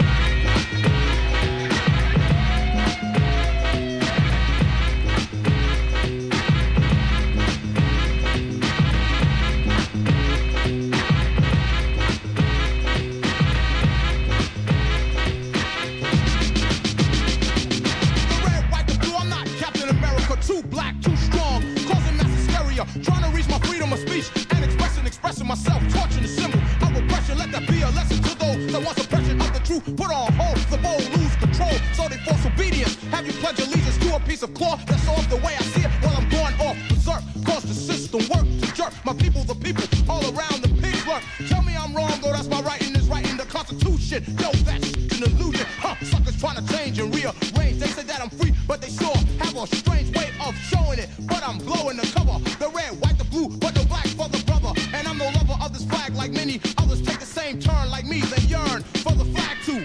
S7: Trying to reach my freedom of speech and expressing myself, torching the symbol of oppression. Let that be a lesson to those that want suppression of the truth. Put on hold, the bold lose control, so they force obedience. Have you pledge allegiance to a piece of cloth that's off the way I see it while I'm going off berserk? Cause the system work to jerk my people, the people all around the pigs lurk. Tell me I'm wrong, though that's my writing is writing the Constitution. Yo, that's an illusion. Suckers trying to change and rearrange. They say that I'm free, but they sure have a strange way of showing it. But I'm blowing the cover, the red, white, the blue, but the black for the brother. And I'm no lover of this flag like many others take the same turn like me. They yearn for the flag too.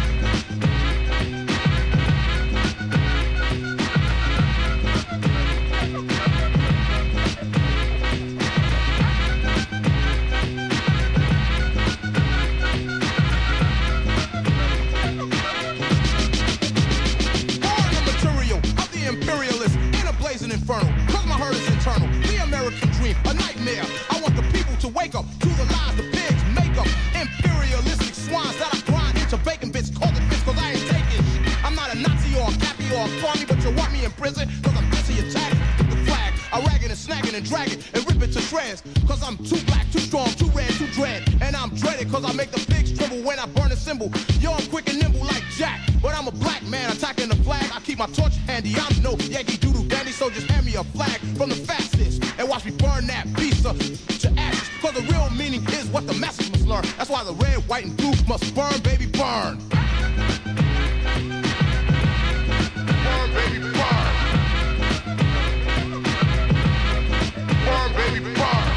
S7: Inferno, cause my hurt is internal. The American dream, a nightmare. I want the people to wake up to the lies the pigs make up. Imperialistic swines that I grind into bacon bits. Call it bits cause I ain't taking shit. I'm not a Nazi or a Cappy or a Farmy, but you want me in prison cause I'm busy attacking the flag. I ragging and snagging and dragging and rip it to shreds. Cause I'm too black, too strong, too red, too dread. And I'm dreaded cause I make the pigs tremble when I burn a symbol. Yo, I'm quick and nimble like Jack, but I'm a black man attacking the flag. I keep my torch handy. I'm no Yankee Doodle Dandy, so just hand me a flag from the fastest and watch me burn that piece to ashes. Cause the real meaning is what the masses must learn. That's why the red, white, and blue must burn, baby, burn. Burn, baby, burn. Burn, baby, burn.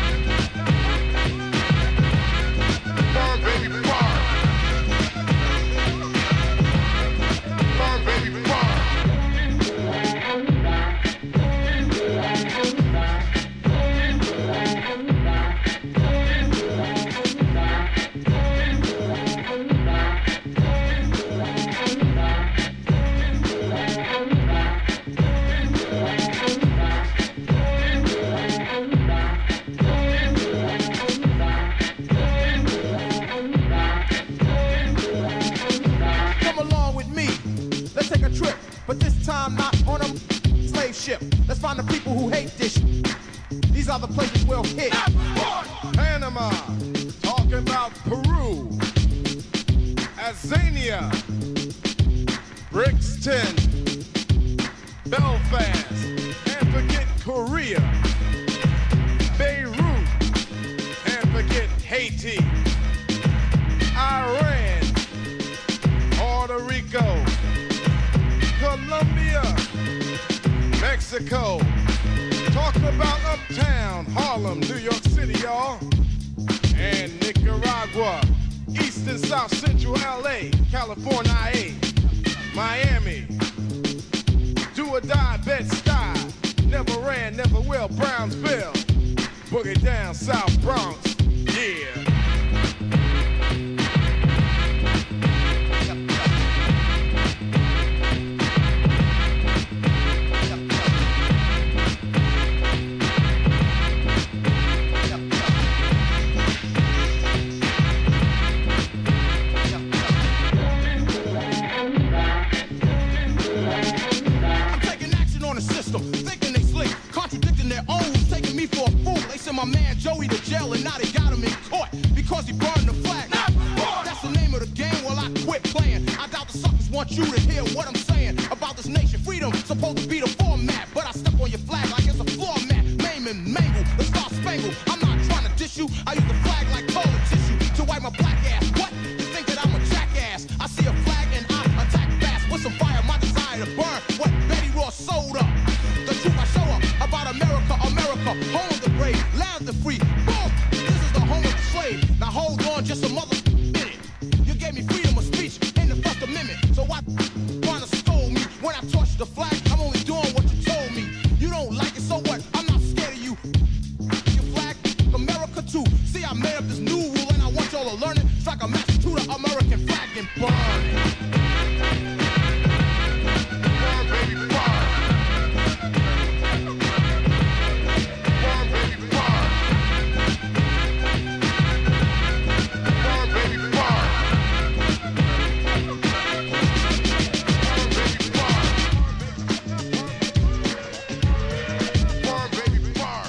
S7: Burn, baby, burn. Burn, baby, burn. ship. Let's find the people who hate this shit. These are the places we'll hit.
S8: Panama, talking about Peru, Azania, Brixton, Belfast, and forget Korea, Beirut, and forget Haiti, Iran, Puerto Rico, Colombia, Mexico, talking about Uptown, Harlem, New York City, y'all, and Nicaragua, East and South Central LA, California, Miami, do or die, Bed-Stuy, never ran, never will, Brownsville, boogie down, South Bronx, yeah.
S7: My man Joey to jail and now they got him in court because he burned the flag. That's the name of the game. Well, I quit playing. I doubt the suckers want you to hear what I'm saying about this nation. Freedom supposed to be the format, but I step on your flag like it's a floor mat. Maim and mangle the Star Spangled. I'm not trying to diss you. I use the flag like toilet tissue to wipe my black ass. What? You think that I'm a jackass? I see a flag and I attack fast with some fire. My desire to burn what Betty Ross sold up. The truth I show up about America, America, home of the brave, land of the free. Boom! This is the home of the slave. Now hold on just a mother minute. You gave me freedom of speech in the First Amendment. So why wanna stole me? When I torch the flag, I'm only doing what you told me. You don't like it, so what? I'm not scared of you. Your flag, America too. See, I made up this new rule and I want y'all to learn it. Strike a match to the American flag and burn it.
S8: Burn, baby, burn. Burn, baby, burn. Burn, baby, burn. Burn, baby, burn. Burn, baby, burn.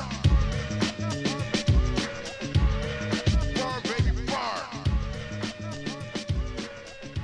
S8: Burn, baby, burn.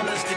S9: dollars